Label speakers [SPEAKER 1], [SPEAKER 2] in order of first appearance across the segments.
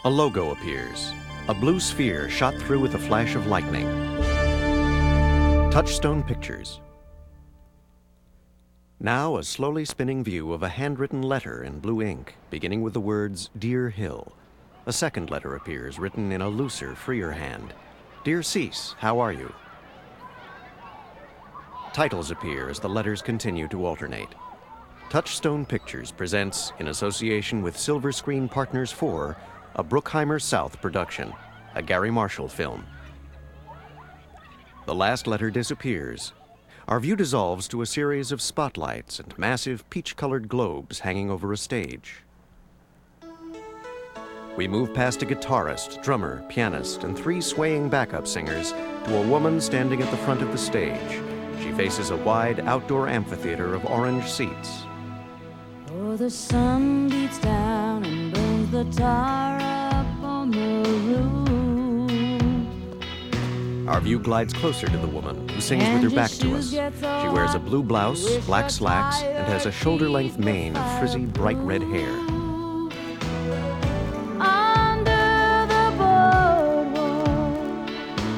[SPEAKER 1] A logo appears, a blue sphere shot through with a flash of lightning. Touchstone Pictures. Now a slowly spinning view of a handwritten letter in blue ink, beginning with the words, Dear Hill. A second letter appears, written in a looser, freer hand. Dear Cease, how are you? Titles appear as the letters continue to alternate. Touchstone Pictures presents, in association with Silver Screen Partners 4, a Bruckheimer South production, a Gary Marshall film. The last letter disappears. Our view dissolves to a series of spotlights and massive peach-colored globes hanging over a stage. We move past a guitarist, drummer, pianist, and 3 swaying backup singers to a woman standing at the front of the stage. She faces a wide outdoor amphitheater of orange seats.
[SPEAKER 2] Oh, the sun beats down and burns the tar up on the roof.
[SPEAKER 1] Our view glides closer to the woman, who sings with her back to us. She wears a blue blouse, black slacks, and has a shoulder-length mane of frizzy, bright red hair.
[SPEAKER 2] Under the boardwalk,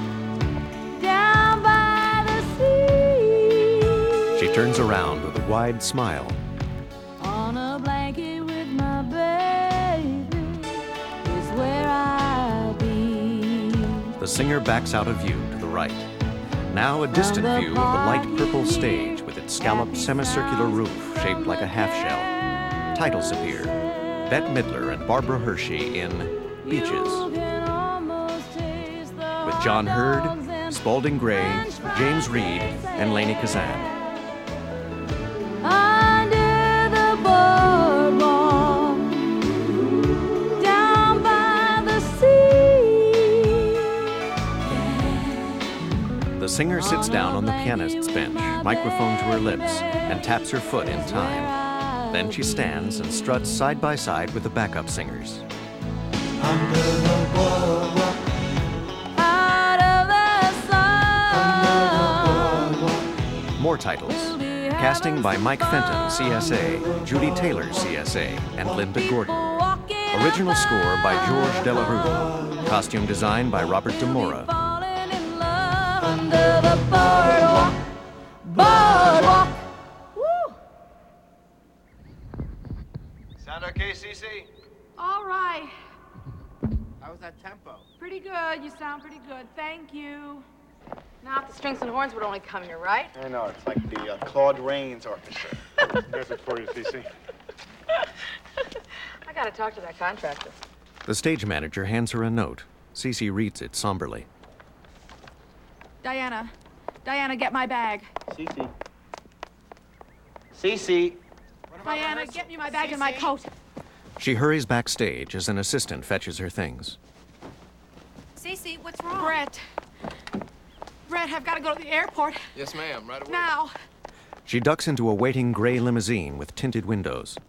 [SPEAKER 2] down by the sea.
[SPEAKER 1] She turns around with a wide smile.
[SPEAKER 2] On a blanket with my baby is where I'll be.
[SPEAKER 1] The singer backs out of view to the right. Now a distant view of the light purple stage with its scalloped semicircular roof shaped like a half shell. Titles appear. Bette Midler and Barbara Hershey in Beaches. With John Hurd, Spalding Gray, James Reed, and Lainie Kazan.
[SPEAKER 2] Under the boardwalk, down by the sea.
[SPEAKER 1] The singer sits down on the pianist's bench, microphone to her lips, and taps her foot in time. Then she stands and struts side by side with the backup singers.
[SPEAKER 3] Under the boardwalk,
[SPEAKER 2] Out of the sun.
[SPEAKER 1] More titles. Casting by Mike Fenton, CSA, Judy Taylor, CSA, and Linda Gordon. Original score by George Delarue. Costume design by Robert DeMora.
[SPEAKER 2] Falling in love under the boardwalk, boardwalk. Woo!
[SPEAKER 4] Sound okay, Cece?
[SPEAKER 5] All right.
[SPEAKER 4] How was that tempo?
[SPEAKER 5] Pretty good. You sound pretty good. Thank you. Now, if the strings and horns would only come here, right?
[SPEAKER 4] I know, it's like the Claude Rains Orchestra. There's it for you, Cece.
[SPEAKER 5] I gotta talk to that contractor.
[SPEAKER 1] The stage manager hands her a note. Cece reads it somberly.
[SPEAKER 5] Diana, get my bag.
[SPEAKER 4] Cece. Cece.
[SPEAKER 5] Diana, get me my bag and my coat.
[SPEAKER 1] She hurries backstage as an assistant fetches her things.
[SPEAKER 6] Cece, what's wrong?
[SPEAKER 5] Brett, I've got to go to the airport.
[SPEAKER 7] Yes, ma'am, right away.
[SPEAKER 5] Now.
[SPEAKER 1] She ducks into a waiting gray limousine with tinted windows.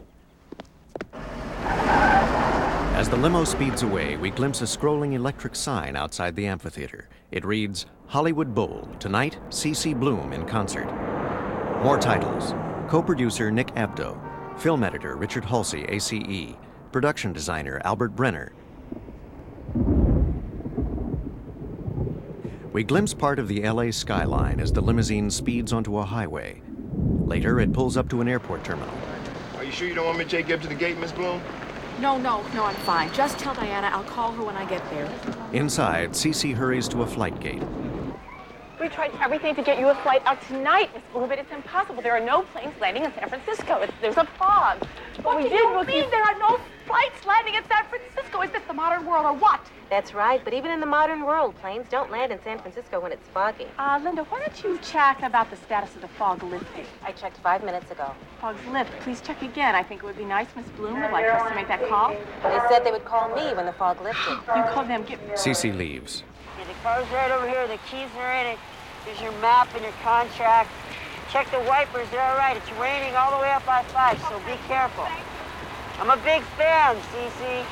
[SPEAKER 1] As the limo speeds away, we glimpse a scrolling electric sign outside the amphitheater. It reads, Hollywood Bowl, tonight, C.C. Bloom in concert. More titles. Co-producer Nick Abdo. Film editor Richard Halsey, ACE. Production designer Albert Brenner. We glimpse part of the LA skyline as the limousine speeds onto a highway. Later, it pulls up to an airport terminal.
[SPEAKER 4] Are you sure you don't want me to take you up to the gate, Miss Bloom?
[SPEAKER 5] No, I'm fine. Just tell Diana I'll call her when I get there.
[SPEAKER 1] Inside, Cece hurries to a flight gate.
[SPEAKER 8] We tried everything to get you a flight out tonight, Miss Bloom, but it's impossible. There are no planes landing in San Francisco. There's a fog.
[SPEAKER 5] What do you mean there are no flights landing in San Francisco? Is this the modern world or what?
[SPEAKER 6] That's right, but even in the modern world, planes don't land in San Francisco when it's foggy.
[SPEAKER 8] Linda, why don't you check about the status of the fog lifting?
[SPEAKER 6] I checked 5 minutes ago.
[SPEAKER 8] Fog's lift. Please check again. I think it would be nice, Miss Bloom would like us to make that call.
[SPEAKER 6] They said they would call me when the fog lifted.
[SPEAKER 8] You call them,
[SPEAKER 1] Cece leaves.
[SPEAKER 9] Yeah, the car's right over here. The keys are in it. Here's your map and your contract. Check the wipers. They're all right. It's raining all the way up I-5, so be careful. I'm a big fan, Cece.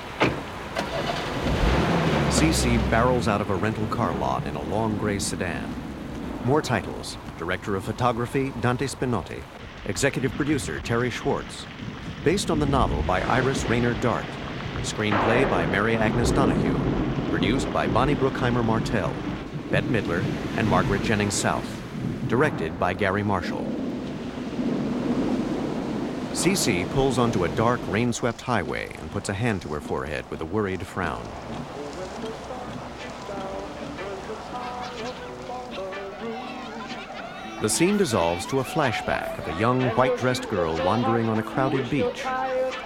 [SPEAKER 1] Cece barrels out of a rental car lot in a long gray sedan. More titles. Director of photography, Dante Spinotti. Executive producer, Terry Schwartz. Based on the novel by Iris Raynor Dart. Screenplay by Mary Agnes Donahue. Produced by Bonnie Bruckheimer Martell, Bette Midler, and Margaret Jennings South. Directed by Gary Marshall. Cece pulls onto a dark, rain-swept highway and puts a hand to her forehead with a worried frown. The scene dissolves to a flashback of a young, white-dressed girl wandering on a crowded beach.
[SPEAKER 3] Best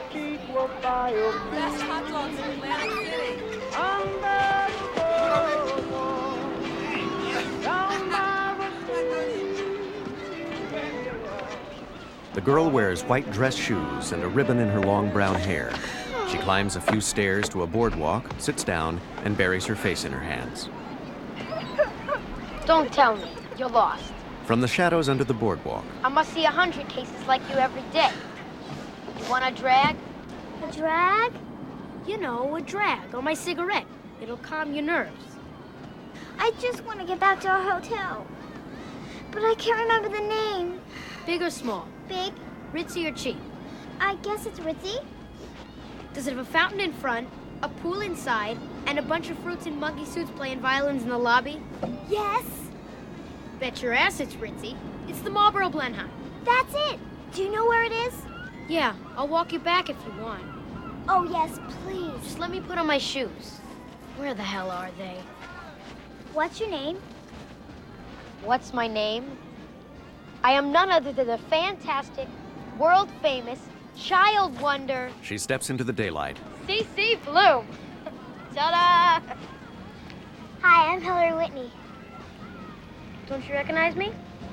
[SPEAKER 5] hot dogs in Atlantic City.
[SPEAKER 1] The girl wears white dress shoes and a ribbon in her long brown hair. She climbs a few stairs to a boardwalk, sits down, and buries her face in her hands.
[SPEAKER 7] Don't tell me. You're lost.
[SPEAKER 1] From the shadows under the boardwalk,
[SPEAKER 7] I must see 100 cases like you every day. You want a drag?
[SPEAKER 10] A drag? You know, a drag on my cigarette. It'll calm your nerves.
[SPEAKER 11] I just want to get back to our hotel. But I can't remember the name.
[SPEAKER 10] Big or small?
[SPEAKER 11] Big.
[SPEAKER 10] Ritzy or cheap?
[SPEAKER 11] I guess it's Ritzy.
[SPEAKER 10] Does it have a fountain in front, a pool inside, and a bunch of fruits in monkey suits playing violins in the lobby?
[SPEAKER 11] Yes.
[SPEAKER 10] Bet your ass it's Ritzy. It's the Marlboro Blenheim.
[SPEAKER 11] That's it. Do you know where it is?
[SPEAKER 10] Yeah, I'll walk you back if you want.
[SPEAKER 11] Oh, yes, please.
[SPEAKER 10] Just let me put on my shoes. Where the hell are they?
[SPEAKER 11] What's your name?
[SPEAKER 7] What's my name? I am none other than the fantastic, world-famous, child wonder...
[SPEAKER 1] she steps into the daylight.
[SPEAKER 7] CC Bloom. Ta-da!
[SPEAKER 11] Hi, I'm Hillary Whitney.
[SPEAKER 10] Don't you recognize me?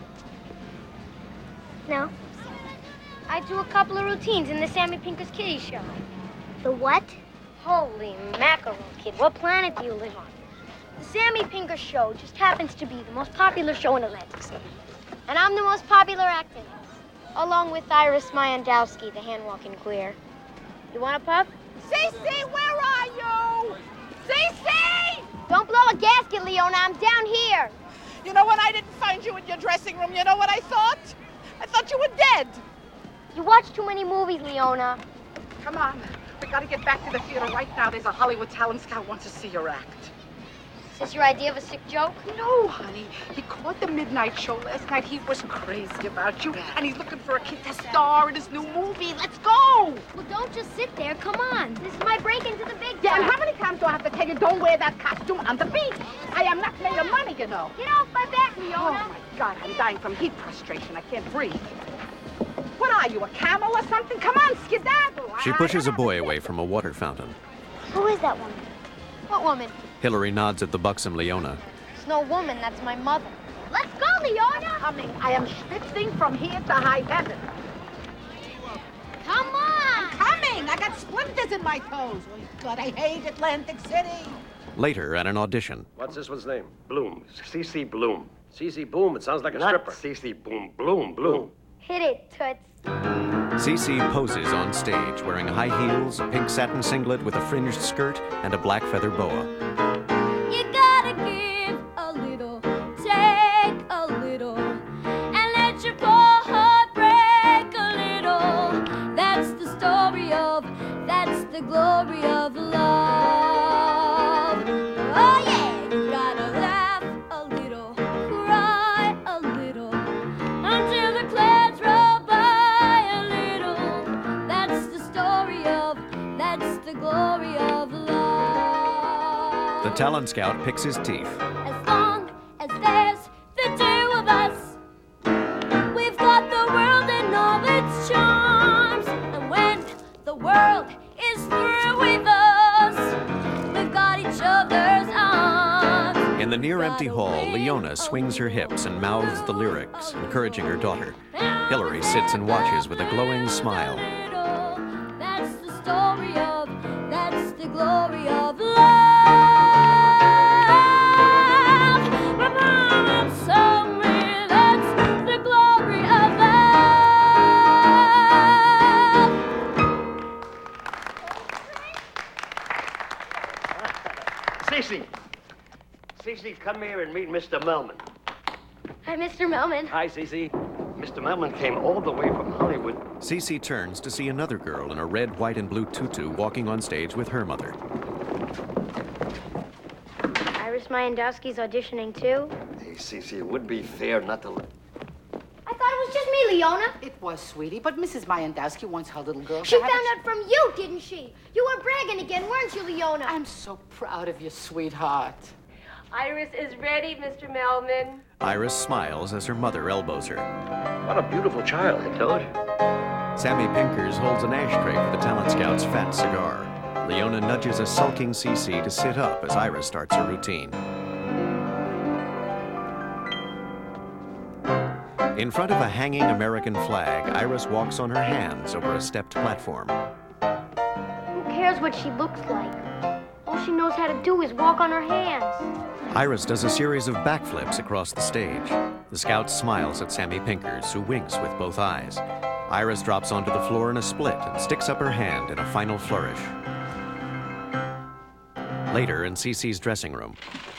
[SPEAKER 11] No.
[SPEAKER 10] I do a couple of routines in the Sammy Pincus Kitty show.
[SPEAKER 11] The what?
[SPEAKER 10] Holy mackerel, kid. What planet do you live on? The Sammy Pincus show just happens to be the most popular show in Atlantic City.
[SPEAKER 7] And I'm the most popular actor, along with Iris Myandowski, the hand-walking queer. You want a pup?
[SPEAKER 8] Cece, where are you? Cece!
[SPEAKER 7] Don't blow a gasket, Leona. I'm down here.
[SPEAKER 8] You know, when I didn't find you in your dressing room, you know what I thought? I thought you were dead.
[SPEAKER 7] You watch too many movies, Leona.
[SPEAKER 8] Come on. We gotta get back to the theater right now. There's a Hollywood talent scout wants to see your act.
[SPEAKER 7] Is this your idea of a sick joke?
[SPEAKER 8] No, honey. He caught the midnight show last night. He was crazy about you, and he's looking for a kid to star in his new movie. Let's go!
[SPEAKER 10] Well, don't just sit there. Come on.
[SPEAKER 7] This is my break into the big
[SPEAKER 8] Yeah,
[SPEAKER 7] time.
[SPEAKER 8] and how many times do I have to tell you don't wear that costume on the beach? I am not made of money, you know.
[SPEAKER 7] Get off my back, Leona.
[SPEAKER 8] Oh, my God, I'm dying from heat frustration. I can't breathe. What are you, a camel or something? Come on, skedaddle.
[SPEAKER 1] She pushes a boy away from a water fountain.
[SPEAKER 11] Who is that woman?
[SPEAKER 7] What woman?
[SPEAKER 1] Hillary nods at the buxom Leona.
[SPEAKER 7] It's no woman. That's my mother.
[SPEAKER 8] Let's go, Leona. Coming. I am schwitzing from here to high heaven.
[SPEAKER 7] Come on.
[SPEAKER 8] Coming. I got splinters in my toes. Oh, God, I hate Atlantic City.
[SPEAKER 1] Later, at an audition,
[SPEAKER 12] What's this one's name? Bloom. CC Bloom. CC Boom. It sounds like a stripper. CC Boom. Bloom. Bloom.
[SPEAKER 7] Hit it, Toots.
[SPEAKER 1] Cece poses on stage wearing high heels, a pink satin singlet with a fringed skirt, and a black feather boa.
[SPEAKER 2] You gotta give a little, take a little, and let your poor heart break a little. That's the story of, that's the glory of love. Oh yeah, you gotta laugh a little, cry a little, until the clouds roll by a little. That's the story of, that's the glory of love.
[SPEAKER 1] The talent scout picks his teeth.
[SPEAKER 2] As long as there's the two of us, we've got the world and all its charms. And when the world is through with us, we've got each other's arms.
[SPEAKER 1] In the near-empty hall, Leona swings her hips and mouths the lyrics, encouraging her daughter. Hillary sits and watches with a glowing smile.
[SPEAKER 2] That's the story of, that's the glory of love. My mama told me that's the glory of love.
[SPEAKER 12] Cece. Cece, come here and meet Mr. Melman.
[SPEAKER 7] Hi, Mr. Melman.
[SPEAKER 12] Hi, Cece. Mr. Melman came all the way from Hollywood Hollywood.
[SPEAKER 1] Cece turns to see another girl in a red, white, and blue tutu walking on stage with her mother.
[SPEAKER 10] Iris Mayandowski's auditioning too?
[SPEAKER 12] Hey, Cece, it would be fair not to...
[SPEAKER 10] I thought it was just me, Leona.
[SPEAKER 13] It was, sweetie, but Mrs. Mayandowski wants her little girl
[SPEAKER 10] She
[SPEAKER 13] to have
[SPEAKER 10] found out from you, didn't she? You were bragging again, weren't you, Leona?
[SPEAKER 13] I'm so proud of you, sweetheart.
[SPEAKER 6] Iris is ready, Mr. Melman.
[SPEAKER 1] Iris smiles as her mother elbows her.
[SPEAKER 12] What a beautiful child, I told you.
[SPEAKER 1] Sammy Pinkers holds an ashtray for the talent scout's fat cigar. Leona nudges a sulking Cece to sit up as Iris starts her routine. In front of a hanging American flag, Iris walks on her hands over a stepped platform.
[SPEAKER 10] Who cares what she looks like? All she knows how to do is walk on her hands.
[SPEAKER 1] Iris does a series of backflips across the stage. The scout smiles at Sammy Pinkers, who winks with both eyes. Iris drops onto the floor in a split and sticks up her hand in a final flourish. Later, in Cece's dressing room.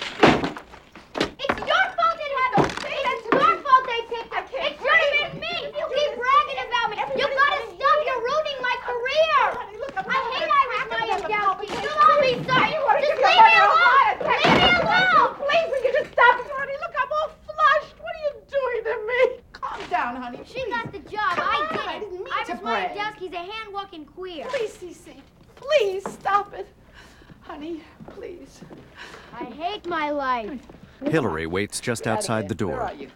[SPEAKER 10] It's your fault it happened! It's your fault they picked her! It should have been me! You keep bragging about me! You gotta stop! You're ruining my career! I hate Iris Mayandowski! You'll all be sorry! Just leave me alone! Leave me alone!
[SPEAKER 13] Please, will you just stop it, honey? Look, I'm all flushed. What are you doing to me? Calm down, honey.
[SPEAKER 10] She got the job. I did.
[SPEAKER 13] I didn't mean to
[SPEAKER 10] Iris
[SPEAKER 13] brag.
[SPEAKER 10] Mayandowski's a hand-walking queer.
[SPEAKER 13] Please, Cece. Please, stop it. Honey, please.
[SPEAKER 10] I hate my life.
[SPEAKER 1] Hillary waits just outside the
[SPEAKER 13] Where
[SPEAKER 1] door.
[SPEAKER 13] are you?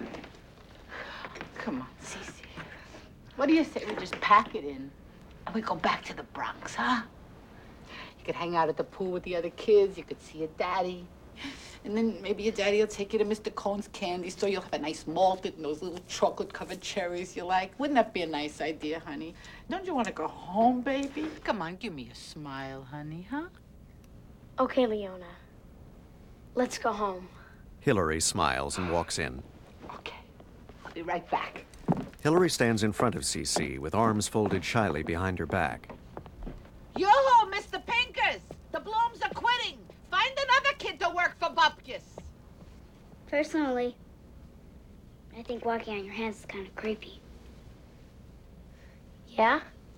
[SPEAKER 13] Come on, Cece. What do you say we just pack it in and we go back to the Bronx, huh? You could hang out at the pool with the other kids. You could see your daddy. And then maybe your daddy will take you to Mr. Cohn's candy store. You'll have a nice malted and those little chocolate-covered cherries you like. Wouldn't that be a nice idea, honey? Don't you want to go home, baby? Come on, give me a smile, honey, huh?
[SPEAKER 10] Okay, Leona. Let's go home.
[SPEAKER 1] Hillary smiles and walks in.
[SPEAKER 13] Okay. I'll be right back.
[SPEAKER 1] Hillary stands in front of Cece with arms folded shyly behind her back.
[SPEAKER 13] Yoo-hoo, Mr. Pinkers! The Blooms are quitting! Find another kid to work for Bupkis!
[SPEAKER 11] Personally, I think walking on your hands is kind of creepy.
[SPEAKER 10] Yeah?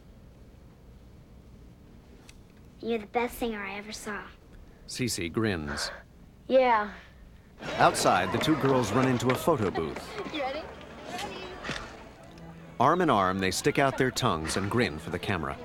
[SPEAKER 11] You're the best singer I ever saw.
[SPEAKER 1] Cece grins.
[SPEAKER 10] Yeah.
[SPEAKER 1] Outside, the two girls run into a photo booth.
[SPEAKER 10] You ready?
[SPEAKER 1] Arm in arm, they stick out their tongues and grin for the camera.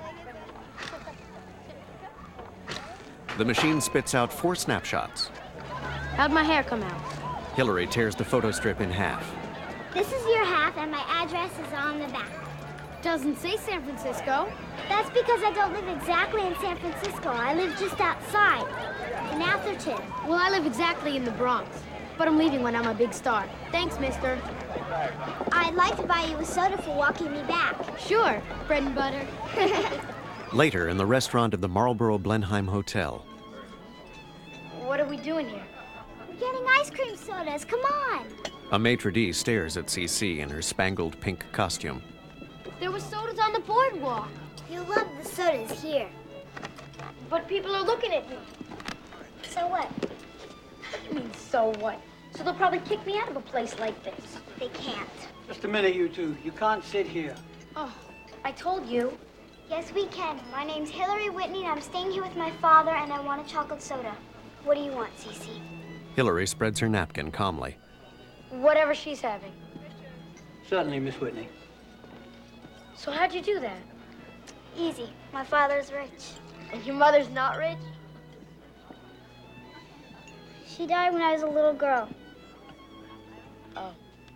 [SPEAKER 1] The machine spits out 4 snapshots.
[SPEAKER 10] How'd my hair come out?
[SPEAKER 1] Hillary tears the photo strip in half.
[SPEAKER 11] This is your half, and my address is on the back.
[SPEAKER 10] Doesn't say San Francisco.
[SPEAKER 11] That's because I don't live exactly in San Francisco. I live just outside, in Atherton.
[SPEAKER 10] Well, I live exactly in the Bronx, but I'm leaving when I'm a big star. Thanks, mister.
[SPEAKER 11] I'd like to buy you a soda for walking me back.
[SPEAKER 10] Sure, bread and butter.
[SPEAKER 1] Later, in the restaurant of the Marlboro Blenheim Hotel.
[SPEAKER 10] What are we doing here?
[SPEAKER 11] We're getting ice cream sodas. Come on.
[SPEAKER 1] A maitre d' stares at Cece in her spangled pink costume.
[SPEAKER 10] There were sodas on the boardwalk.
[SPEAKER 11] You'll love the sodas here.
[SPEAKER 10] But people are looking at me.
[SPEAKER 11] So what?
[SPEAKER 10] What do you mean, so what? So they'll probably kick me out of a place like this.
[SPEAKER 11] They can't.
[SPEAKER 14] Just a minute, you two. You can't sit here.
[SPEAKER 10] Oh, I told you.
[SPEAKER 11] Yes, we can. My name's Hillary Whitney, and I'm staying here with my father, and I want a chocolate soda. What do you want, Cece?
[SPEAKER 1] Hillary spreads her napkin calmly.
[SPEAKER 10] Whatever she's having.
[SPEAKER 14] Certainly, Miss Whitney.
[SPEAKER 10] So how'd you do that?
[SPEAKER 11] Easy. My father's rich.
[SPEAKER 10] And your mother's not rich?
[SPEAKER 11] She died when I was a little girl.
[SPEAKER 10] Oh.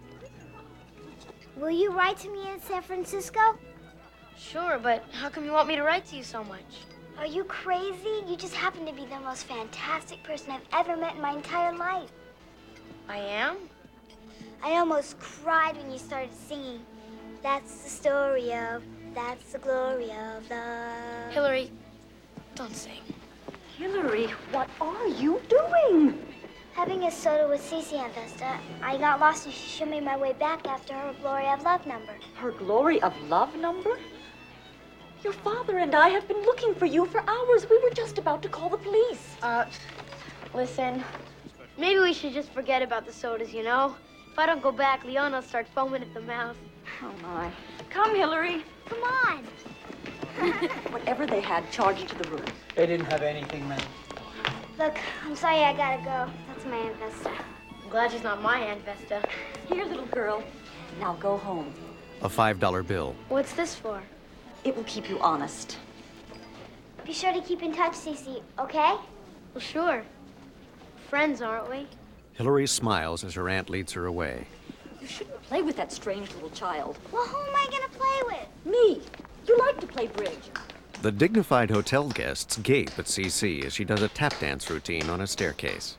[SPEAKER 11] Will you write to me in San Francisco?
[SPEAKER 10] Sure, but how come you want me to write to you so much?
[SPEAKER 11] Are you crazy? You just happen to be the most fantastic person I've ever met in my entire life.
[SPEAKER 10] I am?
[SPEAKER 11] I almost cried when you started singing. That's the story of, that's the glory of love.
[SPEAKER 10] Hillary, don't sing.
[SPEAKER 6] Hillary, what are you doing?
[SPEAKER 11] Having a soda with Cece, Aunt Vesta. I got lost and she showed me my way back after her Glory of Love number.
[SPEAKER 6] Her Glory of Love number? Your father and I have been looking for you for hours. We were just about to call the police.
[SPEAKER 10] Listen, maybe we should just forget about the sodas, you know? If I don't go back, Leona'll start foaming at the mouth.
[SPEAKER 6] Oh, my. Come, Hillary.
[SPEAKER 2] Come on.
[SPEAKER 6] Whatever they had, charge it to the room.
[SPEAKER 14] They didn't have anything, man.
[SPEAKER 2] Look, I'm sorry I gotta go. That's my Aunt Vesta.
[SPEAKER 7] I'm glad she's not my Aunt Vesta.
[SPEAKER 6] Here, little girl. Now go home.
[SPEAKER 1] A $5 bill.
[SPEAKER 7] What's this for?
[SPEAKER 6] It will keep you honest.
[SPEAKER 2] Be sure to keep in touch, Cece, okay?
[SPEAKER 7] Well, sure. Friends, aren't we?
[SPEAKER 1] Hillary smiles as her aunt leads her away.
[SPEAKER 6] You shouldn't play with that strange little child.
[SPEAKER 2] Well, who am I gonna play with?
[SPEAKER 6] Me. You like to play bridge.
[SPEAKER 1] The dignified hotel guests gape at CC as she does a tap dance routine on a staircase.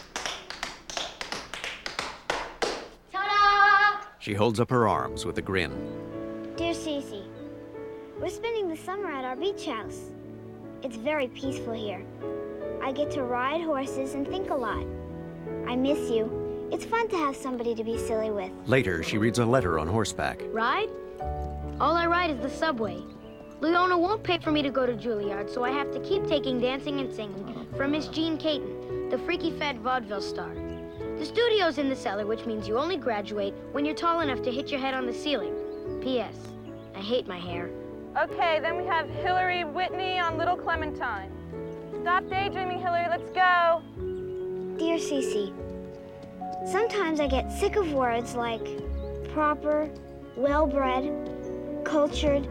[SPEAKER 2] Ta-da!
[SPEAKER 1] She holds up her arms with a grin.
[SPEAKER 2] Dear Cece, we're spending the summer at our beach house. It's very peaceful here. I get to ride horses and think a lot. I miss you. It's fun to have somebody to be silly with.
[SPEAKER 1] Later, she reads a letter on horseback.
[SPEAKER 7] Ride? All I ride is the subway. Leona won't pay for me to go to Juilliard, so I have to keep taking dancing and singing from Miss Jean Caton, the freaky fat vaudeville star. The studio's in the cellar, which means you only graduate when you're tall enough to hit your head on the ceiling. P.S. I hate my hair.
[SPEAKER 8] Okay, then we have Hillary Whitney on Little Clementine. Stop daydreaming, Hillary. Let's go.
[SPEAKER 2] Dear Cece, sometimes I get sick of words like proper, well-bred, cultured.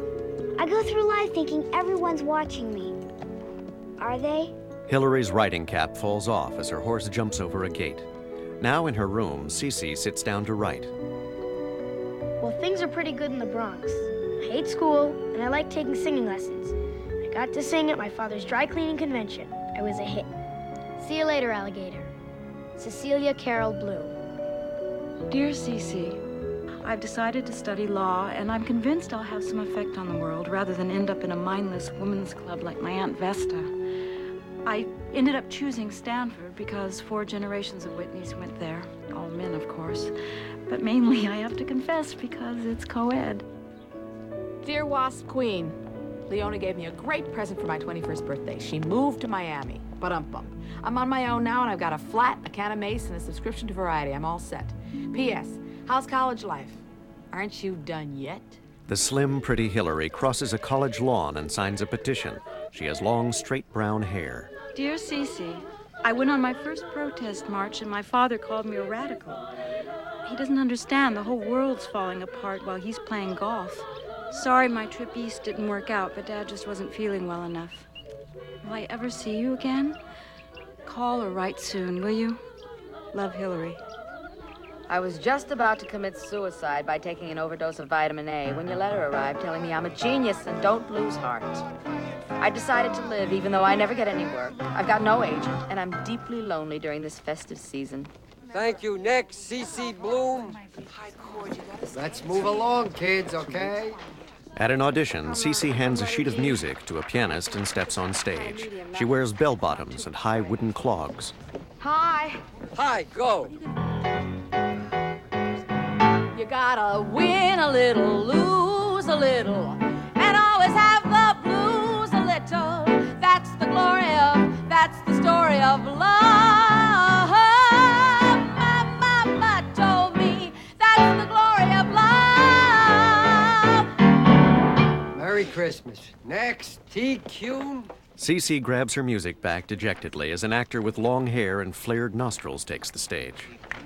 [SPEAKER 2] I go through life thinking everyone's watching me. Are they?
[SPEAKER 1] Hillary's riding cap falls off as her horse jumps over a gate. Now in her room, Cece sits down to write.
[SPEAKER 7] Well, things are pretty good in the Bronx. I hate school, and I like taking singing lessons. I got to sing at my father's dry cleaning convention. I was a hit. See you later, alligator. Cecilia Carol Bloom.
[SPEAKER 15] Dear Cece, I've decided to study law, and I'm convinced I'll have some effect on the world rather than end up in a mindless women's club like my Aunt Vesta. I ended up choosing Stanford because 4 generations of Whitneys went there. All men, of course. But mainly, I have to confess, because it's co-ed.
[SPEAKER 5] Dear Wasp Queen, Leona gave me a great present for my 21st birthday. She moved to Miami. Ba-dum-bum. I'm on my own now, and I've got a flat, a can of mace, and a subscription to Variety. I'm all set. P.S. How's college life? Aren't you done yet?
[SPEAKER 1] The slim, pretty Hillary crosses a college lawn and signs a petition. She has long, straight brown hair.
[SPEAKER 15] Dear Cece, I went on my first protest march, and my father called me a radical. He doesn't understand the whole world's falling apart while he's playing golf. Sorry my trip east didn't work out, but Dad just wasn't feeling well enough. Will I ever see you again? Call or write soon, will you? Love, Hillary.
[SPEAKER 5] I was just about to commit suicide by taking an overdose of vitamin A when your letter arrived telling me I'm a genius and don't lose heart. I decided to live even though I never get any work. I've got no agent, and I'm deeply lonely during this festive season.
[SPEAKER 16] Thank you. Next, CC Bloom. Let's move along, kids, okay?
[SPEAKER 1] At an audition, Cece hands a sheet of music to a pianist and steps on stage. She wears bell-bottoms and high wooden clogs.
[SPEAKER 5] Hi.
[SPEAKER 16] Hi, go.
[SPEAKER 5] You gotta win a little, lose a little, and always have the blues a little. That's the glory of, that's the story of love. My mama told me that's the glory of love.
[SPEAKER 16] Merry Christmas. Next, TQ.
[SPEAKER 1] Cece grabs her music back dejectedly as an actor with long hair and flared nostrils takes the stage.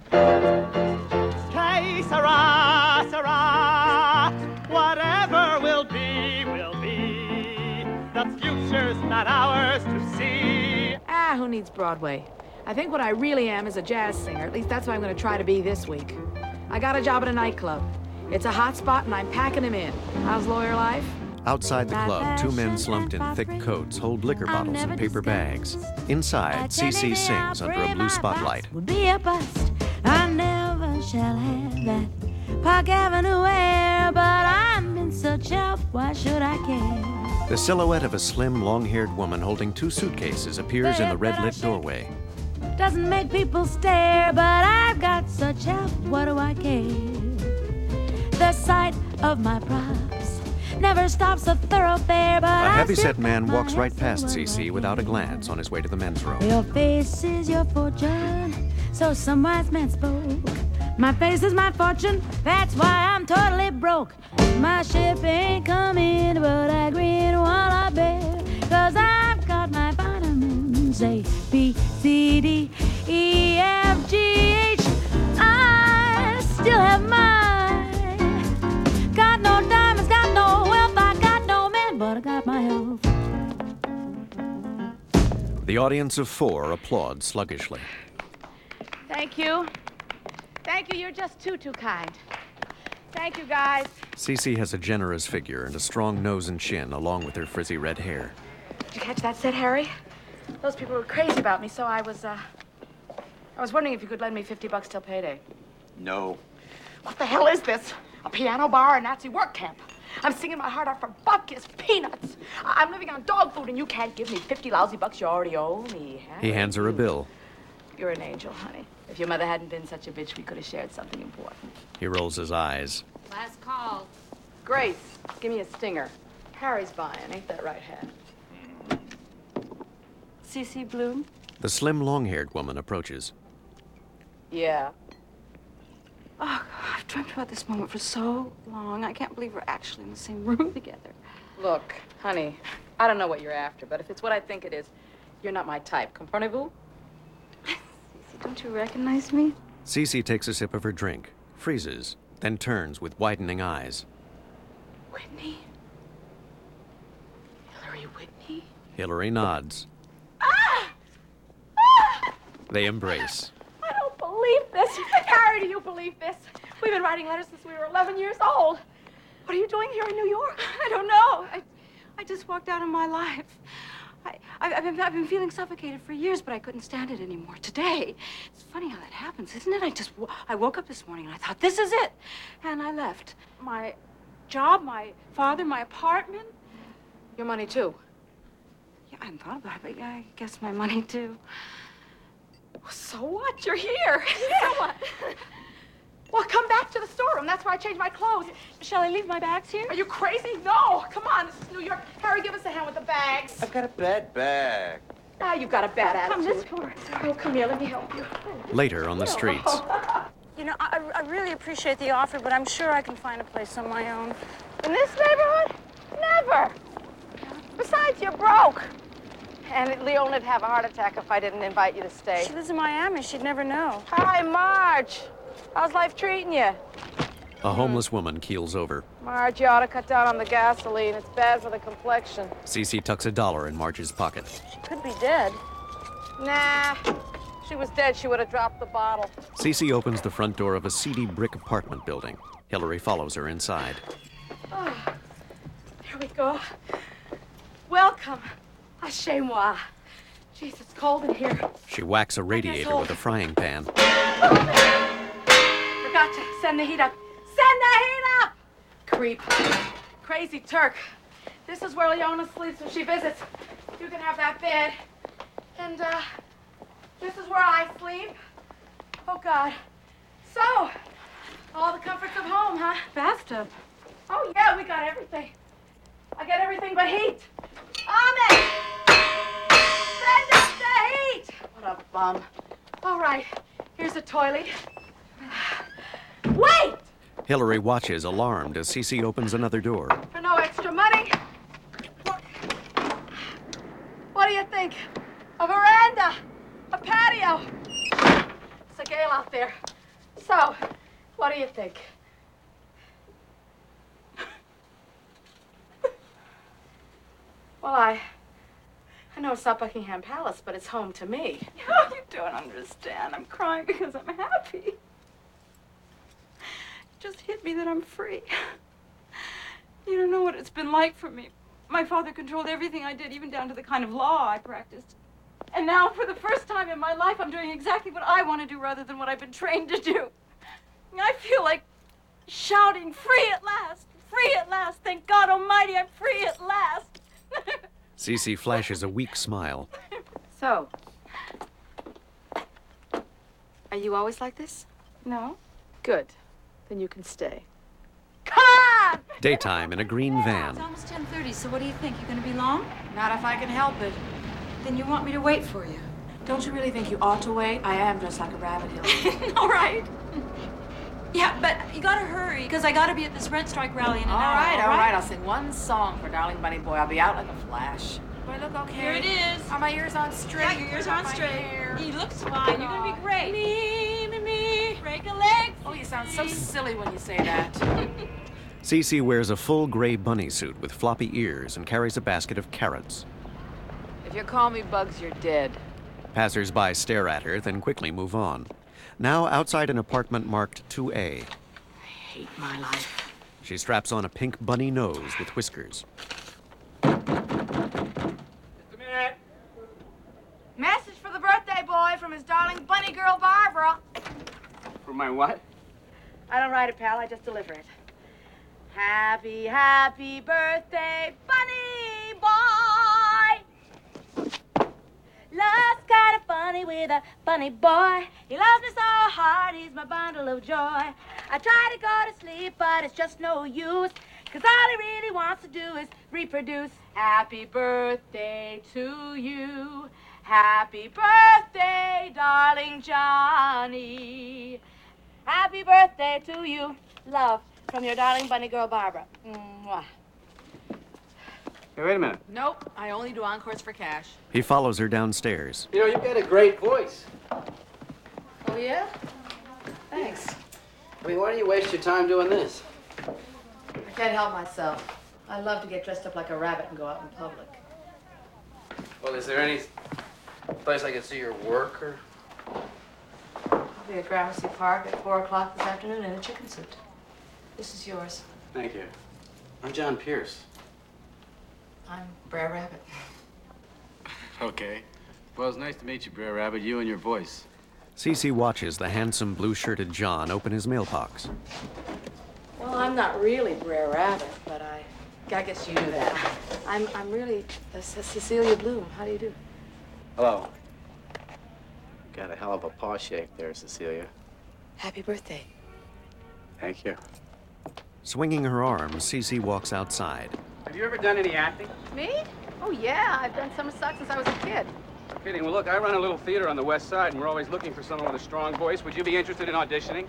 [SPEAKER 17] Que sera, sera. Whatever will be, will be. The future's not ours to see.
[SPEAKER 5] Ah, who needs Broadway? I think what I really am is a jazz singer. At least that's what I'm going to try to be this week. I got a job at a nightclub. It's a hot spot, and I'm packing him in. How's lawyer life?
[SPEAKER 1] Outside the club, 2 men slumped in thick coats hold liquor bottles in paper bags. Inside, Cece sings under a blue spotlight.
[SPEAKER 18] Would be a bust. I never shall have that Park Avenue air, but I'm in such health, why should I care?
[SPEAKER 1] The silhouette of a slim, long-haired woman holding 2 suitcases appears in the red-lit doorway.
[SPEAKER 18] Doesn't make people stare, but I've got such health, what do I care? The sight of my props never stops a thoroughfare, but
[SPEAKER 1] A heavyset man walks right past Cece without a glance on his way to the men's room.
[SPEAKER 18] Your face is your fortune, so some wise man spoke. My face is my fortune, that's why I'm totally broke. My ship ain't coming, but I grin while I bear. 'Cause I've got my vitamins A, B, C, D, E, F, G, H. I still have mine. Got no diamonds, got no wealth, I got no man, but I got my health.
[SPEAKER 1] The audience of 4 applauds sluggishly.
[SPEAKER 5] Thank you. Thank you. You're just too kind. Thank you, guys.
[SPEAKER 1] Cece has a generous figure and a strong nose and chin, along with her frizzy red hair.
[SPEAKER 5] Did you catch that set, Harry? Those people were crazy about me, so I was wondering if you could lend me $50 till payday.
[SPEAKER 4] No.
[SPEAKER 5] What the hell is this? A piano bar, a Nazi work camp? I'm singing my heart out for bupkis, peanuts. I'm living on dog food, and you can't give me 50 lousy bucks you already owe me, Harry.
[SPEAKER 1] He hands her a bill.
[SPEAKER 5] You're an angel, honey. If your mother hadn't been such a bitch, we could have shared something important.
[SPEAKER 1] He rolls his eyes.
[SPEAKER 5] Last call. Grace, give me a stinger. Harry's buying, ain't that right, Hat? C.C. Bloom?
[SPEAKER 1] The slim, long-haired woman approaches.
[SPEAKER 5] Yeah. Oh, I've dreamt about this moment for so long. I can't believe we're actually in the same room together. Look, honey, I don't know what you're after, but if it's what I think it is, you're not my type. Comprenez-vous? Cece, don't you recognize me?
[SPEAKER 1] Cece takes a sip of her drink, freezes, then turns with widening eyes.
[SPEAKER 5] Whitney? Hillary Whitney?
[SPEAKER 1] Hillary nods. They embrace.
[SPEAKER 5] I don't believe this. Harry, do you believe this? We've been writing letters since we were 11 years old. What are you doing here in New York? I don't know. I just walked out of my life. I've been feeling suffocated for years, but I couldn't stand it anymore. Today, it's funny how that happens, isn't it? I woke up this morning and I thought, this is it. And I left. My job, my father, my apartment. Your money, too. Yeah, I hadn't thought about it, but yeah, I guess my money, too. Well, so what? You're here. Yeah. So what? Well, come back to the storeroom. That's where I changed my clothes. Shall I leave my bags here? Are you crazy? No. Come on. This is New York. Harry, give us a hand with the bags.
[SPEAKER 4] I've got a bad bag.
[SPEAKER 5] Ah, you've got a bad attitude. Come this way. Oh, come here. Let me help you.
[SPEAKER 1] Later on the streets.
[SPEAKER 15] You know, I really appreciate the offer, but I'm sure I can find a place on my own.
[SPEAKER 5] In this neighborhood? Never. Besides, you're broke. And Leona'd have a heart attack if I didn't invite you to stay.
[SPEAKER 15] She lives in Miami. She'd never know.
[SPEAKER 5] Hi, Marge. How's life treating you?
[SPEAKER 1] A homeless woman keels over.
[SPEAKER 5] Marge, you ought to cut down on the gasoline. It's bad for the complexion.
[SPEAKER 1] Cece tucks $1 in Marge's pocket.
[SPEAKER 5] She could be dead. Nah. If she was dead, she would have dropped the bottle.
[SPEAKER 1] Cece opens the front door of a seedy brick apartment building. Hillary follows her inside.
[SPEAKER 5] Oh, here we go. Welcome. Chez-moi. Jeez, it's cold in here.
[SPEAKER 1] She whacks a radiator with a frying pan.
[SPEAKER 5] Forgot to send the heat up. Send the heat up! Creep. Crazy Turk. This is where Leona sleeps when she visits. You can have that bed. And, this is where I sleep. Oh, God. So, all the comforts of home, huh?
[SPEAKER 15] Bathtub.
[SPEAKER 5] Oh, yeah, we got everything. I got everything but heat. Ahmed! Send us the heat! What a bum. All right, here's a toilet. Wait!
[SPEAKER 1] Hillary watches, alarmed, as Cece opens another door.
[SPEAKER 5] For no extra money. What do you think? A veranda, a patio. It's a gale out there. So, what do you think? Well, I know it's not Buckingham Palace, but it's home to me.
[SPEAKER 15] Oh, you don't understand. I'm crying because I'm happy. It just hit me that I'm free. You don't know what it's been like for me. My father controlled everything I did, even down to the kind of law I practiced. And now, for the first time in my life, I'm doing exactly what I want to do rather than what I've been trained to do. I feel like shouting, free at last, free at last. Thank God Almighty, I'm free at last.
[SPEAKER 1] Cece flashes a weak smile.
[SPEAKER 5] So, are you always like this?
[SPEAKER 15] No.
[SPEAKER 5] Good. Then you can stay. Come on!
[SPEAKER 1] Daytime in a green van.
[SPEAKER 15] It's almost 10:30, so what do you think? You're going to be long?
[SPEAKER 5] Not if I can help it.
[SPEAKER 15] Then you want me to wait for you?
[SPEAKER 5] Don't you really think you ought to wait? I am just like a rabbit hill.
[SPEAKER 15] All right. Yeah, but you gotta hurry, because I gotta be at this Red Strike rally in an hour.
[SPEAKER 5] All right. I'll sing one song for Darling Bunny Boy. I'll be out like a flash. Do I look okay?
[SPEAKER 15] Here it is.
[SPEAKER 5] Are my ears on straight?
[SPEAKER 15] Yeah, your ears on straight. You look fine. You're gonna be great. Me. Break a leg.
[SPEAKER 5] Oh, you sound so silly when you say that.
[SPEAKER 1] Cece wears a full gray bunny suit with floppy ears and carries a basket of carrots.
[SPEAKER 5] If you call me Bugs, you're dead.
[SPEAKER 1] Passers-by stare at her, then quickly move on. Now outside an apartment marked 2A.
[SPEAKER 5] I hate my life.
[SPEAKER 1] She straps on a pink bunny nose with whiskers.
[SPEAKER 5] Message for the birthday boy from his darling bunny girl, Barbara.
[SPEAKER 19] For my what?
[SPEAKER 5] I don't write it, pal. I just deliver it. Happy, happy birthday, bunny boy. Love's kind of funny with a bunny boy. He loves me so hard, he's my bundle of joy. I try to go to sleep, but it's just no use. 'Cause all he really wants to do is reproduce. Happy birthday to you. Happy birthday, darling Johnny. Happy birthday to you. Love from your darling bunny girl, Barbara. Mwah.
[SPEAKER 19] Hey, wait a minute.
[SPEAKER 5] Nope, I only do encores for cash.
[SPEAKER 1] He follows her downstairs.
[SPEAKER 19] You know, you've got a great voice.
[SPEAKER 5] Oh, yeah? Thanks.
[SPEAKER 19] I mean, why do you waste your time doing this?
[SPEAKER 5] I can't help myself. I love to get dressed up like a rabbit and go out in public.
[SPEAKER 19] Well, is there any place I can see your work, or?
[SPEAKER 5] I'll be at Gramercy Park at 4 o'clock this afternoon in a chicken suit. This is yours.
[SPEAKER 19] Thank you. I'm John Pierce.
[SPEAKER 5] I'm Brer Rabbit.
[SPEAKER 19] Okay. Well, it's nice to meet you, Brer Rabbit, you and your voice.
[SPEAKER 1] Cece watches the handsome blue-shirted John open his mailbox.
[SPEAKER 5] Well, I'm not really Brer Rabbit, but I guess you knew that. I'm really Cecilia Bloom. How do you do?
[SPEAKER 19] Hello. Got a hell of a paw shake there, Cecilia.
[SPEAKER 5] Happy birthday.
[SPEAKER 19] Thank you.
[SPEAKER 1] Swinging her arms, Cece walks outside.
[SPEAKER 19] Have you ever done any acting?
[SPEAKER 5] Me? Oh, yeah. I've done summer stock since I was a kid.
[SPEAKER 19] No kidding. Well, look, I run a little theater on the West Side, and we're always looking for someone with a strong voice. Would you be interested in auditioning?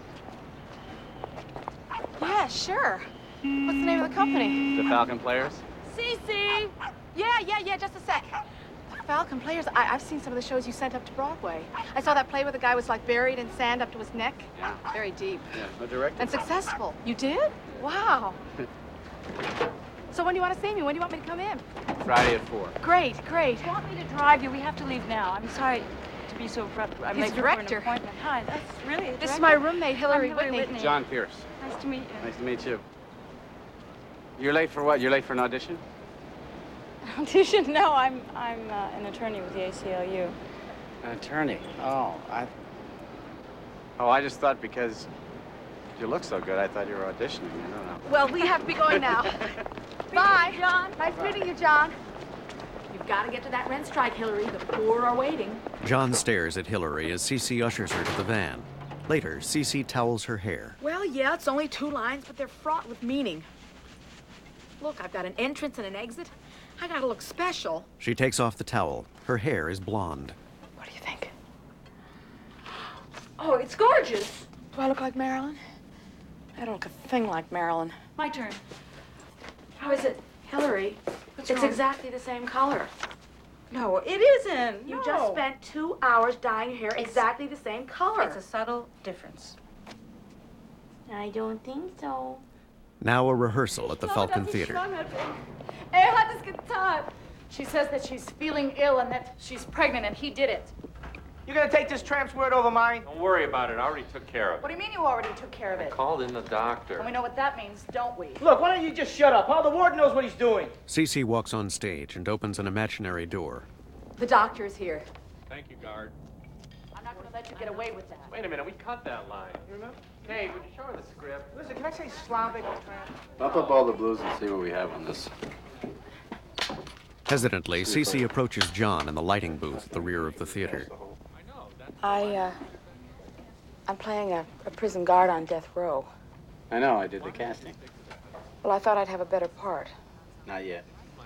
[SPEAKER 5] Yeah, sure. What's the name of the company?
[SPEAKER 19] The Falcon Players?
[SPEAKER 5] Cece! Yeah, just a sec. The Falcon Players? I've seen some of the shows you sent up to Broadway. I saw that play where the guy was like buried in sand up to his neck.
[SPEAKER 19] Yeah.
[SPEAKER 5] Very deep.
[SPEAKER 19] Yeah, no director.
[SPEAKER 5] And successful. You did? Wow. So when do you want to see me? When do you want me to come in?
[SPEAKER 19] Friday at 4.
[SPEAKER 5] Great.
[SPEAKER 15] You want me to drive you? We have to leave now. I'm sorry to be so abrupt. I'm
[SPEAKER 5] He's
[SPEAKER 15] late for an
[SPEAKER 5] director.
[SPEAKER 15] appointment. Hi, that's really a
[SPEAKER 5] This is
[SPEAKER 15] director.
[SPEAKER 5] my roommate, Hillary
[SPEAKER 15] I'm Hillary
[SPEAKER 5] Whitney.
[SPEAKER 19] John Pierce.
[SPEAKER 15] Nice to meet you.
[SPEAKER 19] Nice to meet you. You're late for what? You're late for an audition?
[SPEAKER 15] Audition? No, I'm an attorney with the ACLU.
[SPEAKER 19] An attorney? Oh, I just thought because you look so good, I thought you were auditioning. I don't know.
[SPEAKER 5] Well, we have to be going now. Bye, John. Nice meeting you, John. You've got to get to that rent strike, Hillary. The poor are waiting.
[SPEAKER 1] John stares at Hillary as Cece ushers her to the van. Later, Cece towels her hair.
[SPEAKER 5] Well, yeah, it's only 2 lines, but they're fraught with meaning. Look, I've got an entrance and an exit. I gotta look special.
[SPEAKER 1] She takes off the towel. Her hair is blonde.
[SPEAKER 5] What do you think? Oh, it's gorgeous. Do I look like Marilyn? I don't look a thing like Marilyn.
[SPEAKER 15] My turn.
[SPEAKER 5] How is it, Hillary?
[SPEAKER 15] What's
[SPEAKER 5] It's
[SPEAKER 15] wrong?
[SPEAKER 5] exactly the same color.
[SPEAKER 15] No, it isn't.
[SPEAKER 5] You just spent 2 hours dyeing your hair exactly the same color.
[SPEAKER 15] It's a subtle difference.
[SPEAKER 5] I don't think so.
[SPEAKER 1] Now a rehearsal at the Falcon Theater.
[SPEAKER 8] She says that she's feeling ill and that she's pregnant and he did it.
[SPEAKER 14] You gonna take this tramp's word over mine?
[SPEAKER 12] Don't worry about it. I already took care of
[SPEAKER 8] What
[SPEAKER 12] it.
[SPEAKER 8] do you mean you already took care of it?
[SPEAKER 12] Called in the doctor.
[SPEAKER 8] And we know what that means, don't we?
[SPEAKER 14] Look, why don't you just shut up, huh? The ward knows what he's doing.
[SPEAKER 1] Cece walks on stage and opens an imaginary door.
[SPEAKER 5] The doctor's here.
[SPEAKER 12] Thank you, guard.
[SPEAKER 8] I'm not gonna let you get away with that.
[SPEAKER 12] Wait a minute. We cut that line. You remember? Hey, would you show her the script?
[SPEAKER 14] Listen, can I say Slavic or tramp?
[SPEAKER 19] Bump up all the blues and see what we have on this.
[SPEAKER 1] Hesitantly, Cece approaches John in the lighting booth at the rear of the theater.
[SPEAKER 5] I'm playing a prison guard on death row.
[SPEAKER 19] I know, I did the casting.
[SPEAKER 5] Well, I thought I'd have a better part,
[SPEAKER 19] Not yet.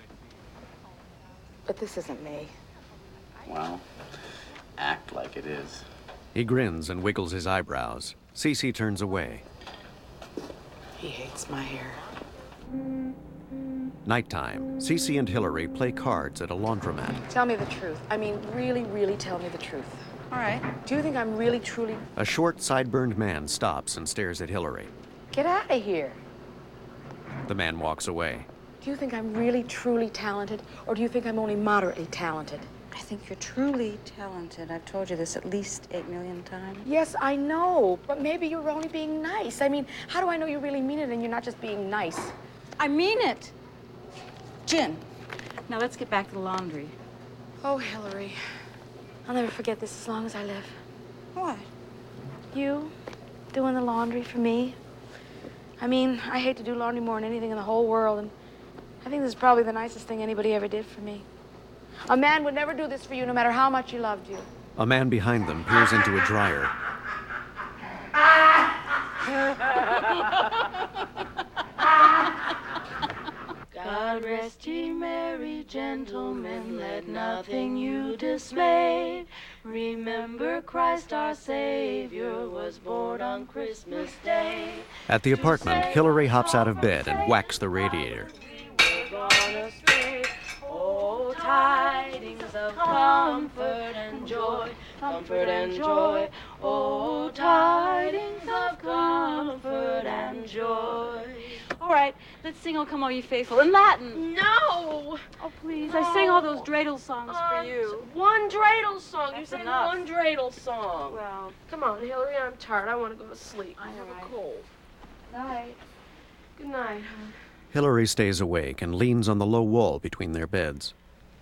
[SPEAKER 5] but this isn't me.
[SPEAKER 19] Well, act like it is.
[SPEAKER 1] He grins and wiggles his eyebrows. Cece turns away.
[SPEAKER 20] He hates my hair.
[SPEAKER 1] Nighttime, Cece and Hillary play cards at a laundromat.
[SPEAKER 20] Tell me the truth. I mean, really, really tell me the truth. All right. Do you think I'm really, truly...
[SPEAKER 1] A short, sideburned man stops and stares at Hillary.
[SPEAKER 20] Get out of here.
[SPEAKER 1] The man walks away.
[SPEAKER 20] Do you think I'm really, truly talented, or do you think I'm only moderately talented?
[SPEAKER 15] I think you're truly talented. I've told you this at least 8 million times.
[SPEAKER 20] Yes, I know, but maybe you're only being nice. I mean, how do I know you really mean it and you're not just being nice?
[SPEAKER 15] I mean it. Gin. Now let's get back to the laundry.
[SPEAKER 20] Oh, Hillary. I'll never forget this as long as I live.
[SPEAKER 15] What?
[SPEAKER 20] You doing the laundry for me. I mean, I hate to do laundry more than anything in the whole world, and I think this is probably the nicest thing anybody ever did for me. A man would never do this for you no matter how much he loved you.
[SPEAKER 1] A man behind them peers into a dryer.
[SPEAKER 18] God rest ye merry gentlemen, let nothing you dismay. Remember Christ our Savior was born on Christmas Day.
[SPEAKER 1] At the apartment, Hillary hops out of bed and whacks the radiator.
[SPEAKER 18] Oh, tidings of comfort and joy, comfort and joy. Oh, tidings of comfort and joy.
[SPEAKER 15] All right, let's sing "O Come All Ye Faithful" in Latin.
[SPEAKER 8] No!
[SPEAKER 15] Oh, please. I sang all those dreidel songs for you.
[SPEAKER 8] One dreidel song.
[SPEAKER 15] That's
[SPEAKER 8] You sang
[SPEAKER 15] enough.
[SPEAKER 8] one dreidel song.
[SPEAKER 15] Well,
[SPEAKER 8] come on, Hillary, I'm tired. I want to go to sleep. I have
[SPEAKER 15] right.
[SPEAKER 8] a cold.
[SPEAKER 15] night.
[SPEAKER 8] Good night, hon.
[SPEAKER 1] Hillary stays awake and leans on the low wall between their beds.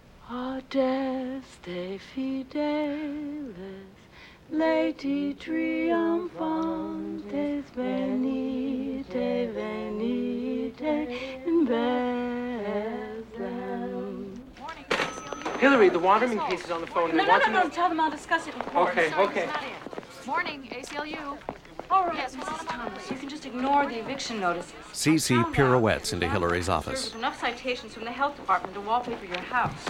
[SPEAKER 18] Adeste fideles, leti triumphantes, venite, venite in Bethlehem.
[SPEAKER 14] Hillary, the Waterman case is on the phone. And
[SPEAKER 15] No,
[SPEAKER 14] they
[SPEAKER 15] no,
[SPEAKER 14] want
[SPEAKER 15] no,
[SPEAKER 14] to
[SPEAKER 15] no,
[SPEAKER 14] know...
[SPEAKER 15] tell them I'll discuss it in court.
[SPEAKER 14] Okay, okay.
[SPEAKER 8] Morning, ACLU.
[SPEAKER 15] All right, Mrs. Thomas, you can just ignore the eviction notices.
[SPEAKER 1] Cece pirouettes into Hillary's office.
[SPEAKER 15] There's enough citations from the health department to wallpaper your house.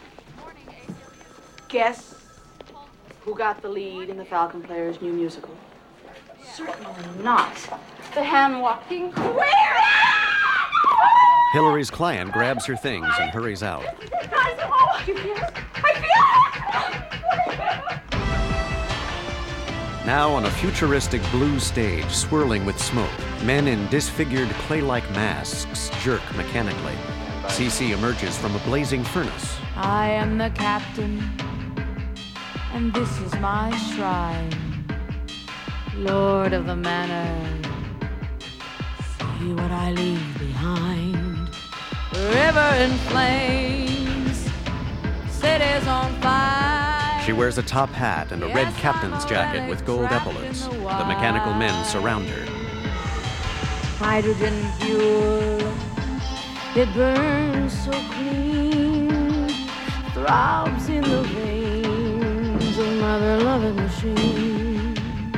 [SPEAKER 20] Guess who got the lead in the Falcon Players' new musical?
[SPEAKER 15] Certainly not. The hand-walking queer!
[SPEAKER 1] Hillary's client grabs her things and hurries out.
[SPEAKER 15] You feel it?
[SPEAKER 1] Now on a futuristic blue stage swirling with smoke, men in disfigured clay-like masks jerk mechanically. Cece emerges from a blazing furnace.
[SPEAKER 18] I am the captain, and this is my shrine. Lord of the manor, see what I leave behind. River in flames, cities on fire.
[SPEAKER 1] She wears a top hat and a red captain's jacket with gold epaulets. The mechanical men surround her.
[SPEAKER 18] Hydrogen fuel, it burns so clean, throbs in the veins of my beloved machine.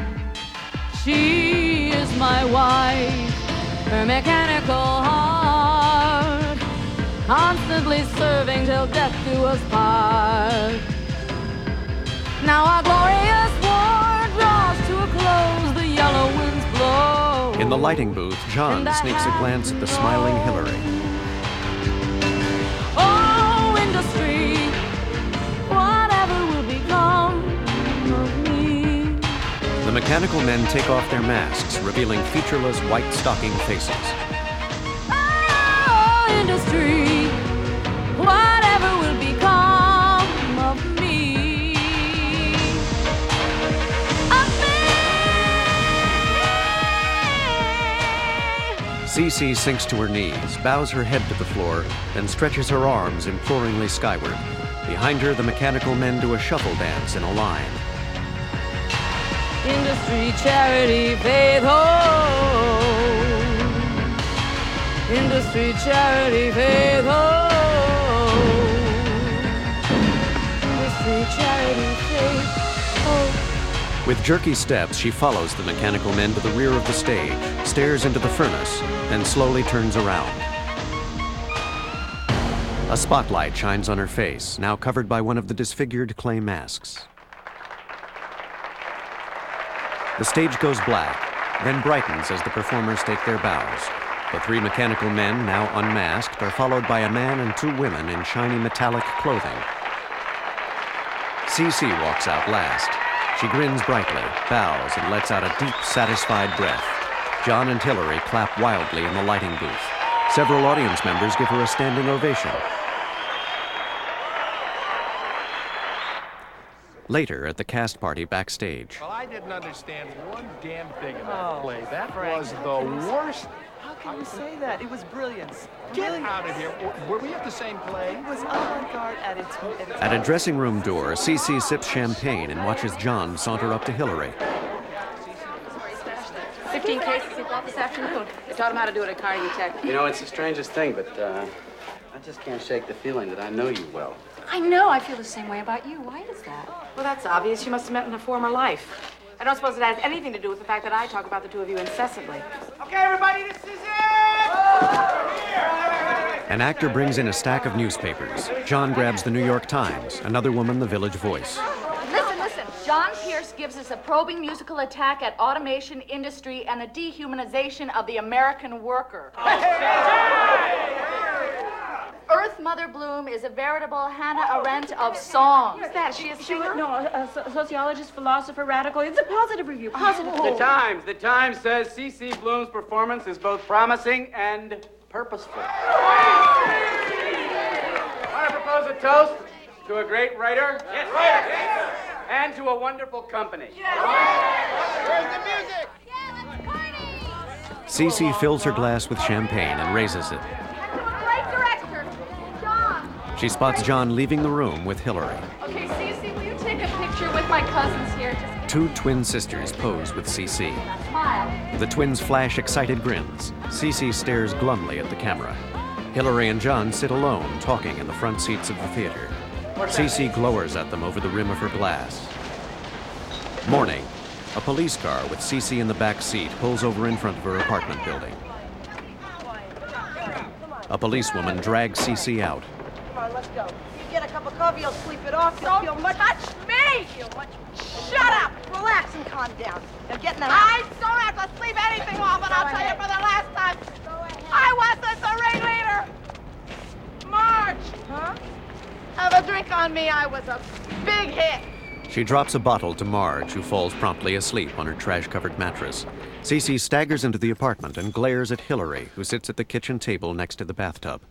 [SPEAKER 18] She is my wife, her mechanical heart, constantly serving till death do us part. Now our glorious war draws to a close, the yellow winds blow.
[SPEAKER 1] In the lighting booth, John sneaks a glance at the smiling Hillary.
[SPEAKER 18] Oh, industry, whatever will become of me.
[SPEAKER 1] The mechanical men take off their masks, revealing featureless white stocking faces.
[SPEAKER 18] Oh, industry, whatever will become of me.
[SPEAKER 1] Cece sinks to her knees, bows her head to the floor, then stretches her arms imploringly skyward. Behind her, the mechanical men do a shuffle dance in a line.
[SPEAKER 18] Industry, charity, faith, oh. Industry, charity, faith, oh. Industry, charity, faith, oh.
[SPEAKER 1] With jerky steps, she follows the mechanical men to the rear of the stage, stares into the furnace, then slowly turns around. A spotlight shines on her face, now covered by one of the disfigured clay masks. The stage goes black. then brightens as the performers take their bows. The three mechanical men, now unmasked, are followed by a man and two women in shiny metallic clothing. CC walks out last. She grins brightly, bows, and lets out a deep, satisfied breath. John and Hillary clap wildly in the lighting booth. Several audience members give her a standing ovation. Later, at the cast party backstage.
[SPEAKER 21] Well, I didn't understand one damn thing in that play. That was the worst.
[SPEAKER 22] How can you say that? It was brilliance.
[SPEAKER 21] Get out of here. Were we at the same play?
[SPEAKER 22] It was avant-garde at its
[SPEAKER 1] At a dressing room door, CC sips champagne and watches John saunter up to Hillary.
[SPEAKER 20] 15 cases he bought this afternoon. They taught him how to do it at Carnegie Tech.
[SPEAKER 19] You know, it's the strangest thing, but I just can't shake the feeling that I know you well.
[SPEAKER 20] I know. I feel the same way about you. Why is that? Well, that's obvious. You must have met in a former life. I don't suppose it has anything to do with the fact that I talk about the two of you incessantly.
[SPEAKER 17] Okay, everybody, this is it!
[SPEAKER 1] An actor brings in a stack of newspapers. John grabs the New York Times, another woman the Village Voice.
[SPEAKER 5] Listen. John Pierce gives us a probing musical attack at automation industry and the dehumanization of the American worker. Earth Mother Bloom is a veritable Hannah Arendt of song.
[SPEAKER 20] Who's that? Is she a singer? No, a sociologist, philosopher, radical. It's a positive review. Positive.
[SPEAKER 19] The Times says C.C. Bloom's performance is both promising and purposeful. I want to propose a toast to a great writer. Yes, writer. And to a wonderful company.
[SPEAKER 17] Where's the music?
[SPEAKER 1] CC fills her glass with champagne and raises it.
[SPEAKER 5] Great director, John.
[SPEAKER 1] She spots John leaving the room with Hillary.
[SPEAKER 5] Okay, Cece, will you take a picture with my cousins here?
[SPEAKER 1] Two twin sisters pose with CC.
[SPEAKER 5] Smile.
[SPEAKER 1] The twins flash excited grins. CC stares glumly at the camera. Hillary and John sit alone, talking in the front seats of the theater. CC glowers at them over the rim of her glass. Morning. A police car with CC in the back seat pulls over in front of her apartment building. A policewoman drags CC out.
[SPEAKER 23] Come on, let's go. You get a cup of coffee, you'll sleep it off. You'll feel much.
[SPEAKER 5] Touch me!
[SPEAKER 23] Shut up! Relax and calm down. Now get in the house.
[SPEAKER 5] I don't have to sleep anything off, and I'll tell you for the last time. I wasn't the ringleader. March!
[SPEAKER 23] Huh?
[SPEAKER 5] Have a drink on me. I was a big hit.
[SPEAKER 1] She drops a bottle to Marge, who falls promptly asleep on her trash-covered mattress. CC staggers into the apartment and glares at Hillary, who sits at the kitchen table next to the bathtub.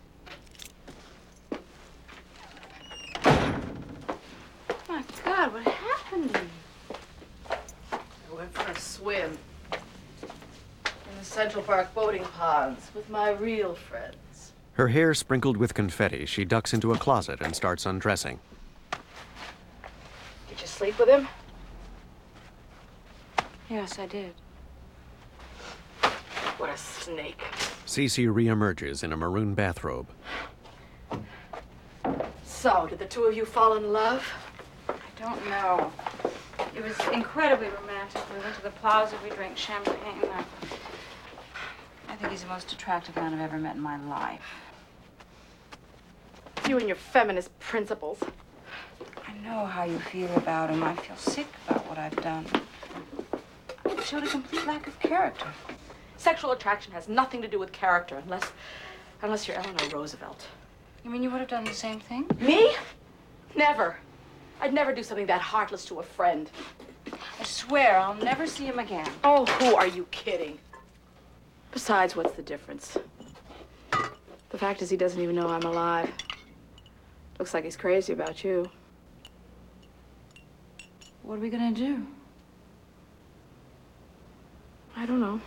[SPEAKER 20] My God, what happened to you?
[SPEAKER 23] I went for a swim in the Central Park boating ponds with my real friends.
[SPEAKER 1] Her hair sprinkled with confetti, she ducks into a closet and starts undressing.
[SPEAKER 20] Did you sleep with him?
[SPEAKER 15] Yes, I did.
[SPEAKER 23] What a snake.
[SPEAKER 1] CC reemerges in a maroon bathrobe.
[SPEAKER 23] So, did the two of you fall in love?
[SPEAKER 15] I don't know. It was incredibly romantic. We went to the plaza, we drank champagne. I think he's the most attractive man I've ever met in my life.
[SPEAKER 20] You and your feminist principles.
[SPEAKER 15] I know how you feel about him. I feel sick about what I've done. It showed a complete lack of character.
[SPEAKER 20] Sexual attraction has nothing to do with character, unless you're Eleanor Roosevelt.
[SPEAKER 15] You mean you would have done the same thing?
[SPEAKER 20] Me? Never. I'd never do something that heartless to a friend.
[SPEAKER 15] I swear I'll never see him again.
[SPEAKER 20] Oh, who are you kidding? Besides, what's the difference? The fact is he doesn't even know I'm alive. Looks like he's crazy about you.
[SPEAKER 15] What are we gonna do?
[SPEAKER 20] I don't know.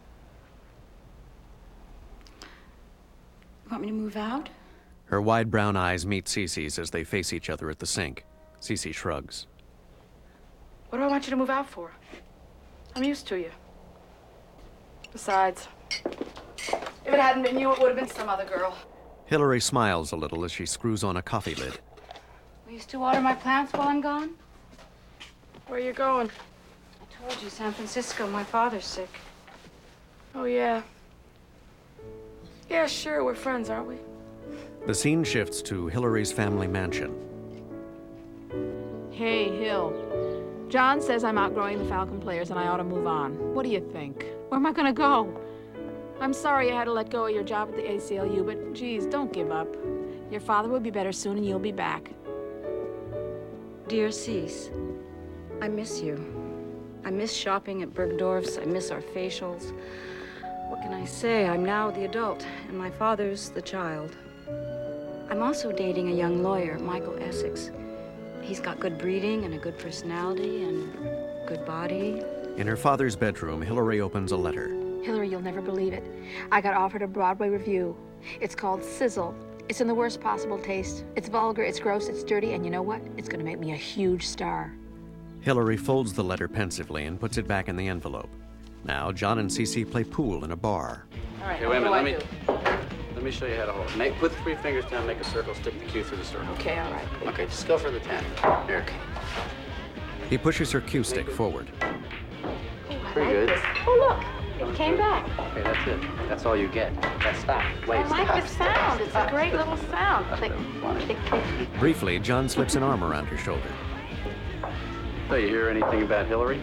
[SPEAKER 15] You want me to move out?
[SPEAKER 1] Her wide brown eyes meet Cece's as they face each other at the sink. Cece shrugs.
[SPEAKER 20] What do I want you to move out for? I'm used to you. Besides, if it hadn't been you, it would have been some other girl.
[SPEAKER 1] Hillary smiles a little as she screws on a coffee lid.
[SPEAKER 15] Will you still water my plants while I'm gone?
[SPEAKER 20] Where are you going?
[SPEAKER 15] I told you, San Francisco. My father's sick.
[SPEAKER 20] Oh, yeah. Yeah, sure, we're friends, aren't we?
[SPEAKER 1] The scene shifts to Hillary's family mansion.
[SPEAKER 20] Hey, Hill. John says I'm outgrowing the Falcon players and I ought to move on. What do you think? Where am I gonna go? I'm sorry you had to let go of your job at the ACLU, but geez, don't give up. Your father will be better soon and you'll be back.
[SPEAKER 15] Dear Cease, I miss you. I miss shopping at Bergdorf's. I miss our facials. What can I say? I'm now the adult, and my father's the child. I'm also dating a young lawyer, Michael Essex. He's got good breeding and a good personality and good body.
[SPEAKER 1] In her father's bedroom, Hillary opens a letter.
[SPEAKER 20] Hillary, you'll never believe it. I got offered a Broadway review. It's called Sizzle. It's in the worst possible taste. It's vulgar, it's gross, it's dirty, and you know what? It's gonna make me a huge star.
[SPEAKER 1] Hillary folds the letter pensively and puts it back in the envelope. Now, John and Cece play pool in a bar.
[SPEAKER 20] All right,
[SPEAKER 3] Okay, wait a minute. Let me show you how to hold it. Put 3 fingers down, make a circle, stick the cue through the circle.
[SPEAKER 20] Okay, all right.
[SPEAKER 3] Okay, just go for the 10. Here.
[SPEAKER 1] He pushes her cue stick forward.
[SPEAKER 3] Pretty good.
[SPEAKER 20] Oh, look, it came back.
[SPEAKER 3] Okay, that's it. That's all you get. Now stop. Wait,
[SPEAKER 20] I like the sound. It's a great little sound.
[SPEAKER 1] Briefly, John slips an arm around her shoulder.
[SPEAKER 3] So you hear anything about Hillary?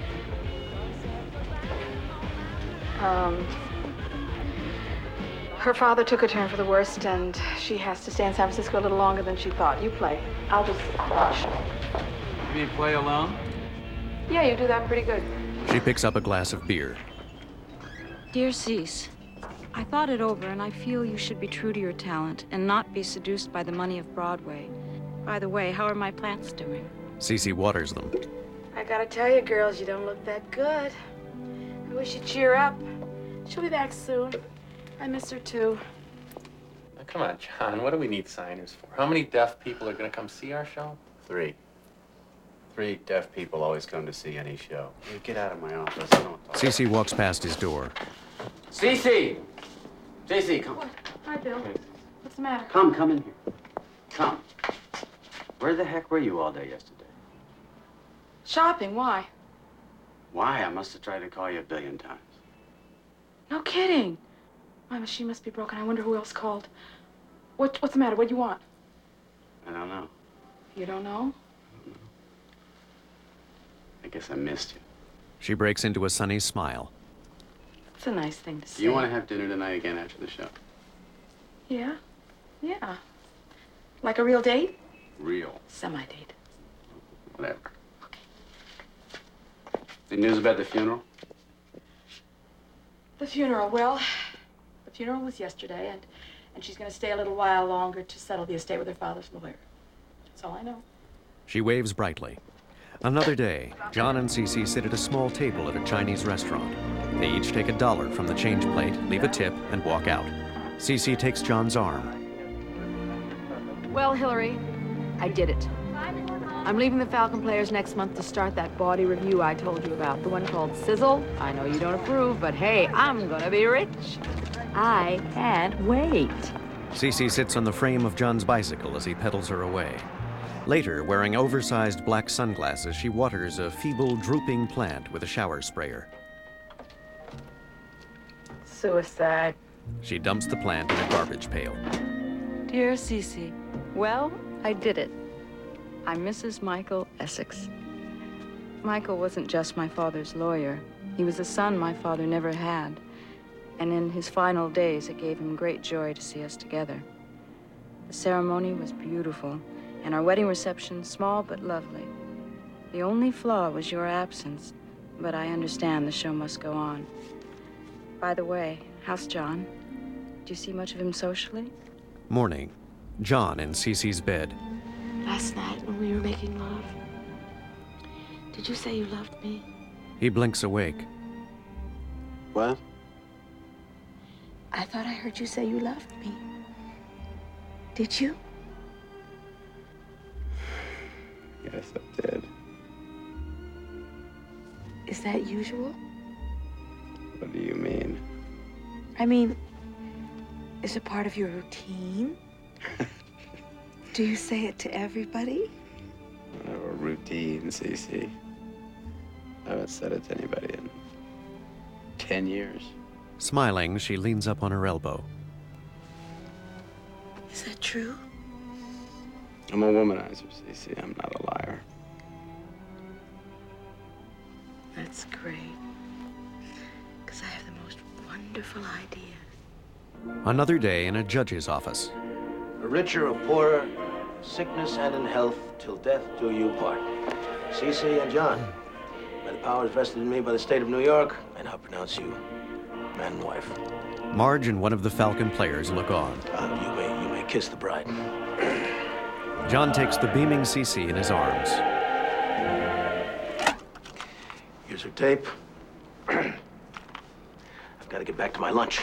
[SPEAKER 20] Her father took a turn for the worst, and she has to stay in San Francisco a little longer than she thought. You play. I'll just watch.
[SPEAKER 3] You mean play alone?
[SPEAKER 20] Yeah, you do that pretty good.
[SPEAKER 1] She picks up a glass of beer.
[SPEAKER 15] Dear Cease, I thought it over, and I feel you should be true to your talent and not be seduced by the money of Broadway. By the way, how are my plants doing?
[SPEAKER 1] Cece waters them.
[SPEAKER 20] I gotta tell you, girls, you don't look that good. I wish you'd cheer up. She'll be back soon. I miss her, too.
[SPEAKER 21] Now, come on, John. What do we need signers for? How many deaf people are going to come see our show?
[SPEAKER 3] 3. 3 deaf people always come to see any show. You get out of my office. I don't talk.
[SPEAKER 1] Cece walks past his door.
[SPEAKER 3] Cece! Cece, come.
[SPEAKER 20] What? Hi, Bill. What's the matter?
[SPEAKER 3] Come in here. Come. Where the heck were you all day yesterday?
[SPEAKER 20] Shopping, why?
[SPEAKER 3] Why? I must have tried to call you a billion times.
[SPEAKER 20] No kidding. My machine must be broken. I wonder who else called. What's the matter? What do you want?
[SPEAKER 3] I don't know.
[SPEAKER 20] You don't know?
[SPEAKER 3] I guess I missed you.
[SPEAKER 1] She breaks into a sunny smile.
[SPEAKER 20] It's a nice thing to say.
[SPEAKER 3] Do you want to have dinner tonight again after the show?
[SPEAKER 20] Yeah. Yeah. Like a real date?
[SPEAKER 3] Real.
[SPEAKER 20] Semi-date.
[SPEAKER 3] Whatever. Any news about the funeral?
[SPEAKER 20] The funeral, well, the funeral was yesterday, and she's going to stay a little while longer to settle the estate with her father's lawyer. That's all I know.
[SPEAKER 1] She waves brightly. Another day, John and Cece sit at a small table at a Chinese restaurant. They each take $1 from the change plate, leave a tip, and walk out. Cece takes John's arm.
[SPEAKER 20] Well, Hillary, I did it. I'm leaving the Falcon Players next month to start that bawdy review I told you about, the one called Sizzle. I know you don't approve, but hey, I'm gonna be rich. I can't wait.
[SPEAKER 1] Cece sits on the frame of John's bicycle as he pedals her away. Later, wearing oversized black sunglasses, she waters a feeble, drooping plant with a shower sprayer.
[SPEAKER 20] Suicide.
[SPEAKER 1] She dumps the plant in a garbage pail.
[SPEAKER 15] Dear Cece, well, I did it. I'm Mrs. Michael Essex. Michael wasn't just my father's lawyer. He was a son my father never had. And in his final days, it gave him great joy to see us together. The ceremony was beautiful, and our wedding reception small but lovely. The only flaw was your absence, but I understand the show must go on. By the way, how's John? Do you see much of him socially?
[SPEAKER 1] Morning. John in Cece's bed.
[SPEAKER 20] Last night when we were making love, did you say you loved me?
[SPEAKER 1] He blinks awake.
[SPEAKER 3] What?
[SPEAKER 20] I thought I heard you say you loved me. Did you?
[SPEAKER 3] Yes, I did.
[SPEAKER 20] Is that usual?
[SPEAKER 3] What do you mean?
[SPEAKER 20] I mean, is it part of your routine? Do you say it to everybody?
[SPEAKER 3] I have a routine, Cece. I haven't said it to anybody in 10 years.
[SPEAKER 1] Smiling, she leans up on her elbow.
[SPEAKER 20] Is that true?
[SPEAKER 3] I'm a womanizer, Cece. I'm not a liar.
[SPEAKER 20] That's great. Because I have the most wonderful idea.
[SPEAKER 1] Another day in a judge's office.
[SPEAKER 9] A richer or poorer, sickness and in health, till death do you part. Cece and John, by the powers vested in me by the state of New York, I now pronounce you man and wife.
[SPEAKER 1] Marge and one of the Falcon players look on.
[SPEAKER 9] You may kiss the bride.
[SPEAKER 1] John takes the beaming Cece in his arms.
[SPEAKER 9] Here's her tape. I've got to get back to my lunch.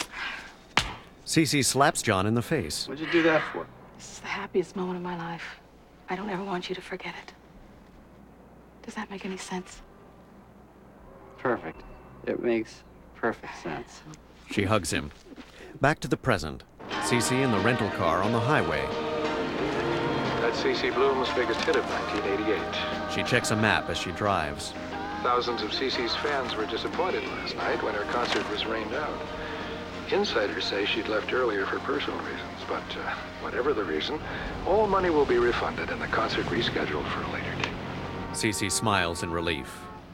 [SPEAKER 1] Cece slaps John in the face.
[SPEAKER 9] What'd you do that for?
[SPEAKER 20] This is the happiest moment of my life. I don't ever want you to forget it. Does that make any sense?
[SPEAKER 3] Perfect. It makes perfect sense.
[SPEAKER 1] She hugs him. Back to the present. Cece in the rental car on the highway.
[SPEAKER 11] That's CC Bloom's biggest hit of 1988.
[SPEAKER 1] She checks a map as she drives.
[SPEAKER 11] Thousands of CC's fans were disappointed last night when her concert was rained out. Insiders say she'd left earlier for personal reasons, but whatever the reason, all money will be refunded and the concert rescheduled for a later date.
[SPEAKER 1] Cece smiles in relief.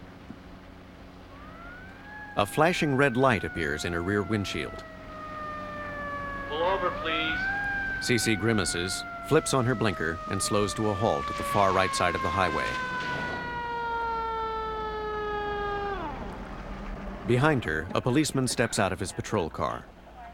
[SPEAKER 1] A flashing red light appears in her rear windshield.
[SPEAKER 13] Pull over, please.
[SPEAKER 1] Cece grimaces, flips on her blinker, and slows to a halt at the far right side of the highway. Behind her, a policeman steps out of his patrol car.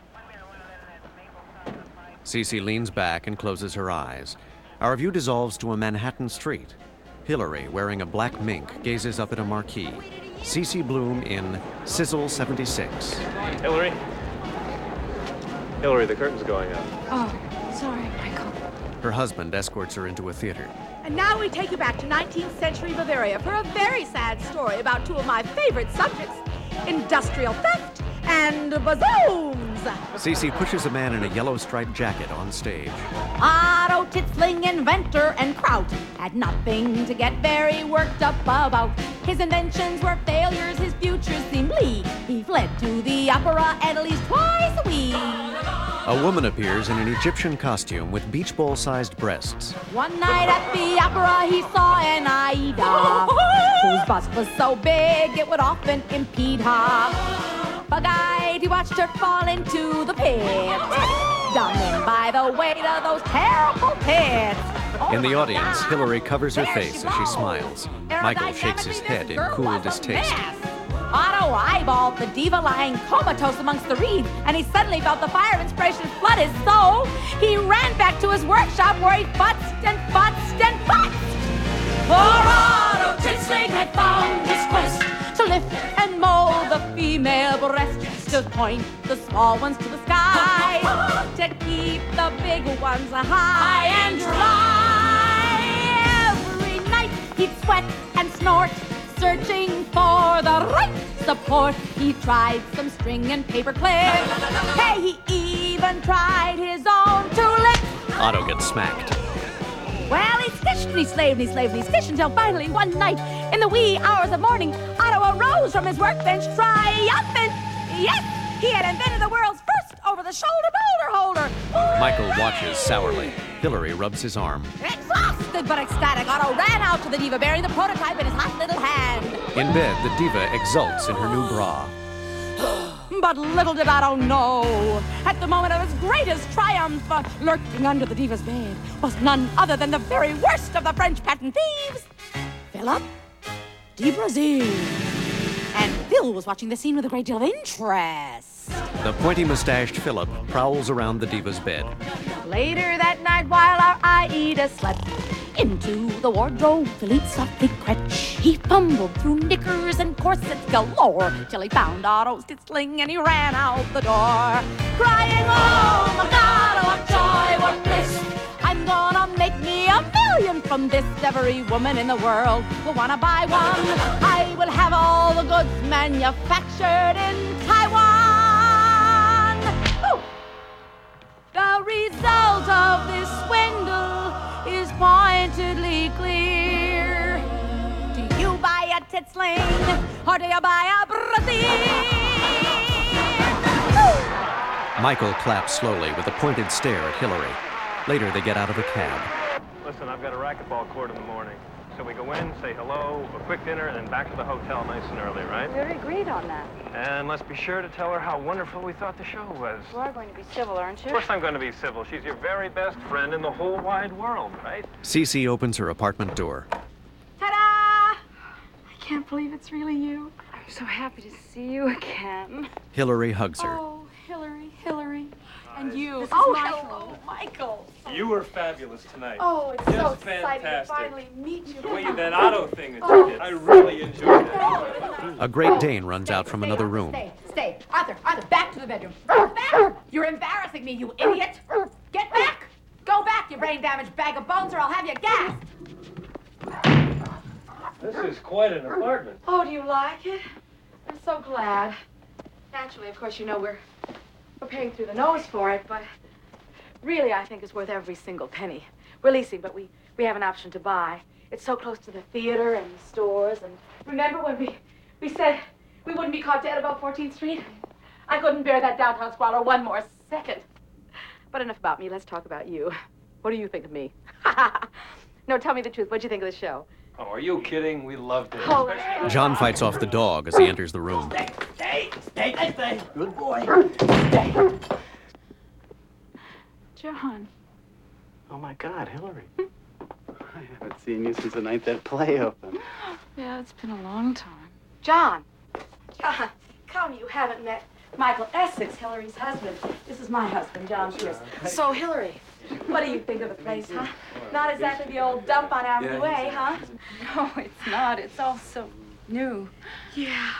[SPEAKER 1] Cece leans back and closes her eyes. Our view dissolves to a Manhattan street. Hillary, wearing a black mink, gazes up at a marquee. CC Bloom in Sizzle 76.
[SPEAKER 13] Hillary? Hillary, the curtain's going up.
[SPEAKER 20] Oh, sorry, Michael.
[SPEAKER 1] Her husband escorts her into a theater.
[SPEAKER 5] And now we take you back to 19th century Bavaria for a very sad story about two of my favorite subjects, industrial theft and bazooms.
[SPEAKER 1] Cece pushes a man in a yellow striped jacket on stage.
[SPEAKER 5] Otto Titzling, inventor and Kraut, had nothing to get very worked up about. His inventions were failures, his future seemed bleak. He fled to the opera at least twice a week.
[SPEAKER 1] A woman appears in an Egyptian costume with beach ball-sized breasts.
[SPEAKER 5] One night at the opera he saw an Aida, whose bust was so big it would often impede her. Bug-eyed, he watched her fall into the pit, done in by the weight of those terrible tits.
[SPEAKER 1] In the audience, Hillary covers her face as she smiles. Michael shakes his head in cool distaste.
[SPEAKER 5] Otto eyeballed the diva lying comatose amongst the reeds, and he suddenly felt the fire of inspiration flood his soul. He ran back to his workshop where he futzed and futzed and futzed. For Otto Titzling had found his quest to lift and mold the female breast, to point the small ones to the sky, to keep the big ones high and dry. Every night he'd sweat and snort, searching for the right support. He tried some string and paper clips. Hey, he even tried his own tulips.
[SPEAKER 1] Otto gets smacked.
[SPEAKER 5] Well, he stitched and he slaved and he slaved and he stitched until finally one night, in the wee hours of morning, Otto arose from his workbench triumphant. Yes, he had invented the world's first over-the-shoulder boulder holder.
[SPEAKER 1] Michael watches sourly. Hillary rubs his arm.
[SPEAKER 5] Exhausted but ecstatic, Otto ran out to the diva bearing the prototype in his hot little hand.
[SPEAKER 1] In bed, the diva exults in her new bra.
[SPEAKER 5] But little did Otto know, at the moment of his greatest triumph, lurking under the diva's bed was none other than the very worst of the French patent thieves, Philip de Brazil. And Phil was watching the scene with a great deal of interest.
[SPEAKER 1] The pointy-mustached Philip prowls around the diva's bed.
[SPEAKER 5] Later that night, while our Aida slept, into the wardrobe Philippe softly crept. He fumbled through knickers and corsets galore, till he found Otto's Titzling and he ran out the door, crying, oh my God, what joy, what bliss! I'm gonna make me $1 million from this. Every woman in the world will wanna buy one. I will have all the goods manufactured in Taiwan. Ooh. The result of this swindle is pointedly clear. Do you buy a Titzling or do you buy a Brazil?
[SPEAKER 1] Michael claps slowly with a pointed stare at Hillary. Later, they get out of a cab.
[SPEAKER 13] Listen, I've got a racquetball court in the morning. So we go in, say hello, a quick dinner, and then back to the hotel nice and early, right?
[SPEAKER 15] We already agreed on that.
[SPEAKER 13] And let's be sure to tell her how wonderful we thought the show was.
[SPEAKER 15] You are going to be civil, aren't you?
[SPEAKER 13] Of course I'm going to be civil. She's your very best friend in the whole wide world, right?
[SPEAKER 1] Cece opens her apartment door.
[SPEAKER 15] Ta-da! I can't believe it's really you. I'm so happy to see you again.
[SPEAKER 1] Hillary hugs her.
[SPEAKER 15] Oh, Hillary. And you.
[SPEAKER 23] This is
[SPEAKER 15] Oh,
[SPEAKER 23] Michael.
[SPEAKER 15] hello, Michael.
[SPEAKER 13] You were fabulous tonight.
[SPEAKER 23] Oh, it's
[SPEAKER 13] Just
[SPEAKER 23] so exciting to
[SPEAKER 13] fantastic.
[SPEAKER 23] finally meet you.
[SPEAKER 13] The way you that auto thing that you did, I really enjoyed it.
[SPEAKER 1] A Great Dane runs out from another room.
[SPEAKER 5] Stay. Arthur, back to the bedroom. Back! You're embarrassing me, you idiot! Get back! Go back, you brain-damaged bag of bones, or I'll have you gassed!
[SPEAKER 13] This is quite an apartment.
[SPEAKER 20] Oh, do you like it? I'm so glad. Naturally, of course, you know we're paying through the nose for it, but really I think it's worth every single penny. We're leasing, but we have an option to buy. It's so close to the theater and the stores, and remember when we said we wouldn't be caught dead about 14th Street? I couldn't bear that downtown squalor one more second. But enough about me, let's talk about you. What do you think of me? No, tell me the truth. What'd you think of the show?
[SPEAKER 13] Oh, are you kidding? We loved it.
[SPEAKER 20] Oh,
[SPEAKER 1] John fights off the dog as he enters the room.
[SPEAKER 9] Stay. Good boy.
[SPEAKER 20] John.
[SPEAKER 3] Oh my God, Hillary. I haven't seen you since the night that play opened.
[SPEAKER 20] Yeah, it's been a long time. John, come, you haven't met Michael Essex, Hillary's husband. This is my husband, John Pierce. So, Hillary, what do you think of the place, huh? Not exactly the old dump on Avenue A, huh?
[SPEAKER 15] No, it's not. It's all so new.
[SPEAKER 20] Yeah,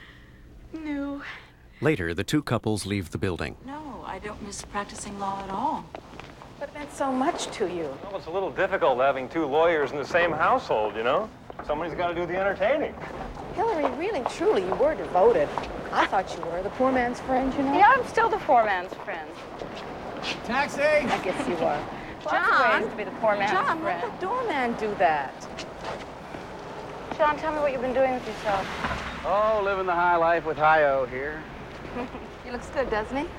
[SPEAKER 20] new.
[SPEAKER 1] Later, the two couples leave the building.
[SPEAKER 15] No, I don't miss practicing law at all.
[SPEAKER 20] But it meant so much to you.
[SPEAKER 13] Well, it's a little difficult having two lawyers in the same household, you know? Somebody's got to do the entertaining.
[SPEAKER 20] Hillary, really, truly, you were devoted. I thought you were the poor man's friend, you know?
[SPEAKER 15] Yeah, I'm still the poor man's friend.
[SPEAKER 4] Taxi!
[SPEAKER 20] I guess you are.
[SPEAKER 15] John, ways to be the poor man's
[SPEAKER 20] John,
[SPEAKER 15] friend.
[SPEAKER 20] let the doorman do that.
[SPEAKER 15] John, tell me what you've been doing with yourself.
[SPEAKER 3] Oh, living the high life with Hi-O here.
[SPEAKER 20] He looks good, doesn't he?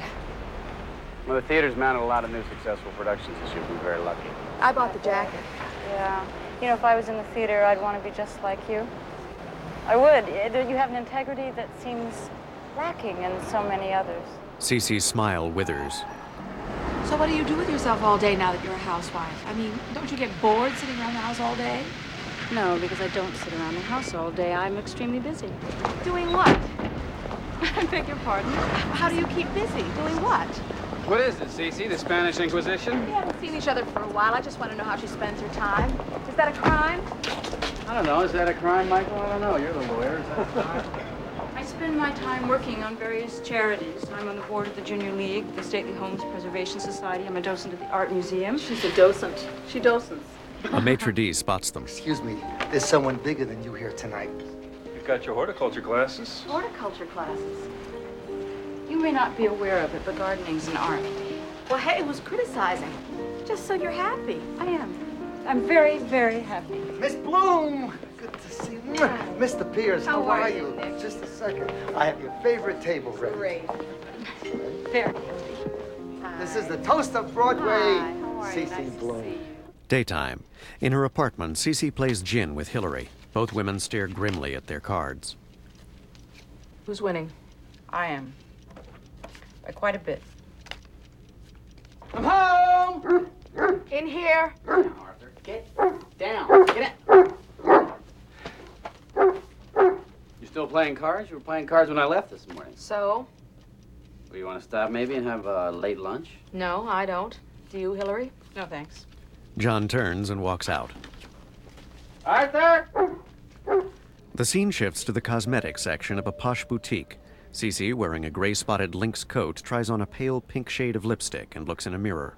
[SPEAKER 3] Well, the theater's mounted a lot of new successful productions this year. We've been very lucky.
[SPEAKER 20] I bought the jacket.
[SPEAKER 15] Yeah. You know, if I was in the theater, I'd want to be just like you. I would. You have an integrity that seems lacking in so many others.
[SPEAKER 1] Cece's smile withers.
[SPEAKER 20] So what do you do with yourself all day now that you're a housewife? I mean, don't you get bored sitting around the house all day?
[SPEAKER 15] No, because I don't sit around the house all day. I'm extremely busy.
[SPEAKER 20] Doing what?
[SPEAKER 15] I beg your pardon?
[SPEAKER 20] How do you keep busy? Doing what?
[SPEAKER 3] What is it, Cece? The Spanish Inquisition?
[SPEAKER 20] We haven't seen each other for a while. I just want to know how she spends her time. Is that a crime?
[SPEAKER 3] I don't know. Is that a crime, Michael? I don't know. You're the lawyer. Is that a crime?
[SPEAKER 15] I spend my time working on various charities. I'm on the board of the Junior League, the Stately Homes Preservation Society. I'm a docent at the Art Museum.
[SPEAKER 20] She's a docent. She docents.
[SPEAKER 1] A maitre d' spots them.
[SPEAKER 2] Excuse me, there's someone bigger than you here tonight.
[SPEAKER 13] You've got your horticulture classes.
[SPEAKER 15] Horticulture classes. You may not be aware of it, but gardening's an art.
[SPEAKER 20] Well, hey, who's criticizing? Just so you're happy.
[SPEAKER 15] I am. I'm very, very happy.
[SPEAKER 2] Miss Bloom! Good to see you. Mr. Pierce, how are you?
[SPEAKER 20] Nick?
[SPEAKER 2] Just a second. I have your favorite table ready.
[SPEAKER 20] Great.
[SPEAKER 15] Very.
[SPEAKER 2] This is the toast of Broadway,
[SPEAKER 15] Hi, how are you?
[SPEAKER 2] Cece
[SPEAKER 15] Nice to
[SPEAKER 2] Bloom.
[SPEAKER 15] see you.
[SPEAKER 1] Daytime. In her apartment, Cece plays gin with Hillary. Both women stare grimly at their cards.
[SPEAKER 20] Who's winning?
[SPEAKER 15] I am. By quite a bit.
[SPEAKER 19] I'm home!
[SPEAKER 20] In here.
[SPEAKER 19] Arthur, get down. Get out.
[SPEAKER 3] You still playing cards? You were playing cards when I left this morning.
[SPEAKER 20] So?
[SPEAKER 3] Well, you want to stop maybe and have a late lunch?
[SPEAKER 20] No, I don't. Do you, Hillary?
[SPEAKER 15] No, thanks.
[SPEAKER 1] John turns and walks out.
[SPEAKER 19] Arthur!
[SPEAKER 1] The scene shifts to the cosmetics section of a posh boutique. Cece, wearing a gray-spotted lynx coat, tries on a pale pink shade of lipstick and looks in a mirror.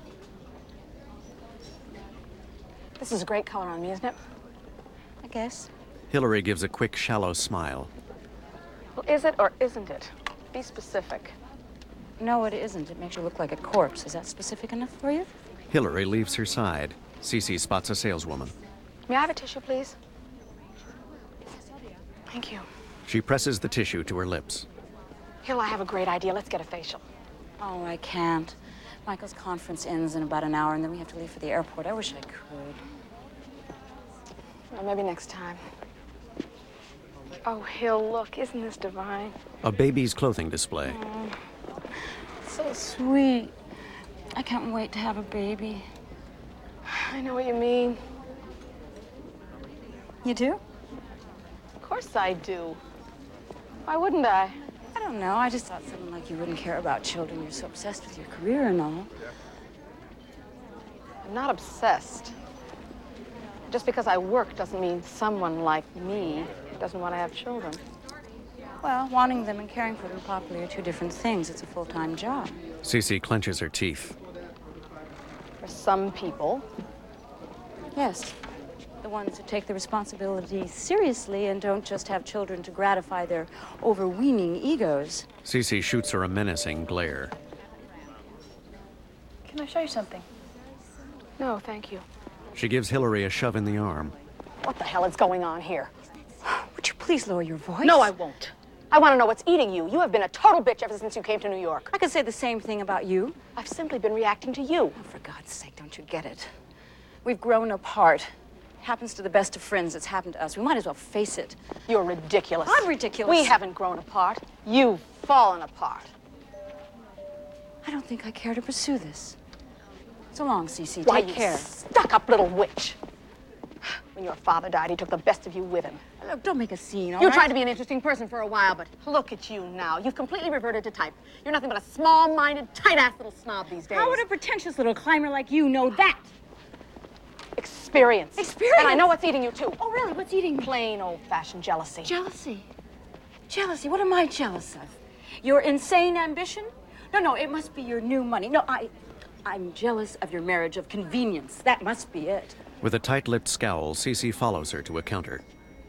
[SPEAKER 20] This is a great color on me, isn't it?
[SPEAKER 15] I guess.
[SPEAKER 1] Hillary gives a quick, shallow smile.
[SPEAKER 20] Well, is it or isn't it? Be specific.
[SPEAKER 15] No, it isn't. It makes you look like a corpse. Is that specific enough for you?
[SPEAKER 1] Hillary leaves her side. Cece spots a saleswoman.
[SPEAKER 20] May I have a tissue, please? Thank you.
[SPEAKER 1] She presses the tissue to her lips.
[SPEAKER 20] Hill, I have a great idea. Let's get a facial.
[SPEAKER 15] Oh, I can't. Michael's conference ends in about an hour, and then we have to leave for the airport. I wish I could.
[SPEAKER 20] Well, maybe next time. Oh, Hill, look, isn't this divine?
[SPEAKER 1] A baby's clothing display.
[SPEAKER 20] So sweet.
[SPEAKER 15] I can't wait to have a baby.
[SPEAKER 20] I know what you mean.
[SPEAKER 15] You do?
[SPEAKER 20] Of course I do. Why wouldn't I?
[SPEAKER 15] I don't know. I just thought someone like you wouldn't care about children. You're so obsessed with your career and all.
[SPEAKER 20] I'm not obsessed. Just because I work doesn't mean someone like me doesn't want to have children.
[SPEAKER 15] Well, wanting them and caring for them properly are two different things. It's a full-time job.
[SPEAKER 1] Cece clenches her teeth.
[SPEAKER 20] For some people.
[SPEAKER 15] Yes. The ones who take the responsibility seriously and don't just have children to gratify their overweening egos.
[SPEAKER 1] Cece shoots her a menacing glare.
[SPEAKER 20] Can I show you something? No, thank you.
[SPEAKER 1] She gives Hillary a shove in the arm.
[SPEAKER 20] What the hell is going on here?
[SPEAKER 15] Would you please lower your voice?
[SPEAKER 20] No, I won't. I want to know what's eating you. You have been a total bitch ever since you came to New York.
[SPEAKER 15] I could say the same thing about you.
[SPEAKER 20] I've simply been reacting to you.
[SPEAKER 15] Oh, for God's sake, don't you get it? We've grown apart. It happens to the best of friends. It's happened to us. We might as well face it.
[SPEAKER 20] You're ridiculous.
[SPEAKER 15] I'm ridiculous.
[SPEAKER 20] We haven't grown apart. You've fallen apart.
[SPEAKER 15] I don't think I care to pursue this. So long, Cece.
[SPEAKER 20] Why,
[SPEAKER 15] Take care.
[SPEAKER 20] Stuck-up little witch. When your father died, he took the best of you with him.
[SPEAKER 15] Look, don't make a scene, all
[SPEAKER 20] You
[SPEAKER 15] right?
[SPEAKER 20] tried to be an interesting person for a while, but look at you now. You've completely reverted to type. You're nothing but a small-minded, tight-ass little snob these days.
[SPEAKER 15] How would a pretentious little climber like you know that?
[SPEAKER 20] Experience.
[SPEAKER 15] Experience?
[SPEAKER 20] And I know what's eating you, too.
[SPEAKER 15] Oh, really? What's eating me?
[SPEAKER 20] Plain old-fashioned jealousy.
[SPEAKER 15] Jealousy? Jealousy? What am I jealous of? Your insane ambition? No, it must be your new money. No, I'm jealous of your marriage of convenience. That must be it.
[SPEAKER 1] With a tight-lipped scowl, Cece follows her to a counter.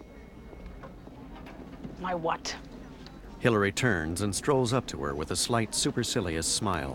[SPEAKER 20] My what?
[SPEAKER 1] Hillary turns and strolls up to her with a slight supercilious smile.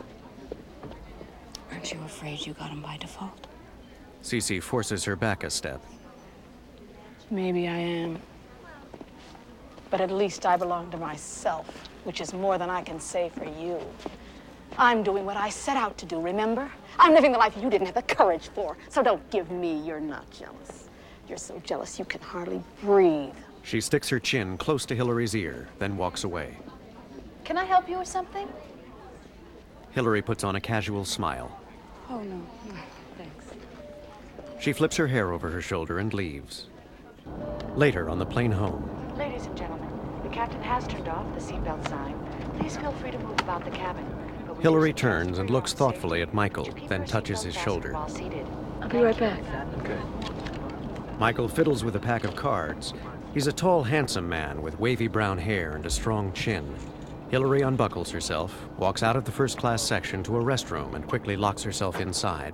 [SPEAKER 15] Aren't you afraid you got him by default?
[SPEAKER 1] Cece forces her back a step.
[SPEAKER 20] Maybe I am. But at least I belong to myself, which is more than I can say for you. I'm doing what I set out to do, remember? I'm living the life you didn't have the courage for. So don't give me you're not jealous. You're so jealous you can hardly breathe.
[SPEAKER 1] She sticks her chin close to Hillary's ear, then walks away.
[SPEAKER 20] Can I help you with something?
[SPEAKER 1] Hillary puts on a casual smile.
[SPEAKER 15] Oh, no, thanks.
[SPEAKER 1] She flips her hair over her shoulder and leaves. Later, on the plane home.
[SPEAKER 6] Ladies and gentlemen, the captain has turned off the seatbelt sign. Please feel free to move about the cabin.
[SPEAKER 1] Hillary turns and looks thoughtfully at Michael, then touches his shoulder.
[SPEAKER 20] I'll be right back.
[SPEAKER 1] Okay. Michael fiddles with a pack of cards. He's a tall, handsome man with wavy brown hair and a strong chin. Hillary unbuckles herself, walks out of the first-class section to a restroom, and quickly locks herself inside.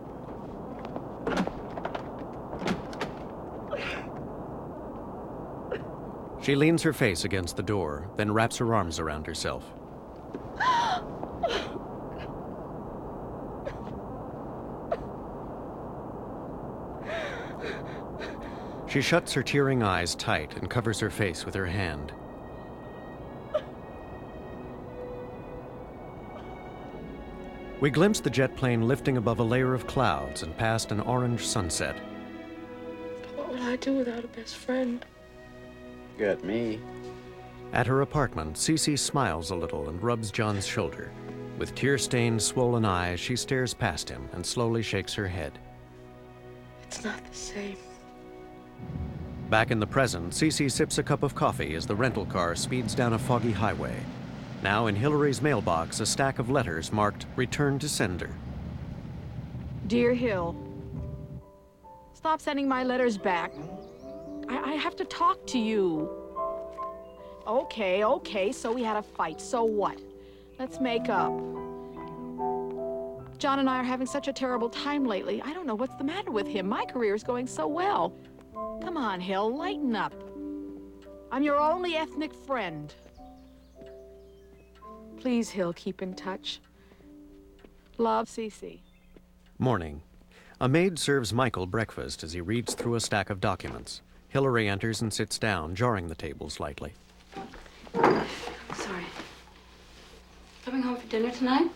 [SPEAKER 1] She leans her face against the door, then wraps her arms around herself. She shuts her tearing eyes tight and covers her face with her hand. We glimpse the jet plane lifting above a layer of clouds and past an orange sunset.
[SPEAKER 20] What would I do without a best friend?
[SPEAKER 3] You got me.
[SPEAKER 1] At her apartment, Cece smiles a little and rubs John's shoulder. With tear-stained, swollen eyes, she stares past him and slowly shakes her head.
[SPEAKER 20] It's not the same.
[SPEAKER 1] Back in the present, Cece sips a cup of coffee as the rental car speeds down a foggy highway. Now in Hillary's mailbox, a stack of letters marked Return to Sender.
[SPEAKER 7] Dear Hill, stop sending my letters back. I have to talk to you. Okay, so we had a fight. So what? Let's make up. John and I are having such a terrible time lately. I don't know what's the matter with him. My career is going so well. Come on, Hill, lighten up. I'm your only ethnic friend. Please, Hill, keep in touch. Love, Cece.
[SPEAKER 1] Morning. A maid serves Michael breakfast as he reads through a stack of documents. Hillary enters and sits down, jarring the table slightly.
[SPEAKER 15] Sorry. Coming home for dinner tonight?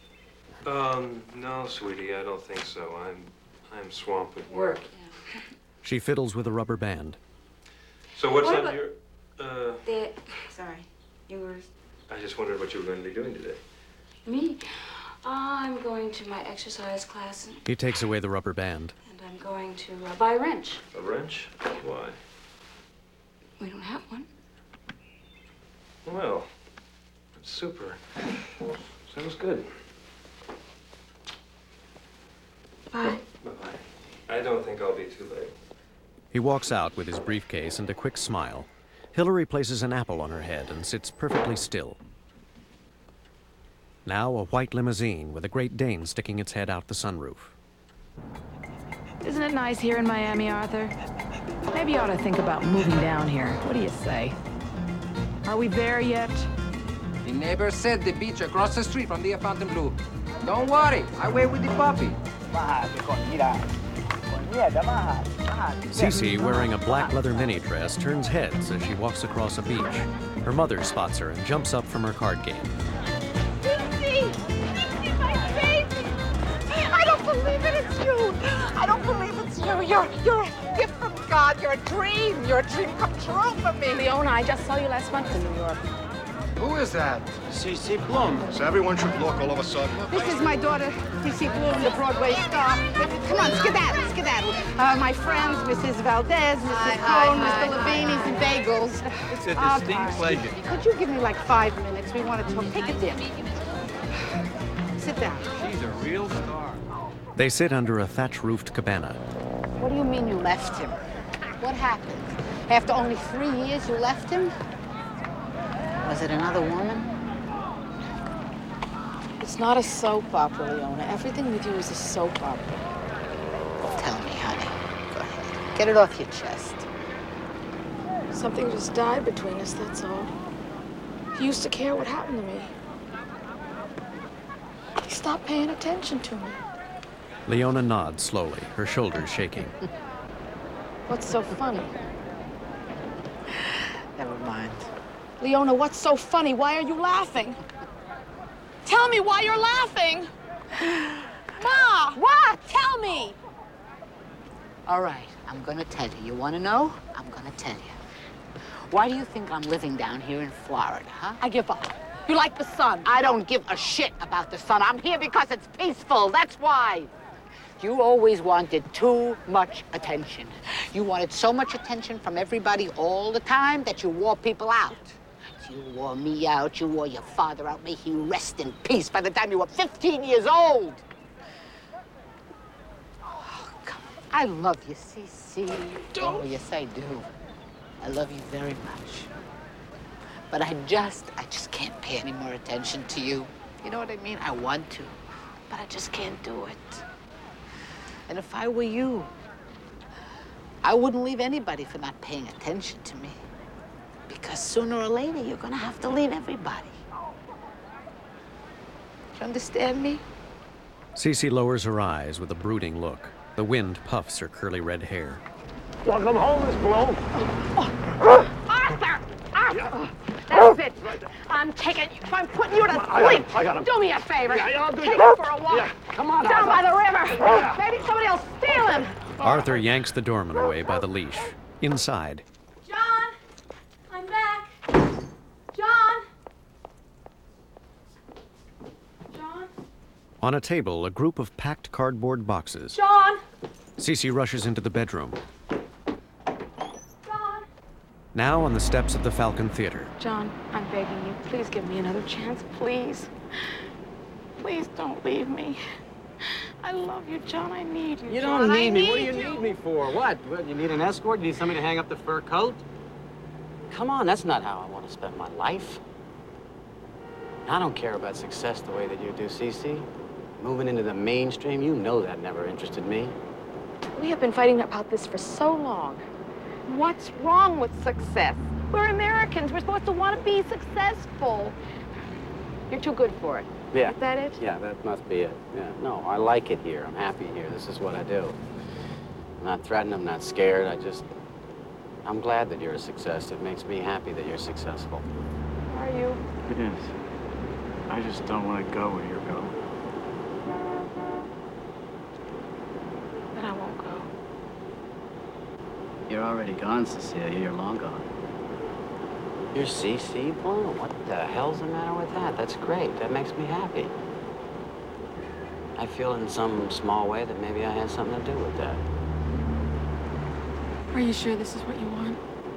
[SPEAKER 13] No, sweetie, I don't think so. I'm swamped with work.
[SPEAKER 1] She fiddles with a rubber band.
[SPEAKER 13] So what's
[SPEAKER 15] What
[SPEAKER 13] on
[SPEAKER 15] about-
[SPEAKER 13] your...
[SPEAKER 15] Sorry, you were...
[SPEAKER 13] I just wondered what you were going to be doing today.
[SPEAKER 15] Me? I'm going to my exercise class,
[SPEAKER 1] He takes away the rubber band.
[SPEAKER 15] and I'm going to buy a wrench.
[SPEAKER 13] A wrench? Why?
[SPEAKER 15] We don't have one.
[SPEAKER 13] Well, that's super. Sounds good.
[SPEAKER 15] Bye.
[SPEAKER 13] Bye-bye. I don't think I'll be too late.
[SPEAKER 1] He walks out with his briefcase and a quick smile. Hillary places an apple on her head and sits perfectly still. Now a white limousine with a Great Dane sticking its head out the sunroof.
[SPEAKER 7] Isn't it nice here in Miami, Arthur? Maybe you ought to think about moving down here. What do you say? Are we there yet?
[SPEAKER 10] The neighbor said the beach across the street from the Fontainebleau. Don't worry, I wait with the puppy.
[SPEAKER 1] Cece, wearing a black leather mini dress, turns heads as she walks across a beach. Her mother spots her and jumps up from her card game.
[SPEAKER 23] My baby! I don't believe it, it's you! I don't believe it's you! You're a gift from God, you're a dream! You're a dream come true for me!
[SPEAKER 6] Leona, I just saw you last month in New York.
[SPEAKER 4] Who is that? C.C. Bloom. So everyone should look all of a sudden.
[SPEAKER 23] This is my daughter, C.C. Bloom, the Broadway star. Come on, skedaddle. My friends, Mrs. Valdez, Mrs. Cohn, Mr. Levine's and Bagels.
[SPEAKER 10] It's a distinct pleasure.
[SPEAKER 23] Could you give me like 5 minutes? We want to talk. Take a dip. Sit down.
[SPEAKER 10] She's a real star.
[SPEAKER 1] They sit under a thatch-roofed cabana.
[SPEAKER 23] What do you mean you left him? What happened? After only 3 years, you left him? Was it another woman? It's not a soap opera, Leona. Everything with you is a soap opera. Tell me, honey. Go ahead. Get it off your chest. Something just died between us, that's all. He used to care what happened to me. He stopped paying attention to me.
[SPEAKER 1] Leona nods slowly, her shoulders shaking.
[SPEAKER 23] What's so funny?
[SPEAKER 2] Never mind.
[SPEAKER 23] Leona, what's so funny? Why are you laughing? Tell me why you're laughing! Ma! What? Tell me!
[SPEAKER 12] All right, I'm gonna tell you. You wanna know? I'm gonna tell you. Why do you think I'm living down here in Florida, huh?
[SPEAKER 23] I give up. You like the sun.
[SPEAKER 12] I don't give a shit about the sun. I'm here because it's peaceful, that's why. You always wanted too much attention. You wanted so much attention from everybody all the time that you wore people out. You wore me out, you wore your father out, may he rest in peace by the time you were 15 years old. Oh, come on. I love you, Cece. Oh, yes, I do. I love you very much. But I just can't pay any more attention to you. You know what I mean? I want to, but I just can't do it. And if I were you, I wouldn't leave anybody for not paying attention to me. Because sooner or later, you're gonna have to leave everybody. Do you understand me?
[SPEAKER 1] Cece lowers her eyes with a brooding look. The wind puffs her curly red hair.
[SPEAKER 17] Welcome home, Miss Bloom.
[SPEAKER 23] Arthur! Arthur! That's it. I'm putting you to sleep.
[SPEAKER 17] I got him.
[SPEAKER 23] Do me a favor.
[SPEAKER 17] Yeah, I'll do
[SPEAKER 23] Take
[SPEAKER 17] that.
[SPEAKER 23] him for a walk.
[SPEAKER 17] Yeah, come on,
[SPEAKER 23] Down by
[SPEAKER 17] Arthur.
[SPEAKER 23] the river.
[SPEAKER 17] Yeah.
[SPEAKER 23] Maybe somebody will steal him.
[SPEAKER 1] Arthur yanks the doorman away by the leash. Inside,
[SPEAKER 5] John! I'm back! John! John?
[SPEAKER 1] on a table, a group of packed cardboard boxes.
[SPEAKER 5] John!
[SPEAKER 1] Cece rushes into the bedroom. Now on the steps of the Falcon Theater.
[SPEAKER 23] John, I'm begging you, please give me another chance, please. Please don't leave me. I love you, John. I need you.
[SPEAKER 14] You
[SPEAKER 23] John.
[SPEAKER 14] don't
[SPEAKER 23] I
[SPEAKER 14] need me. What do you need me for? What? You need an escort? You need somebody to hang up the fur coat? Come on, that's not how I want to spend my life. I don't care about success the way that you do, Cece. Moving into the mainstream, you know that never interested me.
[SPEAKER 23] We have been fighting about this for so long. What's wrong with success? We're Americans. We're supposed to want to be successful. You're too good for it.
[SPEAKER 14] Yeah.
[SPEAKER 23] Is that it?
[SPEAKER 14] Yeah, that must be it. Yeah. No, I like it here. I'm happy here. This is what I do. I'm not threatened. I'm not scared. I'm glad that you're a success. It makes me happy that you're successful.
[SPEAKER 23] Are you?
[SPEAKER 16] It is. I just don't want to go where you're going.
[SPEAKER 23] Then I won't go.
[SPEAKER 14] You're already gone, Cecilia. You're long gone. You're CC Bloom? What the hell's the matter with that? That's great. That makes me happy. I feel in some small way that maybe I had something to do with that.
[SPEAKER 7] Are you sure this is what you want?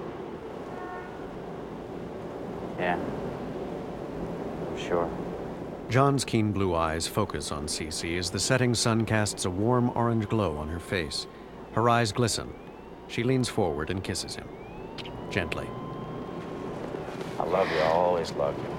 [SPEAKER 14] Yeah. Sure.
[SPEAKER 1] John's keen blue eyes focus on Cece as the setting sun casts a warm orange glow on her face. Her eyes glisten. She leans forward and kisses him. Gently.
[SPEAKER 14] I love you. I'll always love you.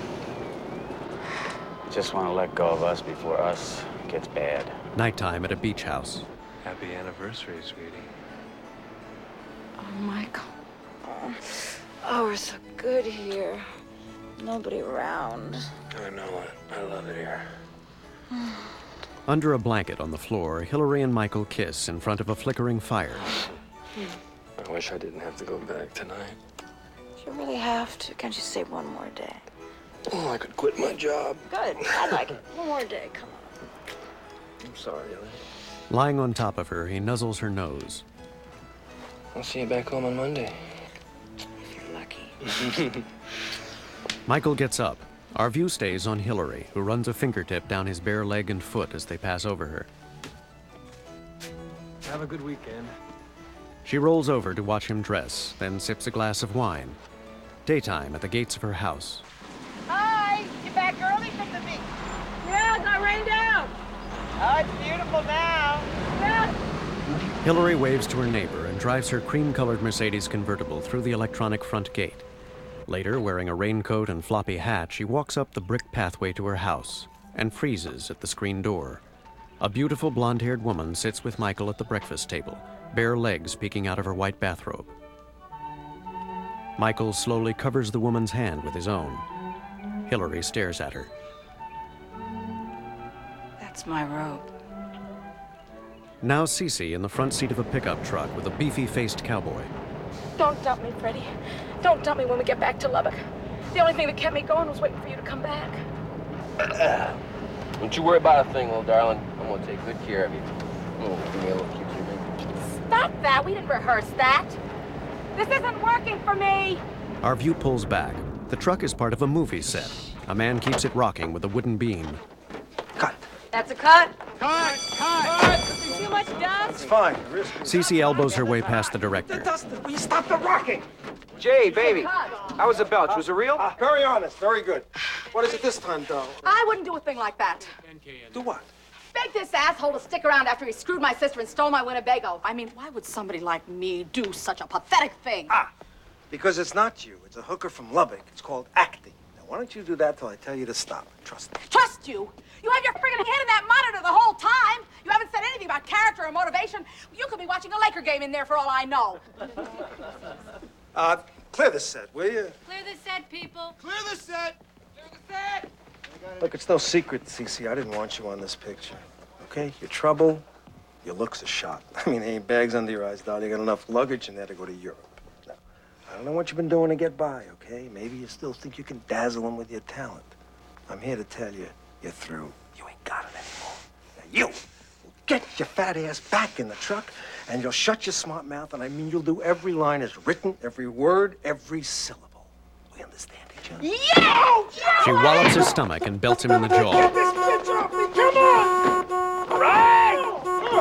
[SPEAKER 14] Just want to let go of us before us gets bad.
[SPEAKER 1] Nighttime at a beach house.
[SPEAKER 3] Happy anniversary, sweetie.
[SPEAKER 20] Oh, Michael. Oh, we're so good here. Nobody around.
[SPEAKER 3] I know it. I love it here.
[SPEAKER 1] Under a blanket on the floor, Hillary and Michael kiss in front of a flickering fire.
[SPEAKER 3] I wish I didn't have to go back tonight.
[SPEAKER 20] You really have to. Can't you stay one more day?
[SPEAKER 3] Oh, I could quit my job.
[SPEAKER 20] Good. I'd like it. One more day. Come on.
[SPEAKER 3] I'm sorry, Ellie.
[SPEAKER 1] Lying on top of her, he nuzzles her nose.
[SPEAKER 3] I'll see you back home on Monday.
[SPEAKER 20] If you're lucky.
[SPEAKER 1] Michael gets up. Our view stays on Hillary, who runs a fingertip down his bare leg and foot as they pass over her.
[SPEAKER 4] Have a good weekend.
[SPEAKER 1] She rolls over to watch him dress, then sips a glass of wine. Daytime at the gates of her house.
[SPEAKER 8] Hi! You back early from the beach?
[SPEAKER 7] Yeah, it got rained out.
[SPEAKER 8] Oh, it's beautiful now.
[SPEAKER 7] Yeah.
[SPEAKER 1] Hillary waves to her neighbor and drives her cream-colored Mercedes convertible through the electronic front gate. Later, wearing a raincoat and floppy hat, she walks up the brick pathway to her house and freezes at the screen door. A beautiful blonde-haired woman sits with Michael at the breakfast table, bare legs peeking out of her white bathrobe. Michael slowly covers the woman's hand with his own. Hillary stares at her.
[SPEAKER 20] That's my robe.
[SPEAKER 1] Now Cece in the front seat of a pickup truck with a beefy-faced cowboy.
[SPEAKER 20] Don't dump me, Freddie. Don't dump me when we get back to Lubbock. The only thing that kept me going was waiting for you to come back.
[SPEAKER 18] Don't you worry about a thing, little darling. I'm gonna take good care of you. Oh, give me a little cute ring.
[SPEAKER 5] Stop that! We didn't rehearse that. This isn't working for me.
[SPEAKER 1] Our view pulls back. The truck is part of a movie set. A man keeps it rocking with a wooden beam.
[SPEAKER 5] That's a cut.
[SPEAKER 8] Cut!
[SPEAKER 5] Too much dust.
[SPEAKER 4] It's fine.
[SPEAKER 1] Cece elbows her way past the director.
[SPEAKER 4] Will you stop the rocking?
[SPEAKER 19] Jay, baby, how was the belch? Was it real?
[SPEAKER 4] Very honest. Very good. What is it this time, doll?
[SPEAKER 5] I wouldn't do a thing like that.
[SPEAKER 4] Do what?
[SPEAKER 5] Beg this asshole to stick around after he screwed my sister and stole my Winnebago. I mean, why would somebody like me do such a pathetic thing?
[SPEAKER 4] Because it's not you. It's a hooker from Lubbock. It's called acting. Now, why don't you do that till I tell you to stop? Trust me.
[SPEAKER 5] Trust you? You have your friggin' head in that monitor the whole time. You haven't said anything about character or motivation. You could be watching a Laker game in there for all I know.
[SPEAKER 4] Clear the set, will you?
[SPEAKER 5] Clear the set, people.
[SPEAKER 4] Clear the set! Clear the set! Look, it's no secret, Cece. I didn't want you on this picture. Okay? Your trouble, your looks are shot. I mean, there ain't bags under your eyes, doll. You got enough luggage in there to go to Europe. Now, I don't know what you've been doing to get by, okay? Maybe you still think you can dazzle them with your talent. I'm here to tell you, you're through. You ain't got it anymore. Now, you will get your fat ass back in the truck, and you'll shut your smart mouth, and I mean you'll do every line as written, every word, every syllable. We understand each other?
[SPEAKER 5] Yo!
[SPEAKER 1] She wallops his stomach and belts him in the jaw.
[SPEAKER 8] Come on! Right!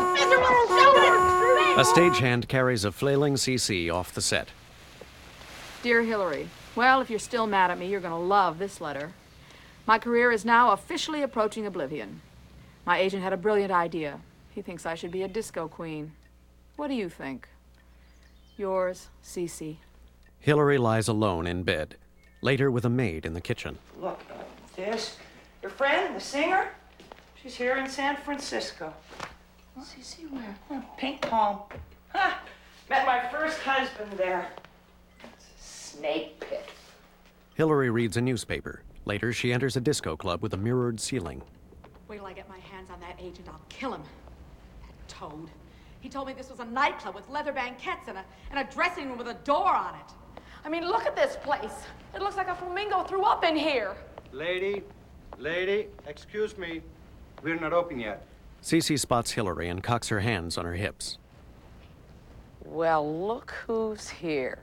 [SPEAKER 1] A stagehand carries a flailing CC off the set.
[SPEAKER 7] Dear Hillary, well, if you're still mad at me, you're going to love this letter. My career is now officially approaching oblivion. My agent had a brilliant idea. He thinks I should be a disco queen. What do you think? Yours, Cece.
[SPEAKER 1] Hillary lies alone in bed, later with a maid in the kitchen.
[SPEAKER 8] Look, this, your friend, the singer, she's here in San Francisco. Cece, where? Oh, Pink Palm. Ha! Met my first husband there. It's a snake pit.
[SPEAKER 1] Hillary reads a newspaper. Later, she enters a disco club with a mirrored ceiling.
[SPEAKER 5] Wait till I get my hands on that agent. I'll kill him. That toad. He told me this was a nightclub with leather banquettes and a dressing room with a door on it. I mean, look at this place. It looks like a flamingo threw up in here.
[SPEAKER 4] Lady, excuse me. We're not open yet.
[SPEAKER 1] Cece spots Hillary and cocks her hands on her hips.
[SPEAKER 23] Well, look who's here.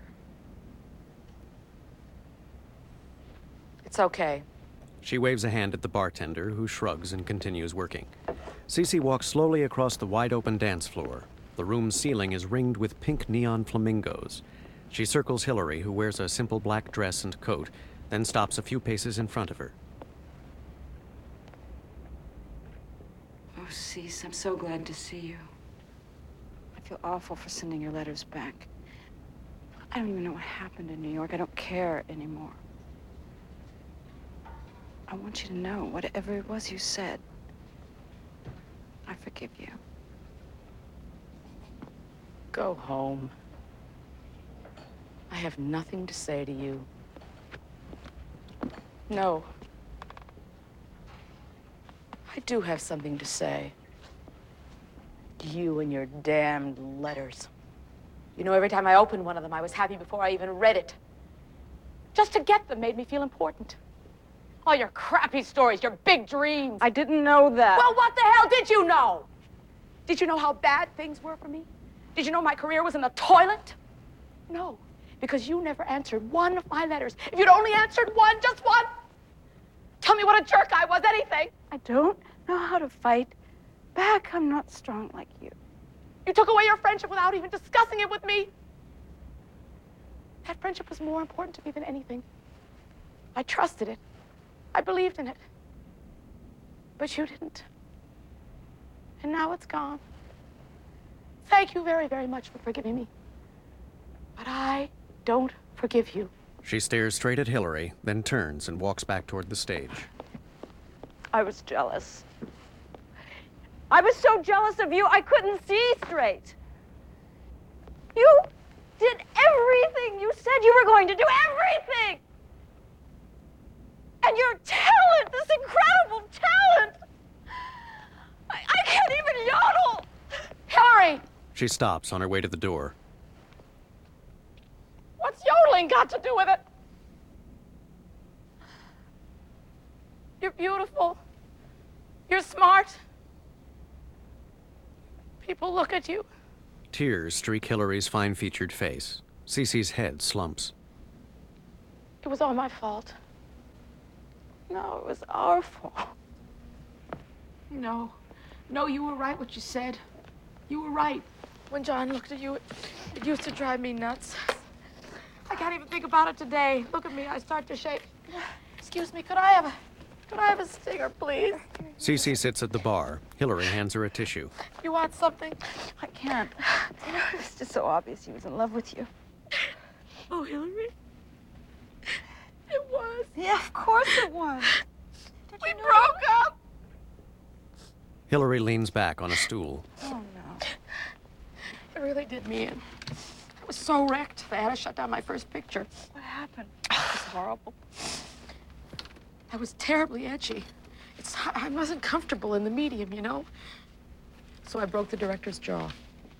[SPEAKER 20] It's okay.
[SPEAKER 1] She waves a hand at the bartender, who shrugs and continues working. Cece walks slowly across the wide-open dance floor. The room's ceiling is ringed with pink neon flamingos. She circles Hillary, who wears a simple black dress and coat, then stops a few paces in front of her.
[SPEAKER 6] Oh, Cece, I'm so glad to see you. I feel awful for sending your letters back. I don't even know what happened in New York. I don't care anymore. I want you to know, whatever it was you said, I forgive you.
[SPEAKER 23] Go home. I have nothing to say to you. No. I do have something to say. You and your damned letters. You know, every time I opened one of them, I was happy before I even read it. Just to get them made me feel important. All your crappy stories, your big dreams.
[SPEAKER 6] I didn't know that.
[SPEAKER 23] Well, what the hell did you know? Did you know how bad things were for me? Did you know my career was in the toilet? No, because you never answered one of my letters. If you'd only answered one, just one, tell me what a jerk I was, anything.
[SPEAKER 6] I don't know how to fight back. I'm not strong like you.
[SPEAKER 23] You took away your friendship without even discussing it with me. That friendship was more important to me than anything. I trusted it. I believed in it. But you didn't. And now it's gone. Thank you very, very much for forgiving me. But I don't forgive you.
[SPEAKER 1] She stares straight at Hillary, then turns and walks back toward the stage.
[SPEAKER 6] I was jealous. I was so jealous of you, I couldn't see straight. You did everything you said you were going to do, everything! And your talent, this incredible talent! I can't even yodel!
[SPEAKER 23] Hillary!
[SPEAKER 1] She stops on her way to the door.
[SPEAKER 23] What's yodeling got to do with it? You're beautiful. You're smart. People look at you.
[SPEAKER 1] Tears streak Hillary's fine-featured face. Cece's head slumps.
[SPEAKER 23] It was all my fault. No, it was our fault. No. No, you were right what you said. You were right. When John looked at you, it used to drive me nuts. I can't even think about it today. Look at me, I start to shake. Excuse me, could I have a stinger, please?
[SPEAKER 1] Cece sits at the bar. Hillary hands her a tissue.
[SPEAKER 23] You want something?
[SPEAKER 6] I can't. You know, it's just so obvious he was in love with you.
[SPEAKER 23] Oh, Hillary? It was.
[SPEAKER 6] Yeah, of course it was.
[SPEAKER 23] We broke up!
[SPEAKER 1] Hillary leans back on a stool.
[SPEAKER 6] Oh, no.
[SPEAKER 23] It really did me in. I was so wrecked. They had to shut down my first picture.
[SPEAKER 6] What happened?
[SPEAKER 23] It was horrible. I was terribly edgy. I wasn't comfortable in the medium, you know? So I broke the director's jaw.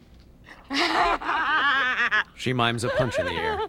[SPEAKER 1] She mimes a punch in the air.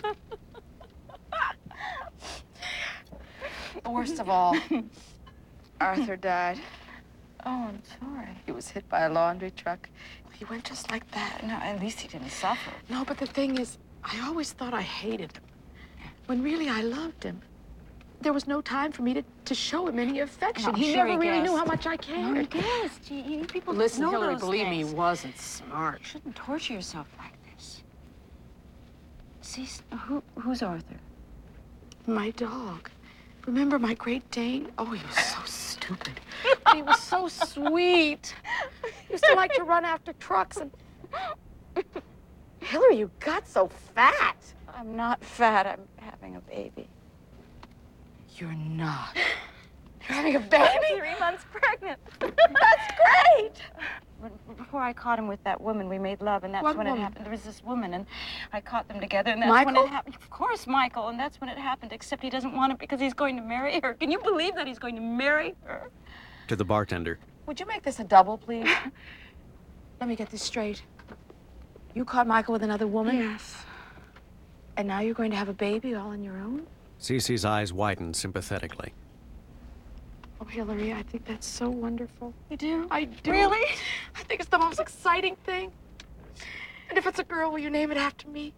[SPEAKER 23] Worst of all, Arthur died.
[SPEAKER 6] Oh, I'm sorry.
[SPEAKER 23] He was hit by a laundry truck. He went just like that.
[SPEAKER 6] No, at least he didn't suffer.
[SPEAKER 23] No, but the thing is, I always thought I hated him, when really I loved him. There was no time for me to show him any affection.
[SPEAKER 6] No,
[SPEAKER 23] He
[SPEAKER 6] sure
[SPEAKER 23] never
[SPEAKER 6] he
[SPEAKER 23] really
[SPEAKER 6] guessed.
[SPEAKER 23] knew how much I cared.
[SPEAKER 6] No, he guessed. You people
[SPEAKER 23] Listen,
[SPEAKER 6] know
[SPEAKER 23] Hillary,
[SPEAKER 6] those
[SPEAKER 23] believe me, he
[SPEAKER 6] things.
[SPEAKER 23] wasn't smart.
[SPEAKER 6] You shouldn't torture yourself like this. See, who's Arthur?
[SPEAKER 23] My dog. Remember my Great Dane? Oh, he was so stupid. But he was so sweet. He used to like to run after trucks and... Hillary, you got so fat.
[SPEAKER 6] I'm not fat. I'm having a baby.
[SPEAKER 23] You're not. You're having a baby?
[SPEAKER 6] I'm 3 months pregnant.
[SPEAKER 23] That's great.
[SPEAKER 6] Before I caught him with that woman, we made love, and that's
[SPEAKER 23] What
[SPEAKER 6] when
[SPEAKER 23] woman?
[SPEAKER 6] it happened. There was this woman, and I caught them together, and that's when
[SPEAKER 23] Michael?
[SPEAKER 6] it happened. Of course, Michael, and that's when it happened, except he doesn't want it because he's going to marry her. Can you believe that he's going to marry her?
[SPEAKER 1] To the bartender.
[SPEAKER 23] Would you make this a double, please? Let me get this straight. You caught Michael with another woman?
[SPEAKER 6] Yes.
[SPEAKER 23] And now you're going to have a baby all on your own?
[SPEAKER 1] Cece's eyes widen sympathetically.
[SPEAKER 23] Oh, Hillary, I think that's so wonderful.
[SPEAKER 6] You do?
[SPEAKER 23] I do.
[SPEAKER 6] Really?
[SPEAKER 23] I think it's the most exciting thing.
[SPEAKER 20] And if it's a girl, will you name it after me?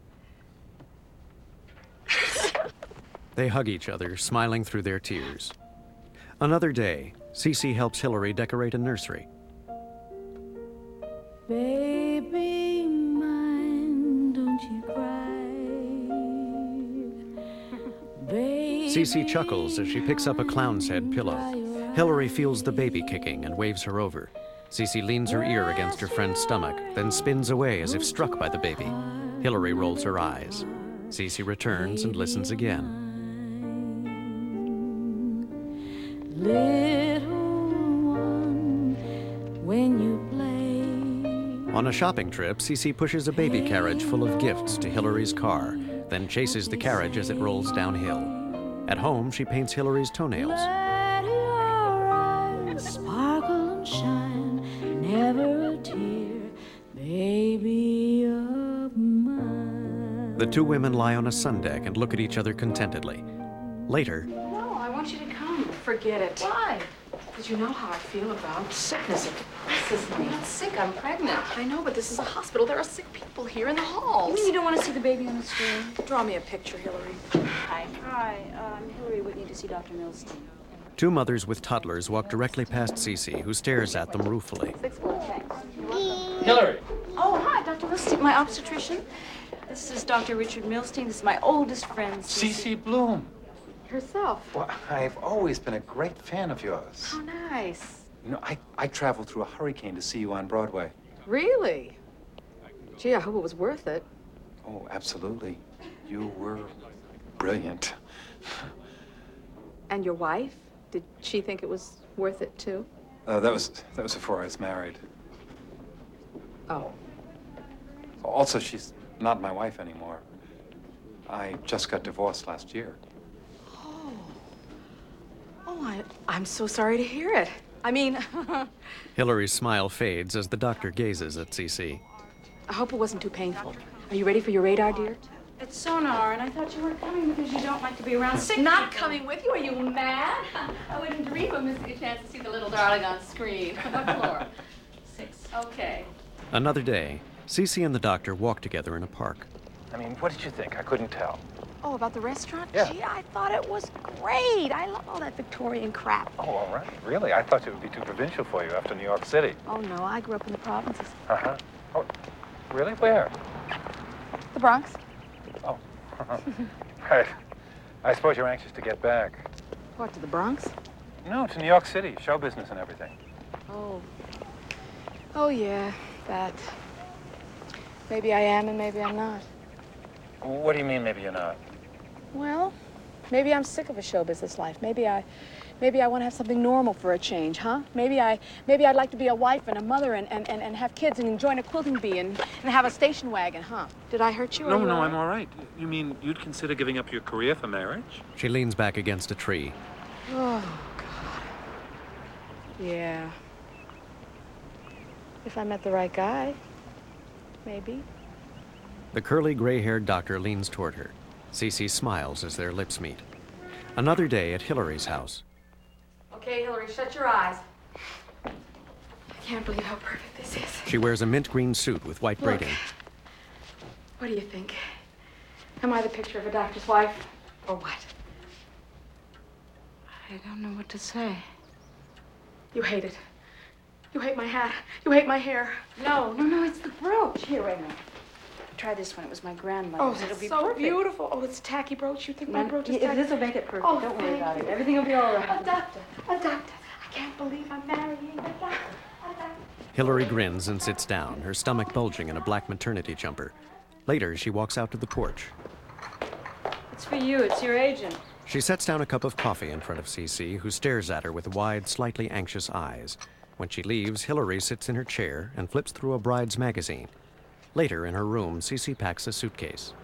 [SPEAKER 1] They hug each other, smiling through their tears. Another day, Cece helps Hillary decorate a nursery.
[SPEAKER 5] Baby mine, don't you cry.
[SPEAKER 1] Cece chuckles as she picks up a clown's head pillow. Hillary feels the baby kicking and waves her over. Cece leans her ear against her friend's stomach, then spins away as if struck by the baby. Hillary rolls her eyes. Cece returns and listens again.
[SPEAKER 5] Little one, when you play.
[SPEAKER 1] On a shopping trip, Cece pushes a baby carriage full of gifts to Hillary's car, then chases the carriage as it rolls downhill. At home, she paints Hillary's toenails.
[SPEAKER 5] Let your eyes sparkle and shine, never a tear, baby of mine.
[SPEAKER 1] The two women lie on a sundeck and look at each other contentedly. Later,
[SPEAKER 7] No, I want you to come. Forget it. Why? Because you know how I feel about sickness. It depresses me. I'm not sick. I'm pregnant. I know, but this is a hospital. There are sick people here in the halls.
[SPEAKER 15] You mean you don't want to see the baby on the screen?
[SPEAKER 7] Draw me a picture, Hillary.
[SPEAKER 15] Hi. Hi, I'm Hillary Whitney to see Dr. Milstein.
[SPEAKER 1] two mothers with toddlers walk directly past Cece, who stares at them ruefully.
[SPEAKER 15] Hillary. Oh, hi, Dr. Milstein, my obstetrician. This is Dr. Richard Milstein. This is my oldest friend,
[SPEAKER 11] Cece Bloom.
[SPEAKER 7] Herself.
[SPEAKER 11] Well, I've always been a great fan of yours.
[SPEAKER 7] How nice.
[SPEAKER 11] You know, I traveled through a hurricane to see you on Broadway.
[SPEAKER 7] Really? Gee, I hope it was worth it.
[SPEAKER 11] Oh, absolutely. You were brilliant.
[SPEAKER 7] And your wife? Did she think it was worth it, too?
[SPEAKER 11] That was before I was married.
[SPEAKER 7] Oh.
[SPEAKER 11] Also, she's not my wife anymore. I just got divorced last year.
[SPEAKER 7] Oh, I'm so sorry to hear it. I mean,
[SPEAKER 1] Hillary's smile fades as the doctor gazes at Cece.
[SPEAKER 7] I hope it wasn't too painful. Are you ready for your radar, dear?
[SPEAKER 15] It's sonar, and I thought you weren't coming because you don't like to be around sick
[SPEAKER 5] Not
[SPEAKER 15] people.
[SPEAKER 5] coming with you? Are you mad? I wouldn't dream of missing a chance to see the little darling on screen. What floor? 6. Okay.
[SPEAKER 1] Another day, Cece and the doctor walk together in a park.
[SPEAKER 13] I mean, what did you think? I couldn't tell.
[SPEAKER 20] Oh, about the restaurant?
[SPEAKER 13] Yeah.
[SPEAKER 20] Gee, I thought it was great. I love all that Victorian crap.
[SPEAKER 13] Oh, all right. Really? I thought it would be too provincial for you after New York City.
[SPEAKER 20] Oh, no, I grew up in the provinces.
[SPEAKER 13] Uh-huh. Oh, really? Where?
[SPEAKER 20] The Bronx.
[SPEAKER 13] Oh. Right. I suppose you're anxious to get back.
[SPEAKER 20] What, to the Bronx?
[SPEAKER 13] No, to New York City. Show business and everything.
[SPEAKER 20] Oh. Oh, yeah, that. Maybe I am and maybe I'm not.
[SPEAKER 13] What do you mean, maybe you're not?
[SPEAKER 20] Well, maybe I'm sick of a show business life. Maybe I want to have something normal for a change, huh? Maybe I'd like to be a wife and a mother and have kids and join a quilting bee and have a station wagon, huh? Did I hurt you?
[SPEAKER 11] No, I'm all right. You mean you'd consider giving up your career for marriage?
[SPEAKER 1] She leans back against a tree.
[SPEAKER 20] Oh, God. Yeah. If I met the right guy, maybe.
[SPEAKER 1] The curly, gray-haired doctor leans toward her. Cece smiles as their lips meet. Another day at Hillary's house.
[SPEAKER 7] Okay, Hillary, shut your eyes. I can't believe how perfect this is.
[SPEAKER 1] She wears a mint green suit with white braiding.
[SPEAKER 7] What do you think? Am I the picture of a doctor's wife, or what?
[SPEAKER 20] I don't know what to say.
[SPEAKER 7] You hate it. You hate my hat. You hate my hair.
[SPEAKER 15] No, it's the brooch. Here, wait a minute. I tried this one. It was my grandmother's.
[SPEAKER 20] Oh,
[SPEAKER 15] It'll be
[SPEAKER 20] so
[SPEAKER 15] perfect.
[SPEAKER 20] beautiful. Oh, it's tacky brooch. You think my brooch is tacky?
[SPEAKER 15] This will make it perfect.
[SPEAKER 20] Oh,
[SPEAKER 15] Don't worry
[SPEAKER 20] thank
[SPEAKER 15] about
[SPEAKER 20] you.
[SPEAKER 15] it. Everything will be all right.
[SPEAKER 20] A doctor. I can't believe I'm marrying a doctor.
[SPEAKER 1] Hillary grins and sits down, her stomach bulging in a black maternity jumper. Later, she walks out to the porch.
[SPEAKER 15] It's for you. It's your agent.
[SPEAKER 1] She sets down a cup of coffee in front of Cece, who stares at her with wide, slightly anxious eyes. When she leaves, Hillary sits in her chair and flips through a bride's magazine. Later, in her room, Cece packs a suitcase.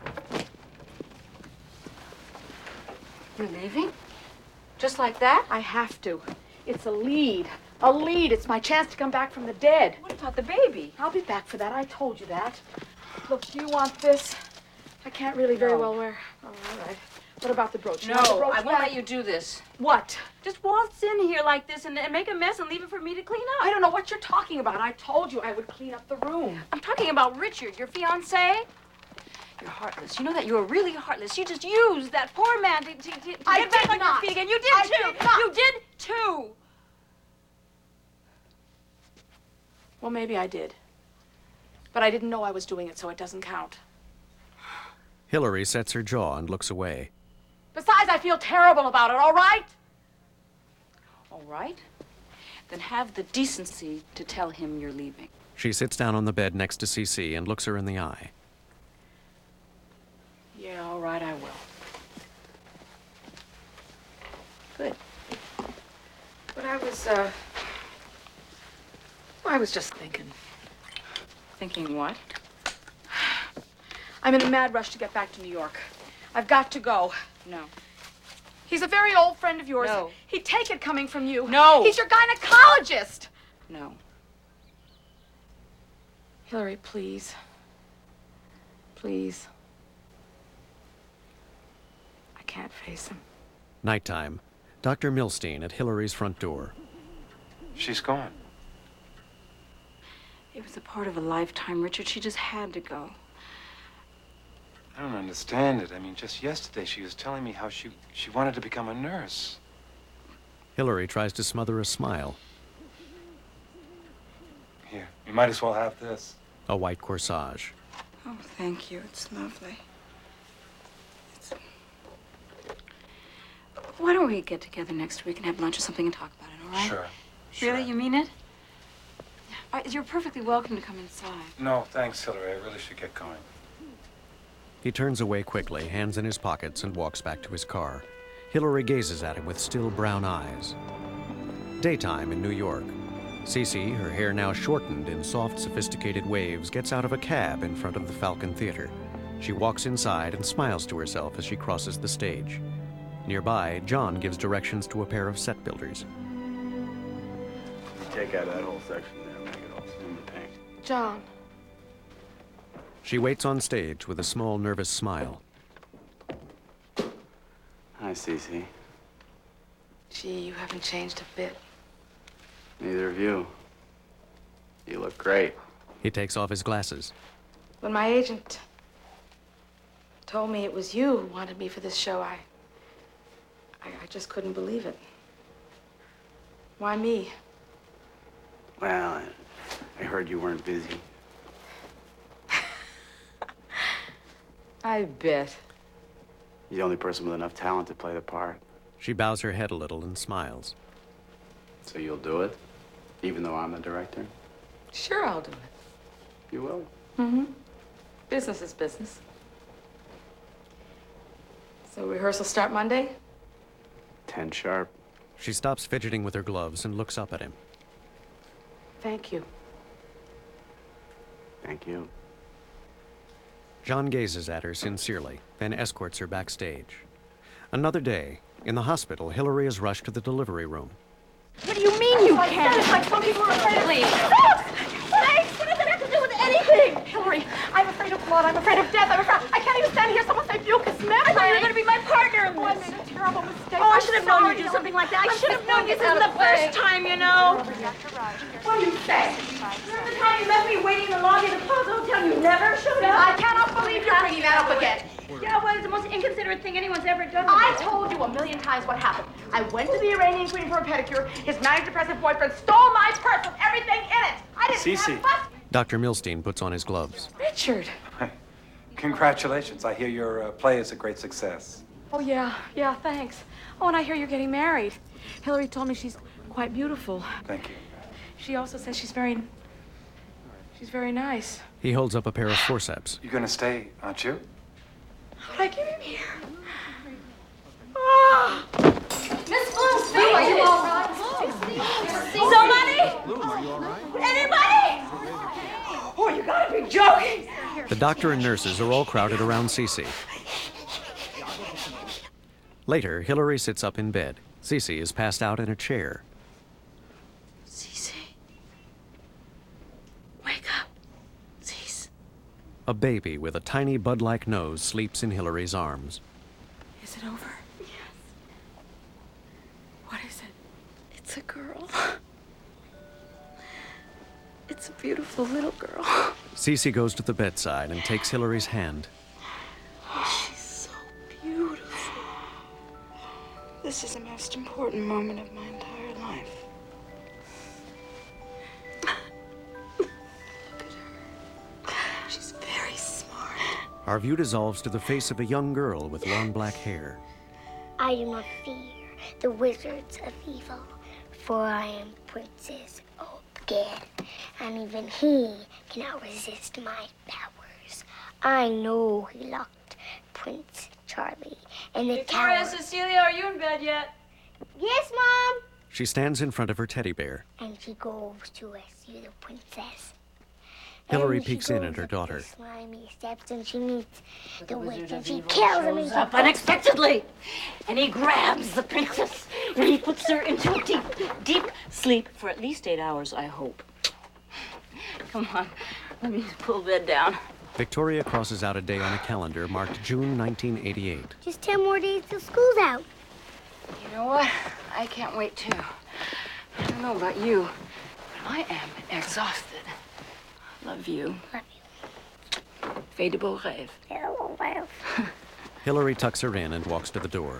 [SPEAKER 15] You're leaving? Just like that?
[SPEAKER 20] I have to. It's a lead. A lead. It's my chance to come back from the dead.
[SPEAKER 15] What about the baby?
[SPEAKER 20] I'll be back for that. I told you that. Look, do you want this? I can't really very well wear.
[SPEAKER 15] Oh, all right. What about the brooch?
[SPEAKER 6] No,
[SPEAKER 15] You want the brooch
[SPEAKER 6] I won't
[SPEAKER 15] back?
[SPEAKER 6] let you do this.
[SPEAKER 15] What? Just waltz in here like this and make a mess and leave it for me to clean up.
[SPEAKER 6] I don't know what you're talking about. I told you I would clean up the room.
[SPEAKER 15] I'm talking about Richard, your fiancé.
[SPEAKER 6] You're heartless.
[SPEAKER 15] You know that you're really heartless. You just used that poor man to
[SPEAKER 6] I
[SPEAKER 15] get back
[SPEAKER 6] did
[SPEAKER 15] on your
[SPEAKER 6] not.
[SPEAKER 15] feet again. You did
[SPEAKER 6] I
[SPEAKER 15] too.
[SPEAKER 6] did not.
[SPEAKER 15] You did too.
[SPEAKER 6] Well, maybe I did. But I didn't know I was doing it, so it doesn't count.
[SPEAKER 1] Hillary sets her jaw and looks away.
[SPEAKER 6] Besides, I feel terrible about it, all right? All right? Then have the decency to tell him you're leaving.
[SPEAKER 1] She sits down on the bed next to Cece and looks her in the eye.
[SPEAKER 6] Yeah, all right, I will. Good. But I was just thinking.
[SPEAKER 15] Thinking what? I'm in a mad rush to get back to New York. I've got to go.
[SPEAKER 6] No.
[SPEAKER 15] He's a very old friend of yours.
[SPEAKER 6] No.
[SPEAKER 15] He'd take it coming from you.
[SPEAKER 6] No.
[SPEAKER 15] He's your gynecologist.
[SPEAKER 6] No. Hillary, please. Please. I can't face him.
[SPEAKER 1] Nighttime. Dr. Milstein at Hillary's front door.
[SPEAKER 11] She's gone.
[SPEAKER 6] It was a part of a lifetime, Richard. She just had to go.
[SPEAKER 11] I don't understand it. I mean, just yesterday she was telling me how she wanted to become a nurse.
[SPEAKER 1] Hillary tries to smother a smile.
[SPEAKER 11] Here, you might as well have this.
[SPEAKER 1] A white corsage.
[SPEAKER 6] Oh, thank you. It's lovely. Why don't we get together next week and have lunch or something and talk about it, all right?
[SPEAKER 11] Sure.
[SPEAKER 15] Really? You mean it?
[SPEAKER 6] You're perfectly welcome to come inside.
[SPEAKER 11] No, thanks, Hillary. I really should get going.
[SPEAKER 1] He turns away quickly, hands in his pockets, and walks back to his car. Hillary gazes at him with still brown eyes. Daytime in New York. Cece, her hair now shortened in soft, sophisticated waves, gets out of a cab in front of the Falcon Theater. She walks inside and smiles to herself as she crosses the stage. Nearby, John gives directions to a pair of set builders.
[SPEAKER 3] Take out that whole section there, make it all smooth and pink.
[SPEAKER 20] John.
[SPEAKER 1] She waits on stage with a small, nervous smile.
[SPEAKER 3] Hi, Cece.
[SPEAKER 20] Gee, you haven't changed a bit.
[SPEAKER 3] Neither of you. You look great.
[SPEAKER 1] He takes off his glasses.
[SPEAKER 20] When my agent told me it was you who wanted me for this show, I just couldn't believe it. Why me?
[SPEAKER 3] Well, I heard you weren't busy.
[SPEAKER 20] I bet.
[SPEAKER 3] You're the only person with enough talent to play the part.
[SPEAKER 1] She bows her head a little and smiles.
[SPEAKER 3] So you'll do it? Even though I'm the director?
[SPEAKER 20] Sure, I'll do it.
[SPEAKER 3] You will?
[SPEAKER 20] Mm-hmm. Business is business. So rehearsal start Monday?
[SPEAKER 3] 10 sharp.
[SPEAKER 1] She stops fidgeting with her gloves and looks up at him.
[SPEAKER 20] Thank you.
[SPEAKER 3] Thank you.
[SPEAKER 1] John gazes at her sincerely, then escorts her backstage. Another day, in the hospital, Hillary is rushed to the delivery room.
[SPEAKER 15] What do you mean you can't?
[SPEAKER 6] It's like some people are afraid of
[SPEAKER 15] Please.
[SPEAKER 6] Snakes! What does it have to do with anything? Hillary, I'm afraid of blood. I'm afraid of death. I can't even stand here. Someone say mucus memory.
[SPEAKER 15] I thought you were going to be my partner in
[SPEAKER 6] Oh, I
[SPEAKER 15] this.
[SPEAKER 6] made a terrible mistake.
[SPEAKER 15] Oh, I
[SPEAKER 6] I'm
[SPEAKER 15] should have known
[SPEAKER 6] sorry,
[SPEAKER 15] you'd do
[SPEAKER 6] Hillary.
[SPEAKER 15] something like that. I
[SPEAKER 6] I'm
[SPEAKER 15] should have
[SPEAKER 6] just
[SPEAKER 15] known
[SPEAKER 6] gonna
[SPEAKER 15] this
[SPEAKER 6] get
[SPEAKER 15] isn't
[SPEAKER 6] out
[SPEAKER 15] the
[SPEAKER 6] of the way.
[SPEAKER 15] first time, you know.
[SPEAKER 6] What do you say? Remember the time you left me waiting in the lobby of the Plaza Hotel? You never showed up. I cannot believe you're bringing that up again.
[SPEAKER 15] Yeah, well, it's the most inconsiderate thing anyone's ever done.
[SPEAKER 6] I told you a million times what happened. I went to the Iranian Queen for a pedicure. His manic-depressive boyfriend stole my purse with everything in it. I didn't have fuss.
[SPEAKER 1] Dr. Milstein puts on his gloves.
[SPEAKER 6] Richard.
[SPEAKER 11] Congratulations. I hear your play is a great success.
[SPEAKER 15] Oh, yeah, thanks. Oh, and I hear you're getting married. Hillary told me she's quite beautiful.
[SPEAKER 11] Thank you.
[SPEAKER 15] She also says she's very nice.
[SPEAKER 1] He holds up a pair of forceps.
[SPEAKER 11] You're gonna stay, aren't you?
[SPEAKER 15] How'd I get in here?
[SPEAKER 6] Miss Bloomsby, are you all right?
[SPEAKER 15] Somebody?
[SPEAKER 1] Lou, are you all right?
[SPEAKER 6] Anybody? Oh, you gotta be joking.
[SPEAKER 1] The doctor and nurses are all crowded around Cece. Later, Hillary sits up in bed. Cece is passed out in a chair.
[SPEAKER 20] Cece. Wake up. Cece.
[SPEAKER 1] A baby with a tiny bud-like nose sleeps in Hillary's arms.
[SPEAKER 15] Is it over?
[SPEAKER 20] Yes.
[SPEAKER 15] What is it?
[SPEAKER 20] It's a girl. It's a beautiful little girl.
[SPEAKER 1] Cece goes to the bedside and takes Hillary's hand.
[SPEAKER 20] Oh, she's so beautiful. This is the most important moment of my entire life. Look at her. She's very smart.
[SPEAKER 1] Our view dissolves to the face of a young girl with long black hair.
[SPEAKER 9] I do not fear the wizards of evil, for I am Princess Obgad, and even he cannot resist my powers. I know he locked Prince Charlie in the
[SPEAKER 15] Victoria,
[SPEAKER 9] tower.
[SPEAKER 15] Cecilia, are you in bed yet?
[SPEAKER 9] Yes, Mom.
[SPEAKER 1] She stands in front of her teddy bear.
[SPEAKER 9] And she goes to rescue the princess.
[SPEAKER 1] Hillary
[SPEAKER 9] And she
[SPEAKER 1] peeks in
[SPEAKER 9] goes
[SPEAKER 1] at her
[SPEAKER 9] up
[SPEAKER 1] daughter.
[SPEAKER 9] the slimy steps and she meets the witch and she kills him and she
[SPEAKER 15] Up unexpectedly, and he grabs the princess and he puts her into a deep, deep sleep for at least 8 hours, I hope. Come on, let me pull the bed down.
[SPEAKER 1] Victoria crosses out a day on a calendar marked June 1988.
[SPEAKER 9] Just 10 more days till school's out.
[SPEAKER 15] You know what? I can't wait too. I don't know about you, but I am exhausted. Love you.
[SPEAKER 9] Love
[SPEAKER 15] you. Fais de beaux rêves.
[SPEAKER 9] Hello, Ralph.
[SPEAKER 1] Hillary tucks her in and walks to the door.